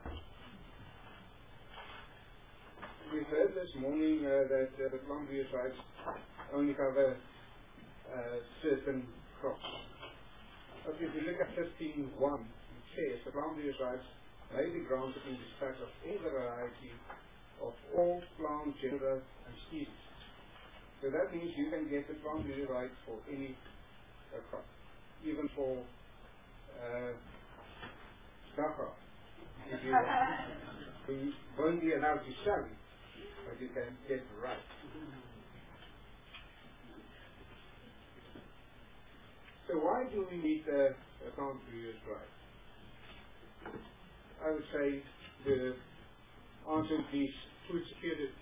We've heard this morning uh, that uh, the Plant Breeders' Rights only cover uh, certain crops. But if you look at fifteen one, it says the Plant Breeders' Rights may be granted in respect of any variety of all plant genera and species. So that means you can get the Plant Breeders' Rights for any uh, crop, even for uh, sauerkraut. If you want, you won't be allowed to sell it, but you can get the right. So why do we need uh, a Plant Breeders' Rights? I would say the answer is food security.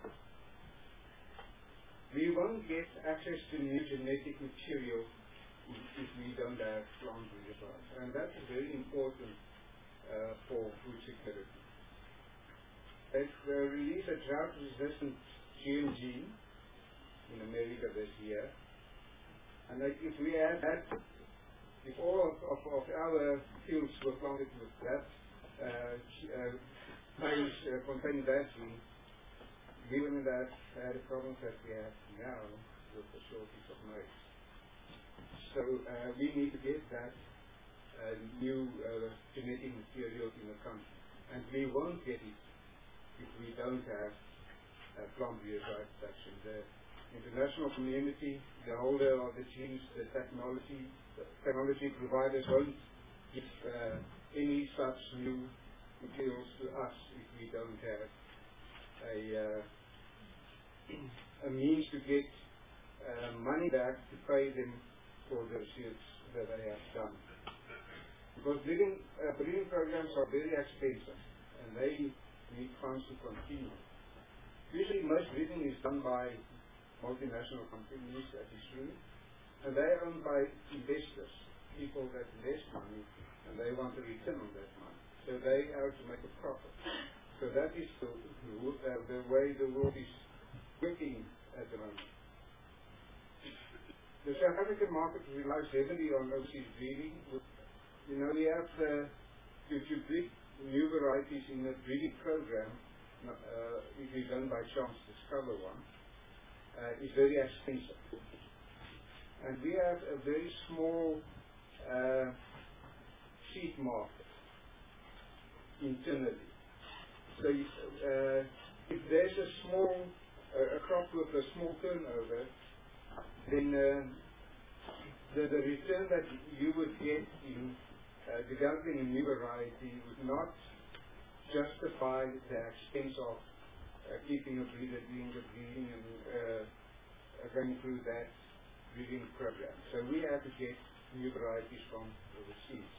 We won't get access to new genetic material if we don't have Plant Breeders' Rights, and that's very important uh, for food security. They've uh, released a drought-resistant G M gene in America this year, and like, if we add that, if all of, of, of our fields were planted with that uh, uh, maize uh, containing that gene, given that uh, the problems that we have now with the shortage of maize. So uh, we need to get that uh, new uh, genetic material in the country, and we won't get it if we don't have uh, Plant Breeders' Rights protection. The international community, the holder of the genes, the technology, the technology providers won't give uh, any such new materials to us if we don't have a, uh, a means to get uh, money back to pay them for the research that they have done. Because breeding, uh, breeding programs are very expensive and they need funds to continue. Usually most breeding is done by multinational companies, that is true, and they are owned by investors, people that invest money and they want a return on that money. So they have to make a profit. So that is the, uh, the way the world is working at the moment. The South African market relies heavily on overseas breeding. You know, we have uh, to, to breed new varieties in a breeding program, uh, if we don't by chance discover one, uh, is very expensive. And we have a very small uh, seed market internally. So uh, if there's a small, uh, a crop with a small turnover, then uh, the, the return that you would get in uh, developing a new variety would not justify the expense of uh, keeping a breeder, doing the breeding, and uh, going through that breeding program. So we have to get new varieties from overseas.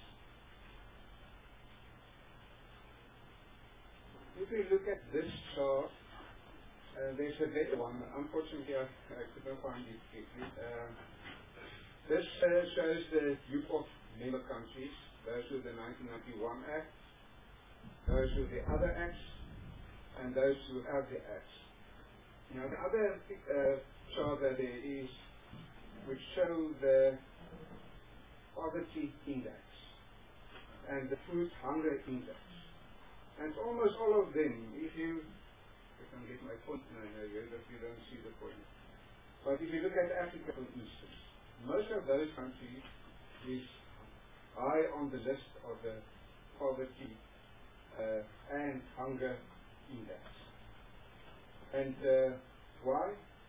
If we look at this chart, uh, there's a better one. Unfortunately, I, I could not find it quickly. Uh, this uh, shows the U P O F member countries. Those with the nineteen ninety-one Act, those with the other acts, and those without the acts. Now, the other uh, chart that there is, which show the poverty index and the food hunger index. And almost all of them, if you, I can get my point now here, if you don't see the point. But if you look at Africa, for instance, most of those countries is high on the list of the poverty uh, and hunger index. And uh, why?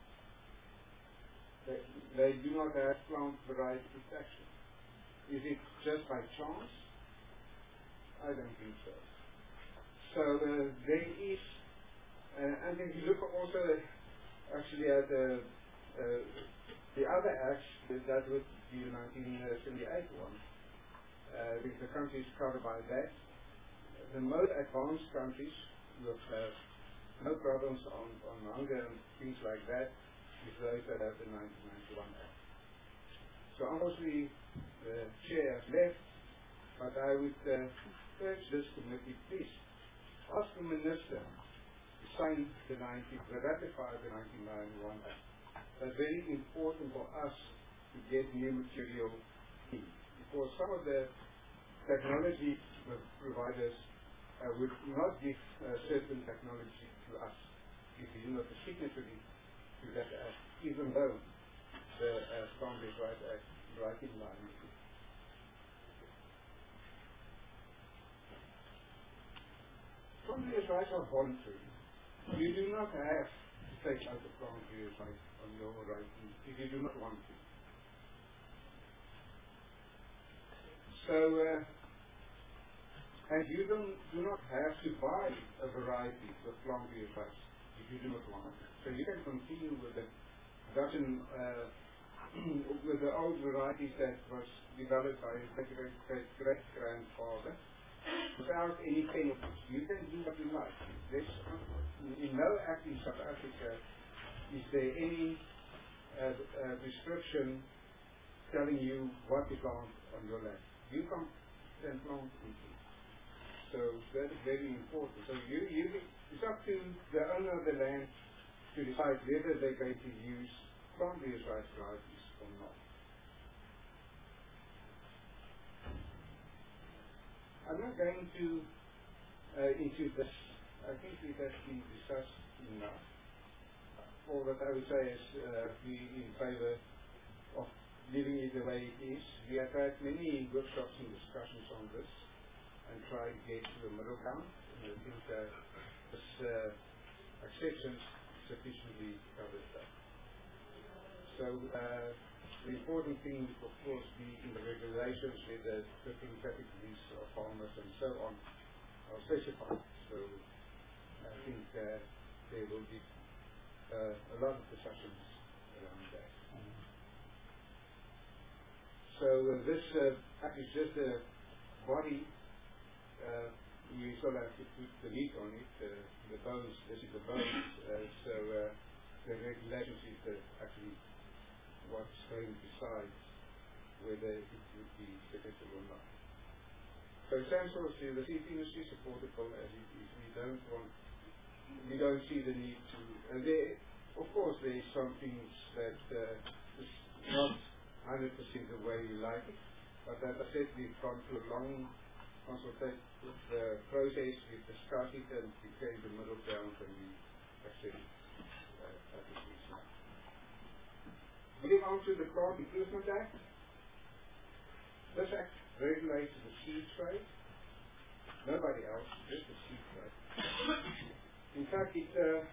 They, they do not have plant variety protection. Is it just by chance? I don't think so. So uh, there is, uh, and if you look also actually at uh, uh, the other acts, that would be the nineteen seventy-eight one, uh, with the countries covered by that, the most advanced countries will have no problems on, on hunger and things like that with those that have the nineteen ninety-one Act. So obviously the chair has left, but I would uh, urge this committee, please, ask the Minister to sign the ninety, to ratify the nineteen ninety-one Act. That's very important for us to get new material in, because some of the technology providers uh, would not give uh, certain technology to us if we do not a signatory to that Act, even though the uh, Farm-Based Rights Act right in line with it. Farm-Based rights are voluntary. You do not have to take out the farm-based rights on your right if you do not want to. So, uh, and you don't, do not have to buy a variety of plant-based rice if you do not want it. So you can continue with the production, uh, with the old varieties that was developed by a great great great grandfather without any chemicals. You can do what you like. This, in no act in South Africa is there any uh, uh, restriction telling you what to plant on your land. You can then plant anything. So that is very important. So you, you, it's up to the owner of the land to decide whether they're going to use plant-based rice varieties or not. I'm not going to uh, into this. I think it has been discussed enough. All that I would say is uh, we in favour of leaving it the way it is. We have had many workshops and discussions on this and try to get to a middle ground. And I think uh, this uh, exception sufficiently covers that. So uh, the important thing would of course be in the regulations with the different categories of farmers and so on are specified. So I think uh, there will be uh, a lot of discussions around that. so uh, this uh, act is just a body. Uh, we still have to put the meat on it, uh, the bones, this is the bones, uh, so uh, the regulations is the actually what's going to decide whether it would be successful or not. So essentially, the seed industry is supportable as it is. We don't want, we don't see the need to, and there, of course there is some things that uh, is not one hundred percent the way we like it, but as I said, we've gone through a long consultation uh, process, we've discussed it and we came to the middle ground and we accepted uh, as it is now. Moving on to the Plant Improvement Act. This act regulates the seed trade. Nobody else, just the seed trade. In fact, it uh,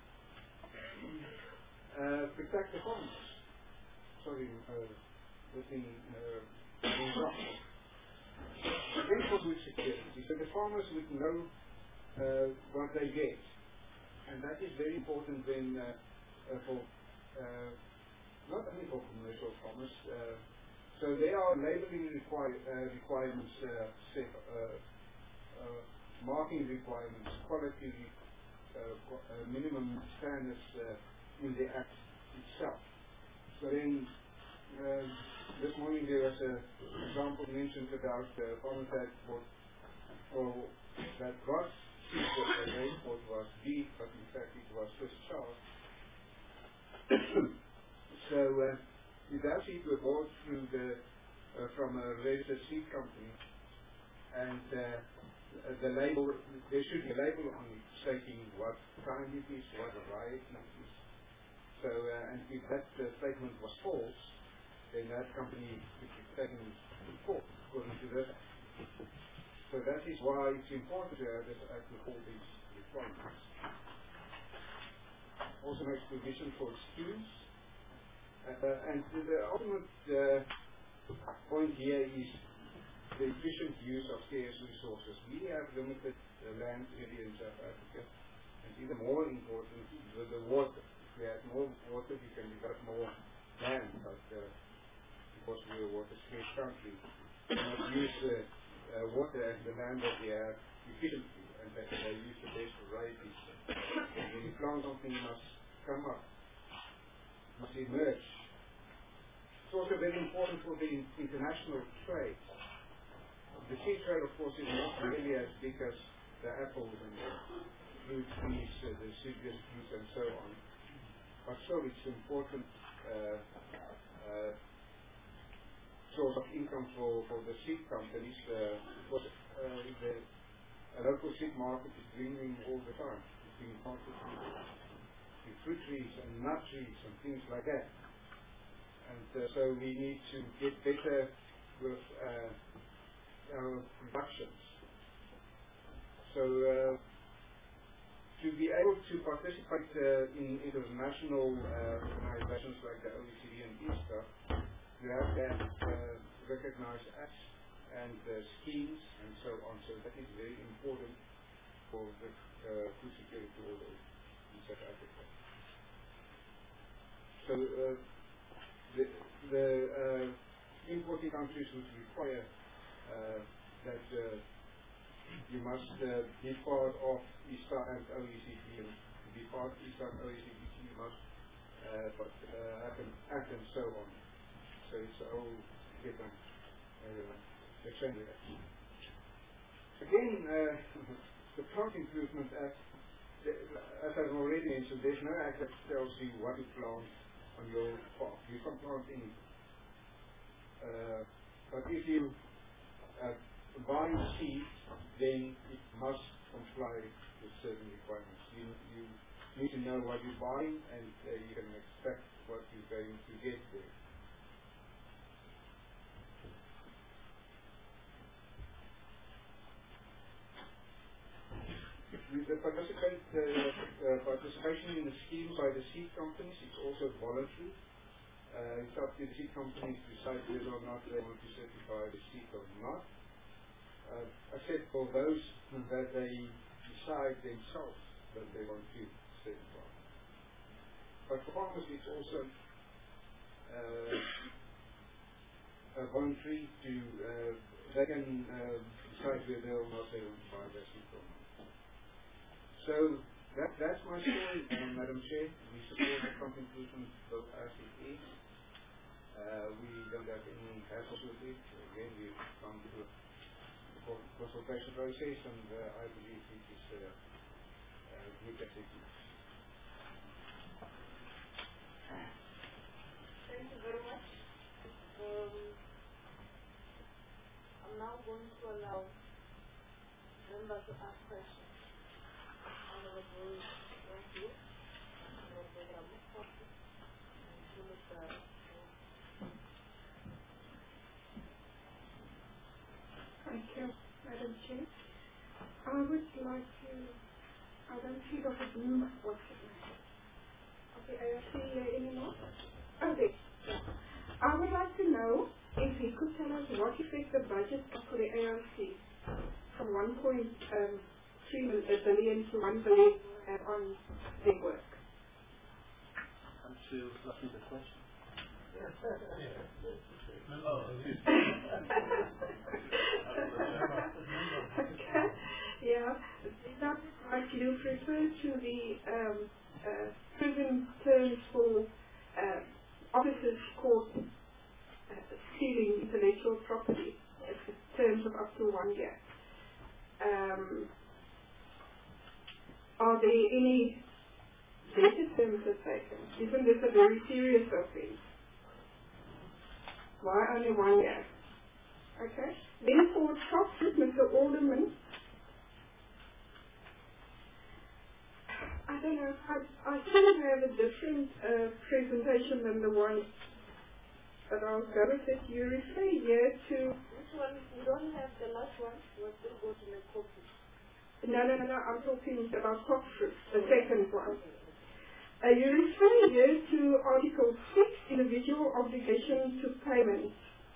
uh, protects the farmers. Sorry, uh, within uh, Brussels. Again, for food security, so the farmers would know uh, what they get, and that is very important when uh, uh, for uh, not only for commercial farmers. Uh, so there are labeling require, uh, requirements, uh, set, uh, uh, marking requirements, quality, uh, qu uh, minimum standards uh, in the act itself. So then. Uh, this morning there was an example mentioned about uh, farmers that bought, or that got seed that they thought was beef, but in fact it was Swiss chard. So uh, that seed were bought through the uh, from a registered seed company, and uh, the label, there should be a label on it stating what kind it is, what variety it is. So uh, and if that uh, statement was false, then that company could be taken to court according to that. So that is why it's important to have this act with all these requirements. Also makes provision for schemes. Uh, and the ultimate uh, point here is the efficient use of scarce resources. We have limited uh, land area in South Africa, and even more important, the, the water. If we have more water, we can develop more land, but uh, because we're a water scarce country, we must use uh, uh, water and the land that we have efficiently, and that they use the best varieties. When you plant something, it must come up, must emerge. It's also very important for the in international trade. The seed trade, of course, is not really as big as the apples and the fruit trees, uh, the citrus fruits and so on. But still, it's important uh, uh, source of income for, for the seed companies, uh, because uh, the uh, local seed market is dwindling all the time. It's being planted with fruit trees and nut trees and things like that. And uh, so we need to get better with uh, our productions. So uh, to be able to participate uh, in international uh, organizations like the O E C D and E S T A, you have to uh, recognize acts and uh, schemes and so on. So that is very important for the uh, food security order in South Africa. So uh, the, the uh, importing countries would require uh, that uh, you must uh, be part of E S T A and O E C D, and to be part of E S T A and O E C D, you must uh, but, uh, have an act and so on. So it's a whole different uh, exchange. Again, uh, the Plant Improvement Act, the, as I've already mentioned, there's no act that tells you what to plant on your farm. You can plant anything. Uh, but if you uh, buy seeds, then it must comply with certain requirements. You, you need to know what you're buying, and uh, you can expect what you're going to get there. The participate, uh, uh, participation in the scheme by the seed companies is also voluntary. Uh, it's up to the seed companies to decide whether or not they want to certify the seed or not. Uh, except for those that they decide themselves that they want to certify. But for farmers, it's also uh, uh, voluntary to, uh, they can uh, decide whether they will not they want to buy investment or not. So that, that's my story, um, Madam Chair. We support the Trump inclusion bill as it is. Uh, we don't have any hassles with it. Again, we've gone through a consultation process, and uh, I believe it is uh, uh, good as it is. Thank you very much. Um, I'm now going to allow members to ask questions. Honorable Ranku, Honorable Ramukosi, and Senator. Thank you, Madam Chair. I would like to, I don't see Doctor Bloom. What's it? Okay, I don't see uh, anymore. Okay. I would like to know if he could tell us what effect the budget for the A R C from one point three billion to one billion have on their work. Come to listen to the question. Okay. Yeah. That like you refer to the um, uh, prison terms for uh, officers caught uh, stealing intellectual property at terms of up to one year. Um, are there any better terms taken? Isn't this a very serious offense? Why only one year? Okay. Then for Chocolate, Mister Alderman, I don't know, I, I kind of have a different uh, presentation than the one that I was going to say. You refer here to... Which one? We don't have the last one. We'll still go to the copy. No, no, no, no, I'm talking about Cockford, the second one. Uh, you refer here to Article six, individual obligation to payment.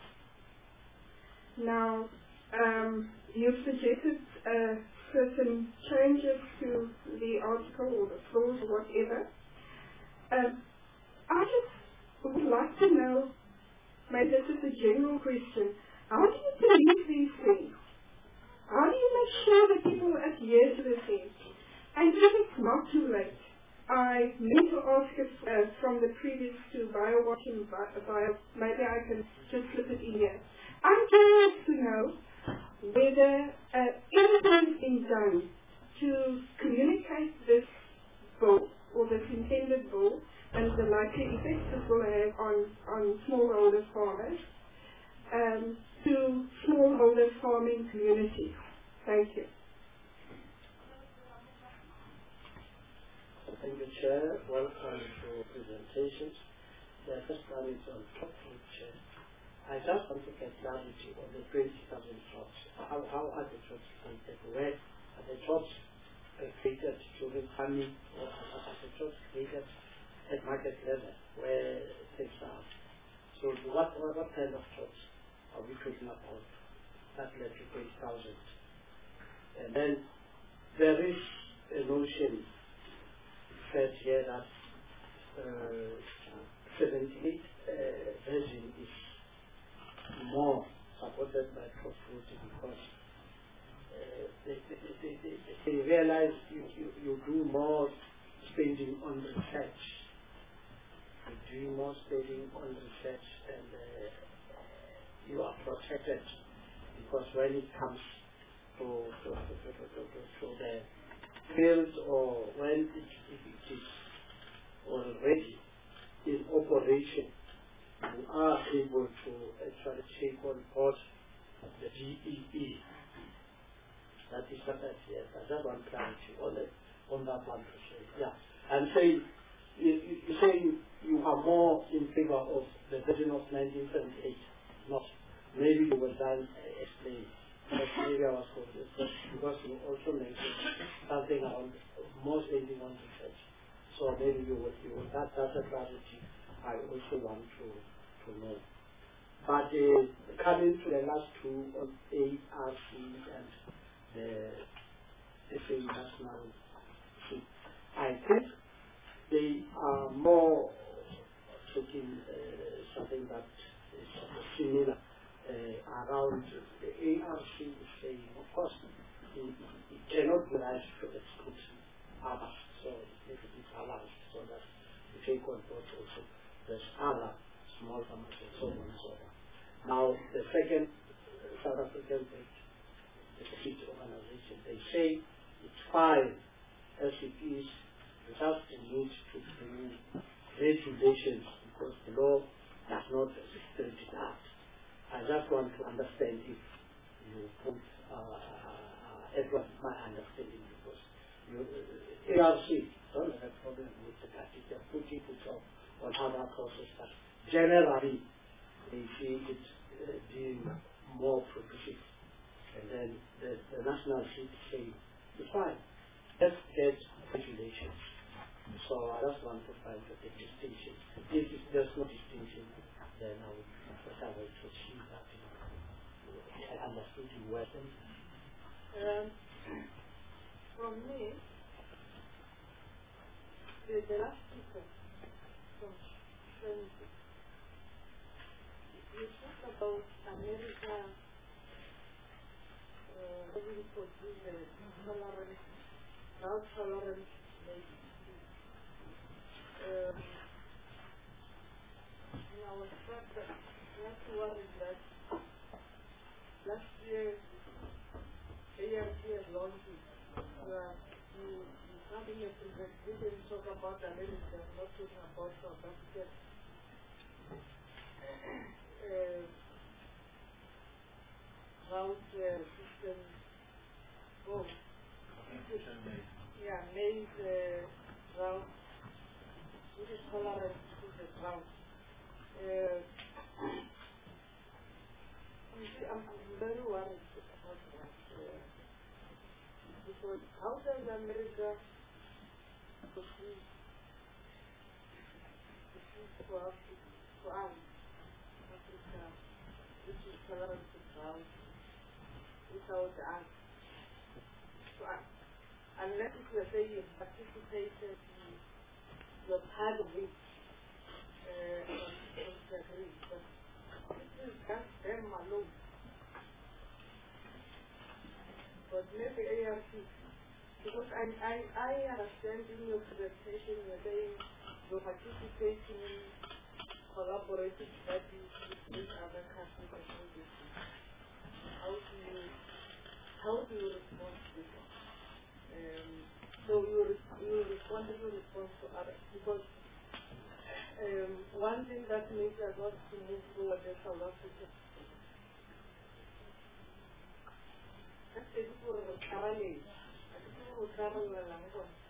Now, um, you've suggested uh, certain changes to the article or the clause or whatever. Um, I just would like to know, maybe this is a general question, how do you police these things? How do you make sure that people adhere to the things? And if it's not too late, I need to ask it uh, from the previous two, bio-watch and bio, maybe I can just slip it in here. I'm curious to know whether uh, anything has been done to communicate this bill or this intended bill and the likely effects this will have on, on smallholder farmers um, to smallholder farming communities. Thank you. Thank you, Chair. Welcome to presentations. The first one is on top food, Chair. I just want to get clarity on the twenty thousand jobs. How, how are the jobs created? Where are the jobs uh, created during farming, or are the jobs created at market level where things are? So what, what, what kind of jobs are we talking about that led to twenty thousand? And then there is a notion said here that uh, seventy-eight uh, version is more supported by Profruity because uh, they, they, they, they, they realize you, you, you do more spending on research. You do more spending on research and uh, you are protected because when it comes to, to, to, to, to, to, to the field or when it, it, it is already in operation, you are able to actually take on board the D E E. That is what I see. I just want clarity on, it, on that one to say. Yeah. I'm saying, you, you, you're saying you are more in favor of the version of nineteen seventy-eight. Not. Maybe you were done uh, explain. But maybe I was confused because you also mentioned something around more spending on research. So maybe you would, you would that, that's a clarity I also want to, to know. But uh, coming to the last two on A R C and the S A National, I think they are more taking uh, something that is similar around the A R C is saying, of course, it, it cannot be right to exclude others, so if it is allowed, so that the take on board also there's other small farmers and so on and so on. Now, the second South African seed organization, they say it's fine as it is, without the need to bring regulations because the law does not restrict that. I just want to understand if you put uh, Edward, my understanding, because you, uh, A R C don't have a problem with the party. They are putting it up on other processes, but generally they see it uh, being more progressive. And then the, the national seat say, it's fine, let's get regulations. So I just want to find the distinction. If there's no distinction, then I would prefer to achieve that. I understood you well. Um, from me, the, the last speaker from Trinity, you talked about America uh, having produced a tolerant, drought tolerant nation. Um, and I was struck that last worried that last year A R C has launched it. Uh, you, you having a presentation talk about America, not talking about South Africa. Uh, drought uh, system. Oh, yeah, maize uh, drought. Which is tolerant to the drought. Uh, you see, I'm very worried about that. Uh, because how does America produce for us, for us, Africa, which is tolerant to drought, without us? So, uh, unless you say you participated in your part of it, uh, disagree, but this is just them alone. But maybe A R C, because I, I, I understand in your presentation you're saying you're participating in collaborative studies with other countries and all this. How do you, how do you respond to this? Um, so you you respond to response to others, because um, one thing that makes us want to move forward is South Africa. That's the people who travel. The people who travel along.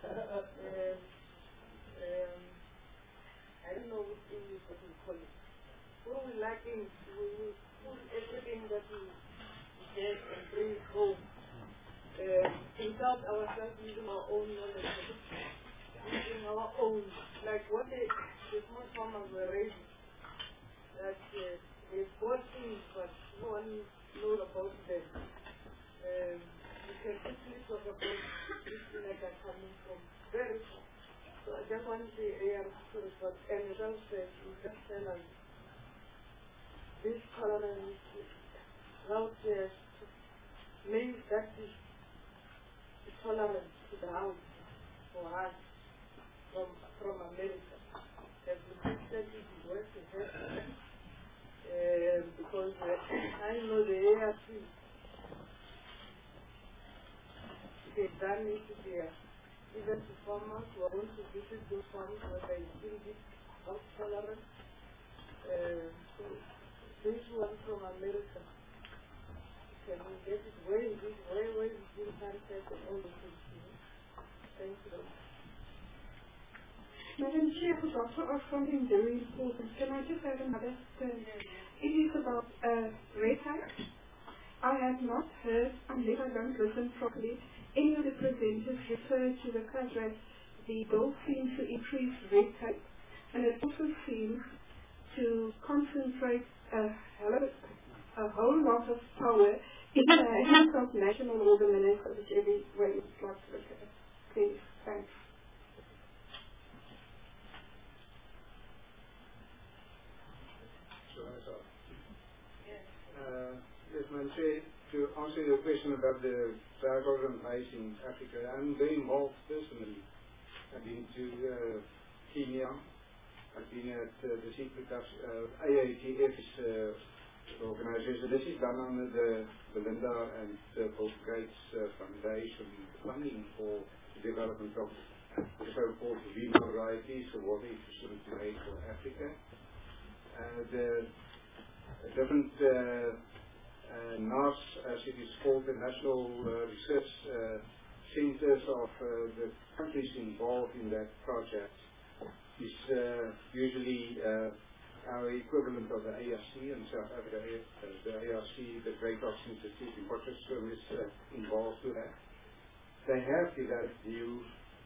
I don't know which English what we call it. What we lacking, we put everything that we get and bring it home. Uh, without ourselves using our own knowledge, using our own, like what the, the small farmers were raising, that uh, they bought things but no one knows about them. Um, you can quickly talk about this like are coming from very far. So I just want the A R C to respond, and just uh, you just tell us this tolerance, drought uh, means that is tolerance to the house for us from from America. As we said, it is worth to have uh, because uh, I know the A R C, they've done it there. Even to farmers who are going to visit those farms where they still this house tolerance. Uh, so this one from America. Can we get it? Where is it? Where, where is it being planted and all those things? Thank you. Madam Chair, I was also asked something very important. Can I just have another turn? It is about uh, rate hikes. I have not heard, unless I don't listen properly, any of the presenters refer to the fact that the bill seems to increase rate hikes, and it also seems to concentrate a, a whole lot of power in the hands of national organizations, whichever way you'd like to look at it. Please, thanks. Uh, say, to answer your question about the tripartite rights in Africa, I'm very involved personally. I've been to uh, Kenya. I've been at uh, the secret uh, A A T F's uh, organization. This is done under the Belinda and uh, Bill Gates uh, Foundation funding for the development of the so-called green varieties of water efficient made for Africa. Uh, the uh, different uh, uh, N A S, as it is called, the National uh, Research uh, Centers of uh, the countries involved in that project, is uh, usually uh, our equivalent of the A R C in South Africa. Uh, the A R C, the Great Oaks Institute in Potchefstroom, is uh, involved with that. They have developed new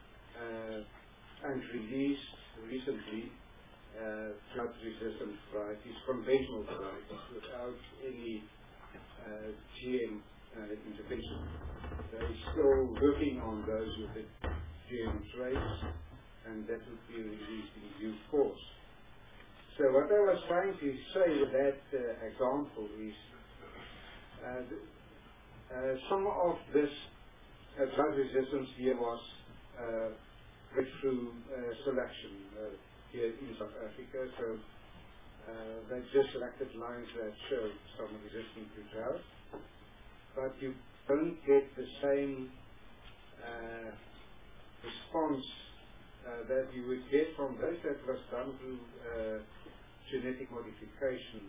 uh, and released recently uh, drought-resistant varieties, conventional varieties, without any uh, G M uh, intervention. They're still working on those with the G M traits, and that would be released in due course. So what I was trying to say with that uh, example is uh, th uh, some of this uh, drought resistance here was uh, breakthrough uh, selection uh, here in South Africa. So uh, they just selected lines that show some resistance to drought, but you don't get the same uh, response uh, that you would get from those that was done through uh, genetic modification.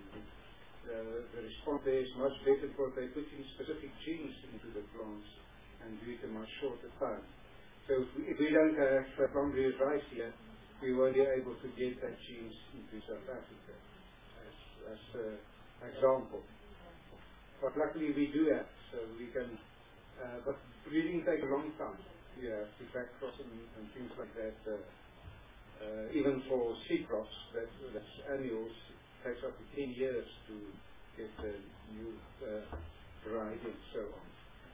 Uh, the response there is much better because they put in specific genes into the plants and do it in a much shorter time. So if we, if we don't have uh, plant-breeders rice here, we won't be able to get that genes into South Africa as, as an uh, example. But luckily we do have, so we can, uh, but breeding takes a long time. You have to back cross and, and things like that. Uh, uh, even for seed crops, that, that's annuals, it takes up to ten years to get a new uh, variety and so on.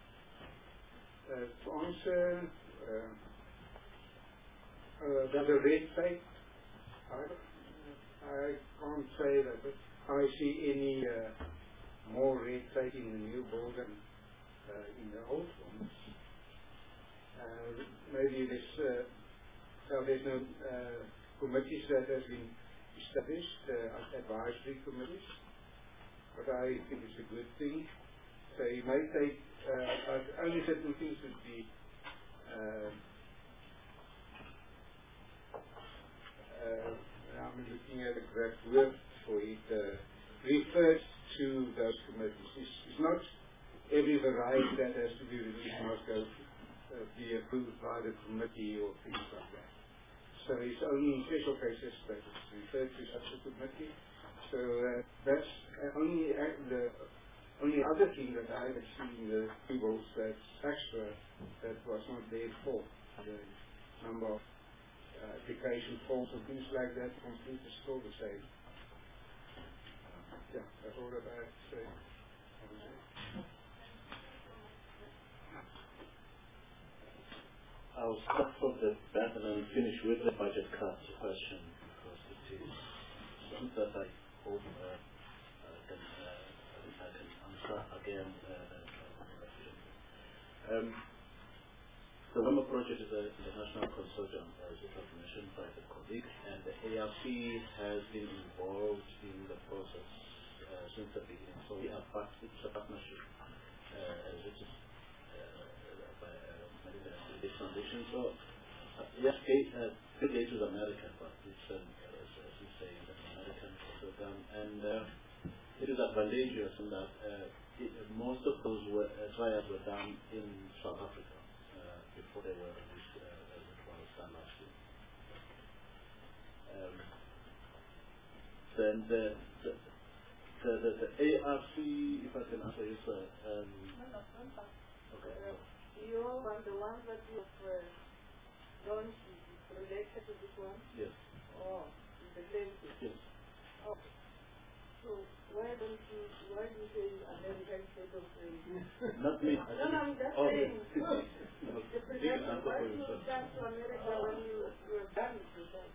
Uh, to answer, uh, uh, does a red tape? I, I can't say that, but I see any uh, more red tape in the new bull than uh, in the old ones. Uh, maybe this, uh, so there's no uh, committees that have been established, uh, advisory committees, but I think it's a good thing. So it may take, uh, only certain things would be uh, uh, I'm looking at a correct word for it, uh, refers to those committees. It's, it's not every variety that has to be released must go uh, be approved by the committee or things like that. So it's only in special cases that it's referred to such a committee. So uh, that's uh, only uh, the only other thing that I have seen in the tables that's extra that was not there before. The number of uh, application forms and things like that complete is still the same. Yeah, that's all that I have to say. I'll start from the back and then finish with the budget cut question, because it is something that I hope uh, uh, can, uh, I can answer again. Uh, um, the Roma project is an international consortium, as it was mentioned by the colleague, and the A R C has been involved in the process uh, since the beginning. So we are part, it's a partnership, uh, as it is this foundation. So uh, yes, uh, Gates is American, but it's an, uh, as you say, an American program, and uh, it is advantageous in that uh, it, most of those were, uh, trials were done in South Africa uh, before they were released, uh, as it was done last year. Um, then the the, the the the A R C, if I can answer this, uh, um, okay. You are the ones that you have uh, launched related to this one? Yes. Oh, the same thing? Yes. Oh. So why don't you, why do you say American state of things? Not me. No, no, I'm just oh, saying. Okay. The president, why do you come to America when you, you are done with that?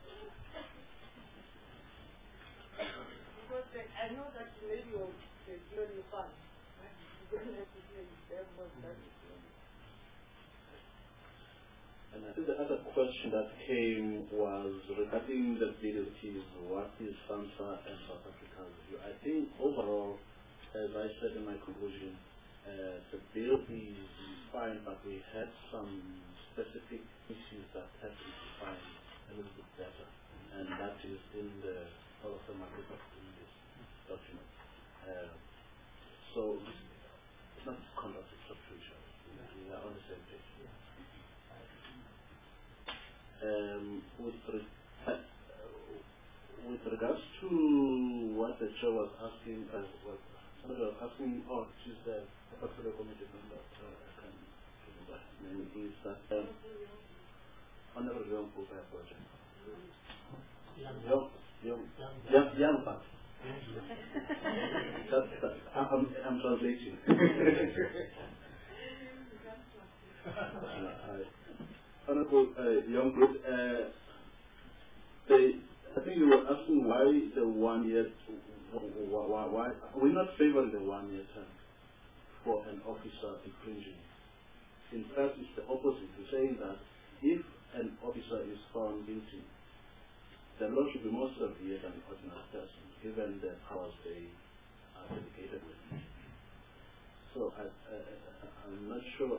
Because uh, I know that maybe you're the fund. And I think the other question that came was regarding the abilities, what is SAMHSA and South Africa's view? I think overall, as I said in my conclusion, uh, the bill is fine, but we had some specific issues that had to be defined a little bit better, and that is in the all of the market in this document. Uh, so it's not conduct, it's substitution. We are on the same page. Um, with, re uh, with regards to what the chair was asking, uh, what somebody was asking, oh, she's the portfolio committee member, uh, I can't remember his name, is that um, Honorable Young Pupaya Project. Young, young, young, young part. That's, that, I'm, I'm translating. uh, I, Honorable uh, Young Group, uh, they, I think you were asking why the one year, why, why, why we're not favoring the one year term for an officer infringing. In fact, it's the opposite. We're saying that if an officer is found guilty, the law should be more severe than an ordinary person, given the powers they are delegated with. So I, uh, I'm not sure.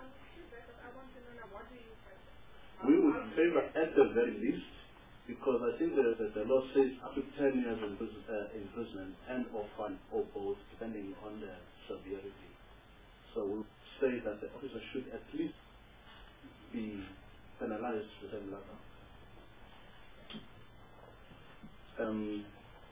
We would favor at the very least, because I think the, the, the law says up to ten years in uh, imprisonment and or fine or both, depending on the severity. So we would say that the officer should at least be penalized to the same level. Um,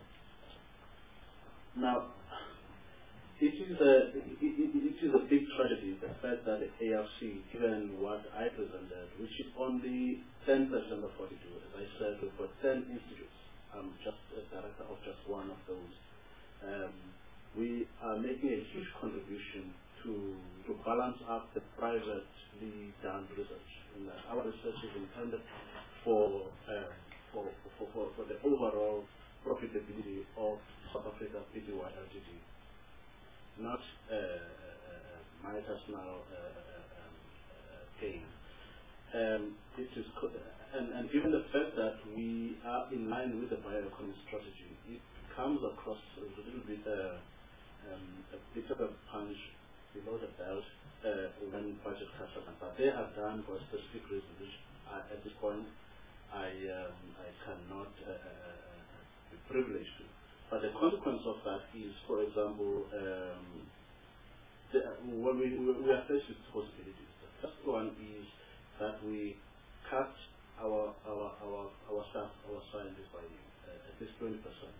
now, It is, a, it, it, it is a big tragedy, the fact that the A R C, given what I presented, which is only ten percent of forty-two, as I said, we've got ten institutes. I'm just a director of just one of those. Um, we are making a huge contribution to, to balance up the privately done research. And, uh, our research is intended for, uh, for, for, for, for the overall profitability of South Africa P T Y L T D. Not uh, uh, my personal uh, uh, uh, gain. Um, it is co and, and given the fact that we are in line with the bioeconomy strategy, it comes across a little bit uh, um, a bit of a punch below the belt uh, when budget cuts are done. But they are done for a specific reason, which uh, at this point I um, I cannot uh, uh, be privileged to. But the consequence of that is, for example, um, the, when we, we are faced with possibilities. The first one is that we cut our our our our staff, our scientists by uh, at least twenty percent.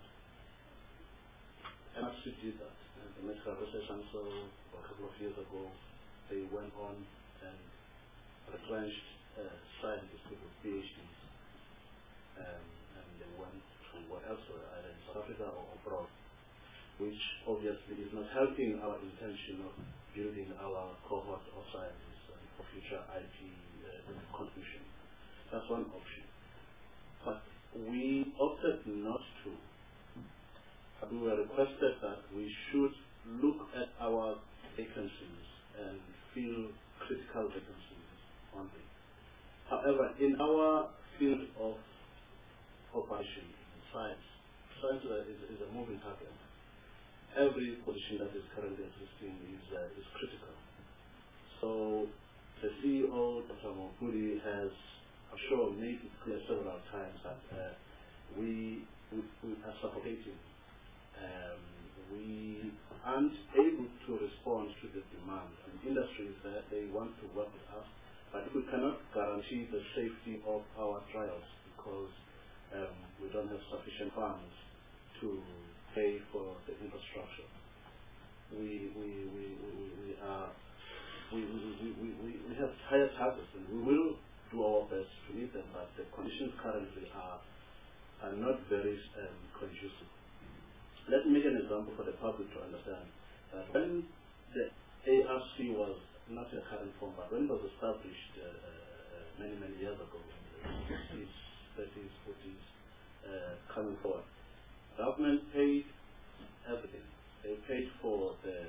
And actually did that. And the Medical Research Council, a couple of years ago, they went on and retrenched uh, scientists with PhDs, um, and they went to what elsewhere, either in South Africa or abroad, which obviously is not helping our intention of building our cohort of scientists uh, for future I P uh, contribution. That's one option. But we opted not to. We were requested that we should look at our vacancies and fill critical vacancies only. However, in our field of operation, science, science is, is a moving target. Every position that is currently existing is, uh, is critical. So the C E O, Doctor Mofudi, has, I'm sure, made it clear several times that uh, we, we, we are suffocating. Um, we aren't able to respond to the demand. And industries that they want to work with us, but we cannot guarantee the safety of our trials because um, we don't have sufficient funds to pay for the infrastructure. We we we we, we are we we, we, we, we, we have higher targets and we will do our best to meet them, but the conditions currently are are not very um, conducive. Let me make an example for the public to understand that when the A R C was not in a current form, but when it was established uh, uh, many, many years ago, in the sixties, thirties, forties, uh, coming forward, government paid everything. They paid for the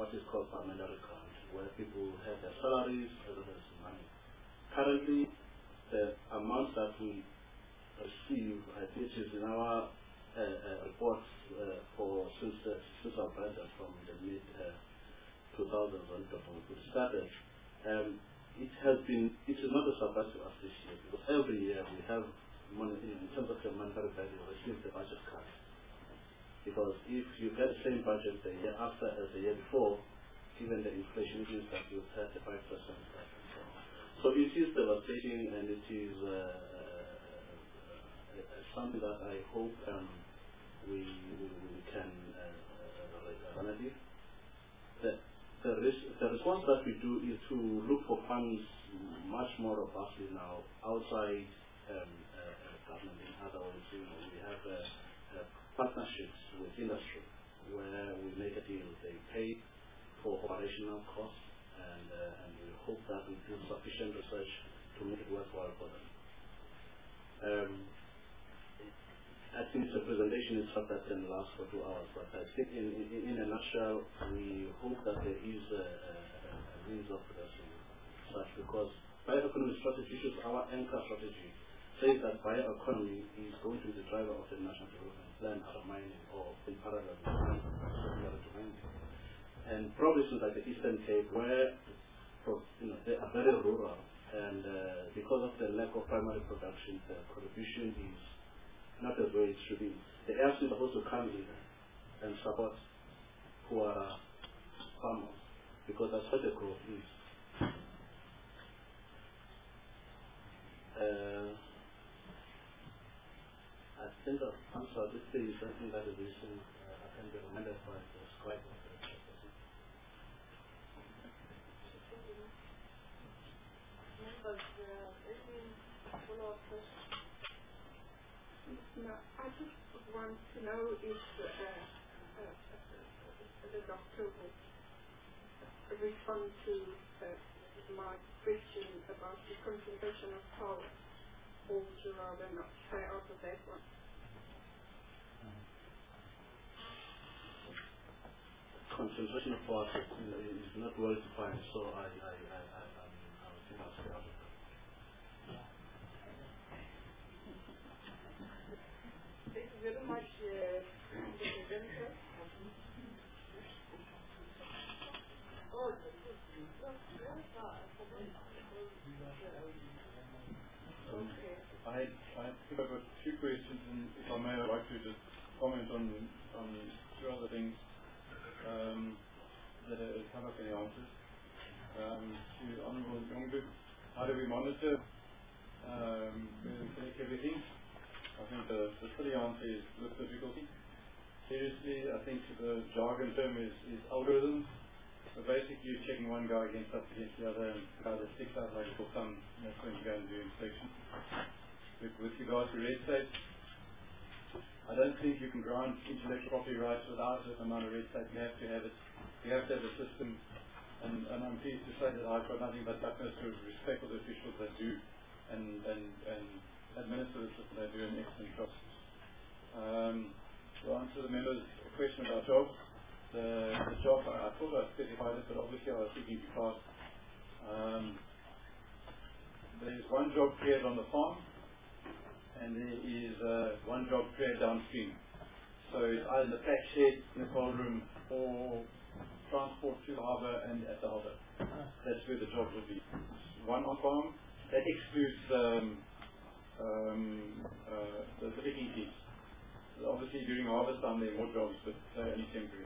what is called parliamentary grant, where people have their salaries as well as money. Currently, the amount that we receive, I think, is in our uh, uh, reports uh, for since, uh, since our budget from the mid uh, two thousands when it started. Um, it has been, it is not a surprise to us this year, because every year we have money, in terms of the monetary value, we receive the budget cut. Because if you get the same budget the year after as the year before, given the inflation, means that you have a five percent cut. So it is devastating, and it is uh, uh, something that I hope um, we, we, we can uh, remedy. The, the, res the response that we do is to look for funds much more robustly now outside um, uh, government. In other words, you know, we have uh, uh, partnerships with industry where we make a deal. They pay for operational costs, and, uh, and we hope that we do sufficient research to make it worthwhile for them. Um, I think the presentation itself that can last for two hours, but I think in, in, in a nutshell, we hope that there is a, a, a means of progressing such, because bioeconomy strategy issues, our anchor strategy, says that bioeconomy is going to be the driver of the national development plan out of mining, or in parallel to mining. And provinces like the Eastern Cape, where you know, they are very rural, and uh, because of the lack of primary production, the contribution is not as well it should be. The air is supposed to come in and support poor farmers, because that's what the growth is. Uh, I think I've answered this thing is something that is recent. Uh, I can be reminded by the scribe. Members, uh, any follow-up questions? No, I just want to know if uh, uh, uh, the doctor would respond to uh, my question about the concentration of power, or would you rather not stay out of that one? Concentration of power is not well defined, so I, I, I, I, I think I'll stay out of that. Thank you very much, uh, the presenter. Oh, okay. I, I think I've got two questions, and if I may, I'd like to just comment on, on two other things um, that have come up in the answers. Um, to Honourable Yongu, how do we monitor um, whether we collect everything? I think the, the silly answer is with difficulty. Seriously, I think the jargon term is, is algorithms. So basically you're checking one guy against up against the other, and the guy that sticks out like a full thumb, that's when you go and do inspection. With, with regard to red tape, I don't think you can grant intellectual property rights without a certain amount of red tape. You have to have it. You have to have a system, and, and I'm pleased to say that I've got nothing but utmost respect for the officials that do and, and, and administer the system. They do an excellent job. Um, to answer the member's question about jobs, the, the job, I, I thought I specified it, but obviously I was speaking too fast. Um, there's one job created on the farm, and there is uh, one job created downstream. So it's either in the pack shed, in the cold room, or transport to the harbour and at the harbour. That's where the job will be. One on farm, that excludes um, um, uh, the, the picking teams. Obviously during harvest time there are more jobs, but they're only temporary.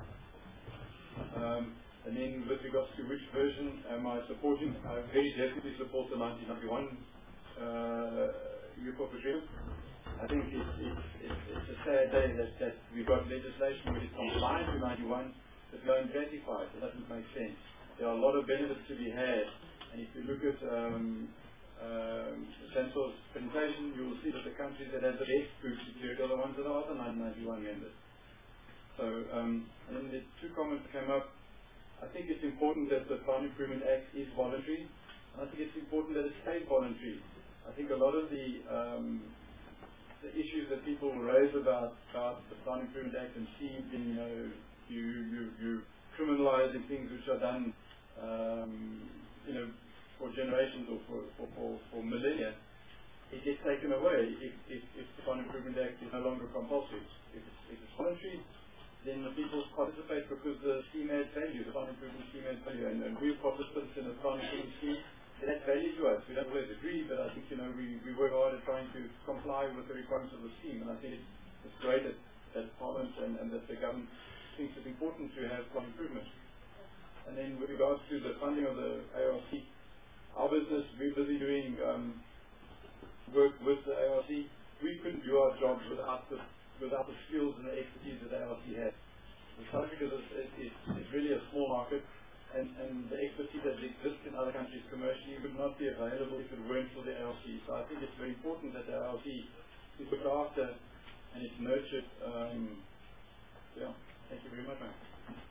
Um, and then with regards to which version am I supporting, I very definitely support the nineteen ninety-one uh, U P O regime. I think it's, it's, it's, it's a sad day that, that we've got legislation which is compliant to ninety-one, but we don't ratify it. It doesn't make sense. There are a lot of benefits to be had, and if you look at um, um, Chancel's presentation, you will see that the countries that have the best food security are the ones that are the nineteen ninety-one members. So, um, and then the two comments came up. I think it's important that the Farm Improvement Act is voluntary. I think it's important that it stays voluntary. I think a lot of the um, the issues that people raise about, about the Farm Improvement Act and see in, you know, you, you, you criminalize requires in things which are done, um, you know, for generations or for, for, for, for millennia, it gets taken away if, if, if the Farm Improvement Act is no longer compulsory. If it's, if it's voluntary, then the people participate because the scheme adds value, the Farm Improvement Scheme adds value, and, and we're participants in the Farm Improvement Scheme. It adds value to us. We don't always agree, but I think, you know, we, we work hard at trying to comply with the requirements of the scheme, and I think it's, it's great that, that Parliament and, and that the government thinks it's important to have farm improvement. And then with regards to the funding of the A R C, our business, we're busy doing um, work with the A R C. We couldn't do our jobs without the without the skills and the expertise that the A R C has. South Africa is, is, is really a small market, and, and the expertise that exists in other countries commercially would not be available if it weren't for the A R C. So I think it's very important that the A R C is looked after and it's nurtured. Um, yeah, thank you very much, ma'am.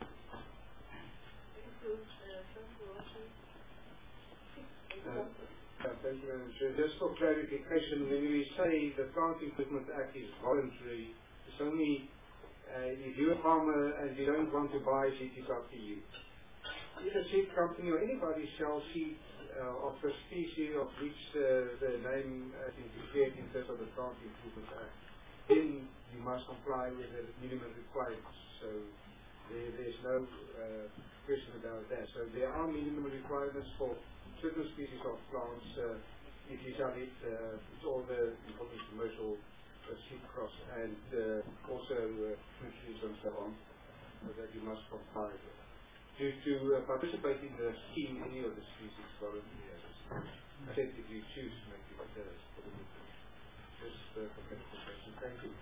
Uh, Thank you very much. Just for clarification, when we say the Farm Improvement Act is voluntary, it's only uh, if you're a farmer and you don't want to buy seed, it's up to you. If a seed company or anybody sells seed uh, of a species of which uh, the name has been declared in terms of the Farm Improvement Act, then you must comply with the minimum requirements. So there, there's no uh, question about that. So there are minimum requirements for certain species of plants, uh, if you sell it, uh, it's all the important commercial uh, seed cross and uh, also uh, fruit trees and so on, so that you must comply with. To, to uh, participate in the scheme, any of the species voluntary, as I said, if you choose to make it uh, for the movement. Just uh, for clarification. Thank you.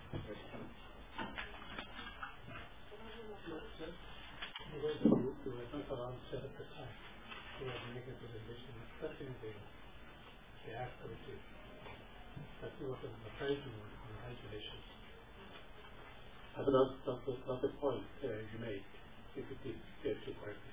The way that you, you were not around set at the time, we have to make a presentation, especially the, the activities. That was an occasion on regulations. I think that's, that's, the, that's the point uh, you made, if it is get to correctly.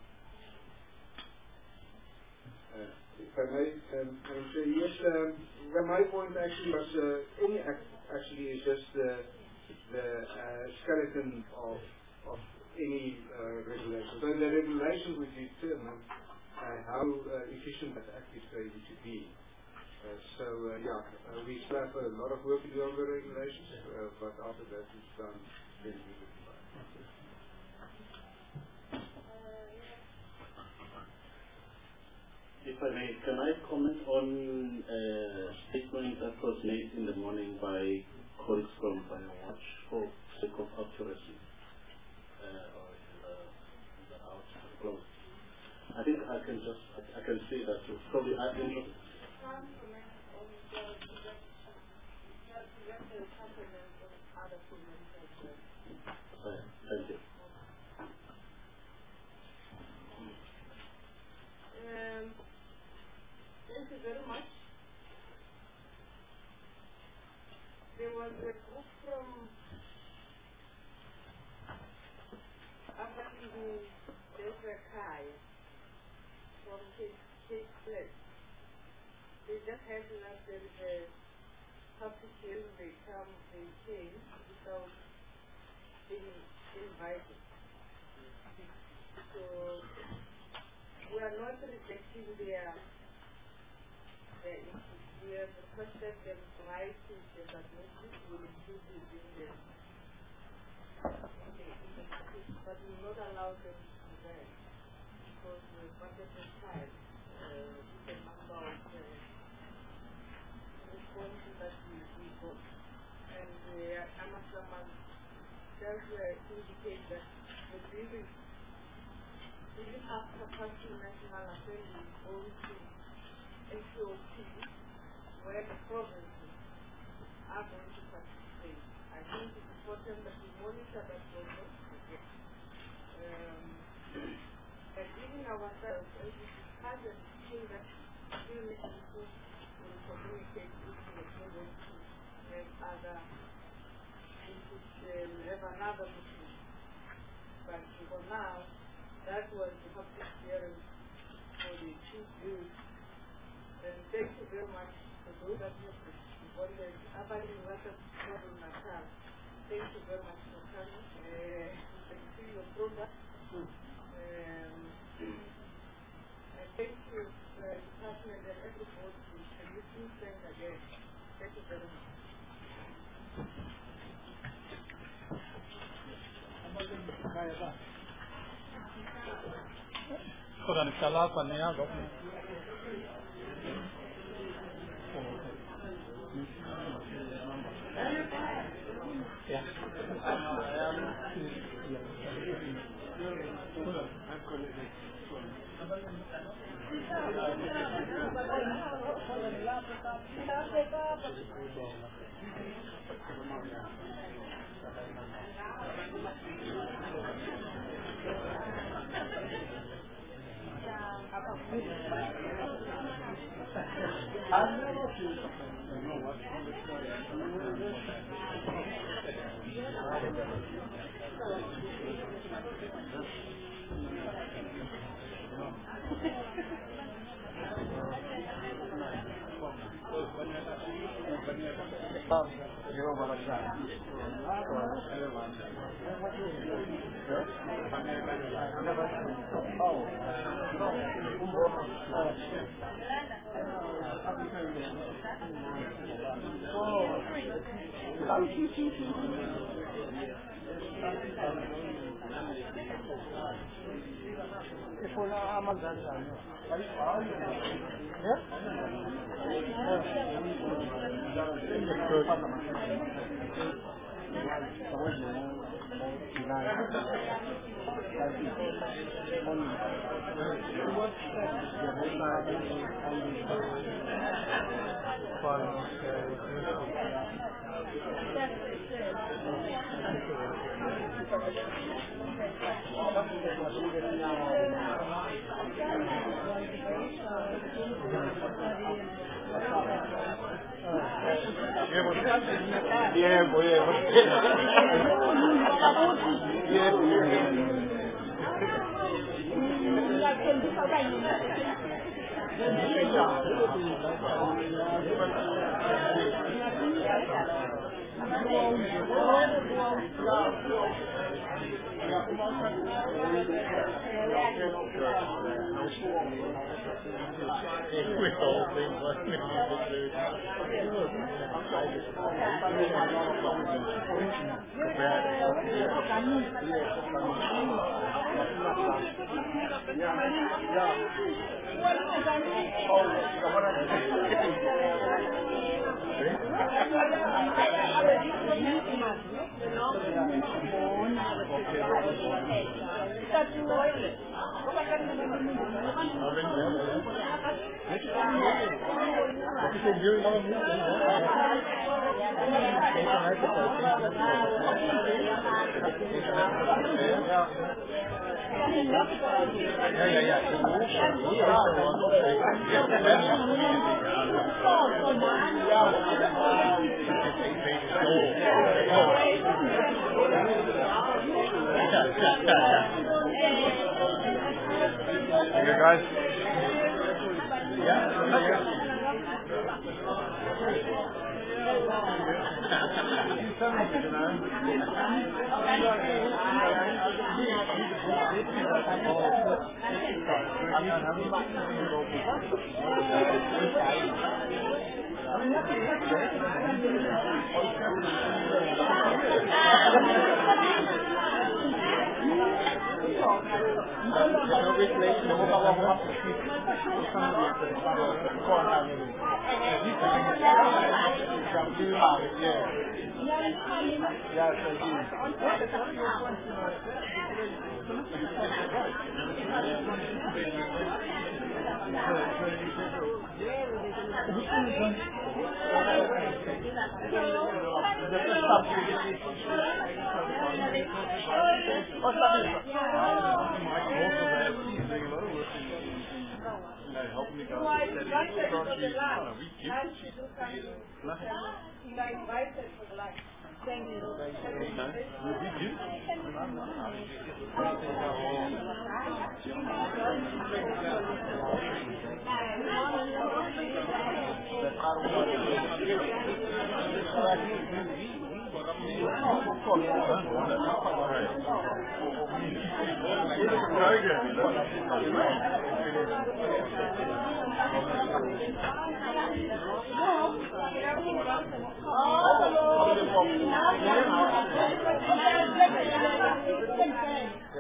Uh, if I may, um, say yes, um, well, my point actually was uh, any act actually is just the, the uh, skeleton of, of any uh, regulation. So the regulation will determine uh, how uh, efficient that act is going to be. Uh, so uh, yeah, uh, we still have a lot of work to do on the regulations, uh, but after that it's done, then we will be back. If I may, can I comment on a statement that was made in the morning by colleagues from BioWatch for sake of accuracy? Uh, or in the, in the out close. I think I can just, I, I can say that you probably add in. Thank you. Um, thank you very much. There was a group from Aberdeen Desrakai from Cape Place. They just had to that there is a public hearing, they come, they came without being invited. So we are not rejecting their, their issues. We have requested them to write to the submission, we will include it in the, in the, in the package, but we will not allow them to do that because the budget is time, uh, the number of uh, responses that we, we got. And uh, Amasaman does uh, indicate that the building even after passing National Assembly going to S O P, where the provinces are going to participate. I think it's important that we monitor that process. Um, and even ourselves, as we discuss and feel that still need to improve, will communicate with the province to have other input, um, have another meeting. But for now, that was the public hearing for the two bills. And thank you very much for those that have responded. Aberdeen versus KwaZulu-Natal. Thank you very much for coming. Uh, you can see your product. Uh, So dann ist der Lager näher, doch nicht. Ja. You guys?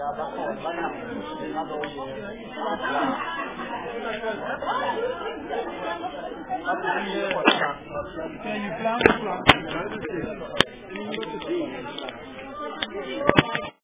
you plan to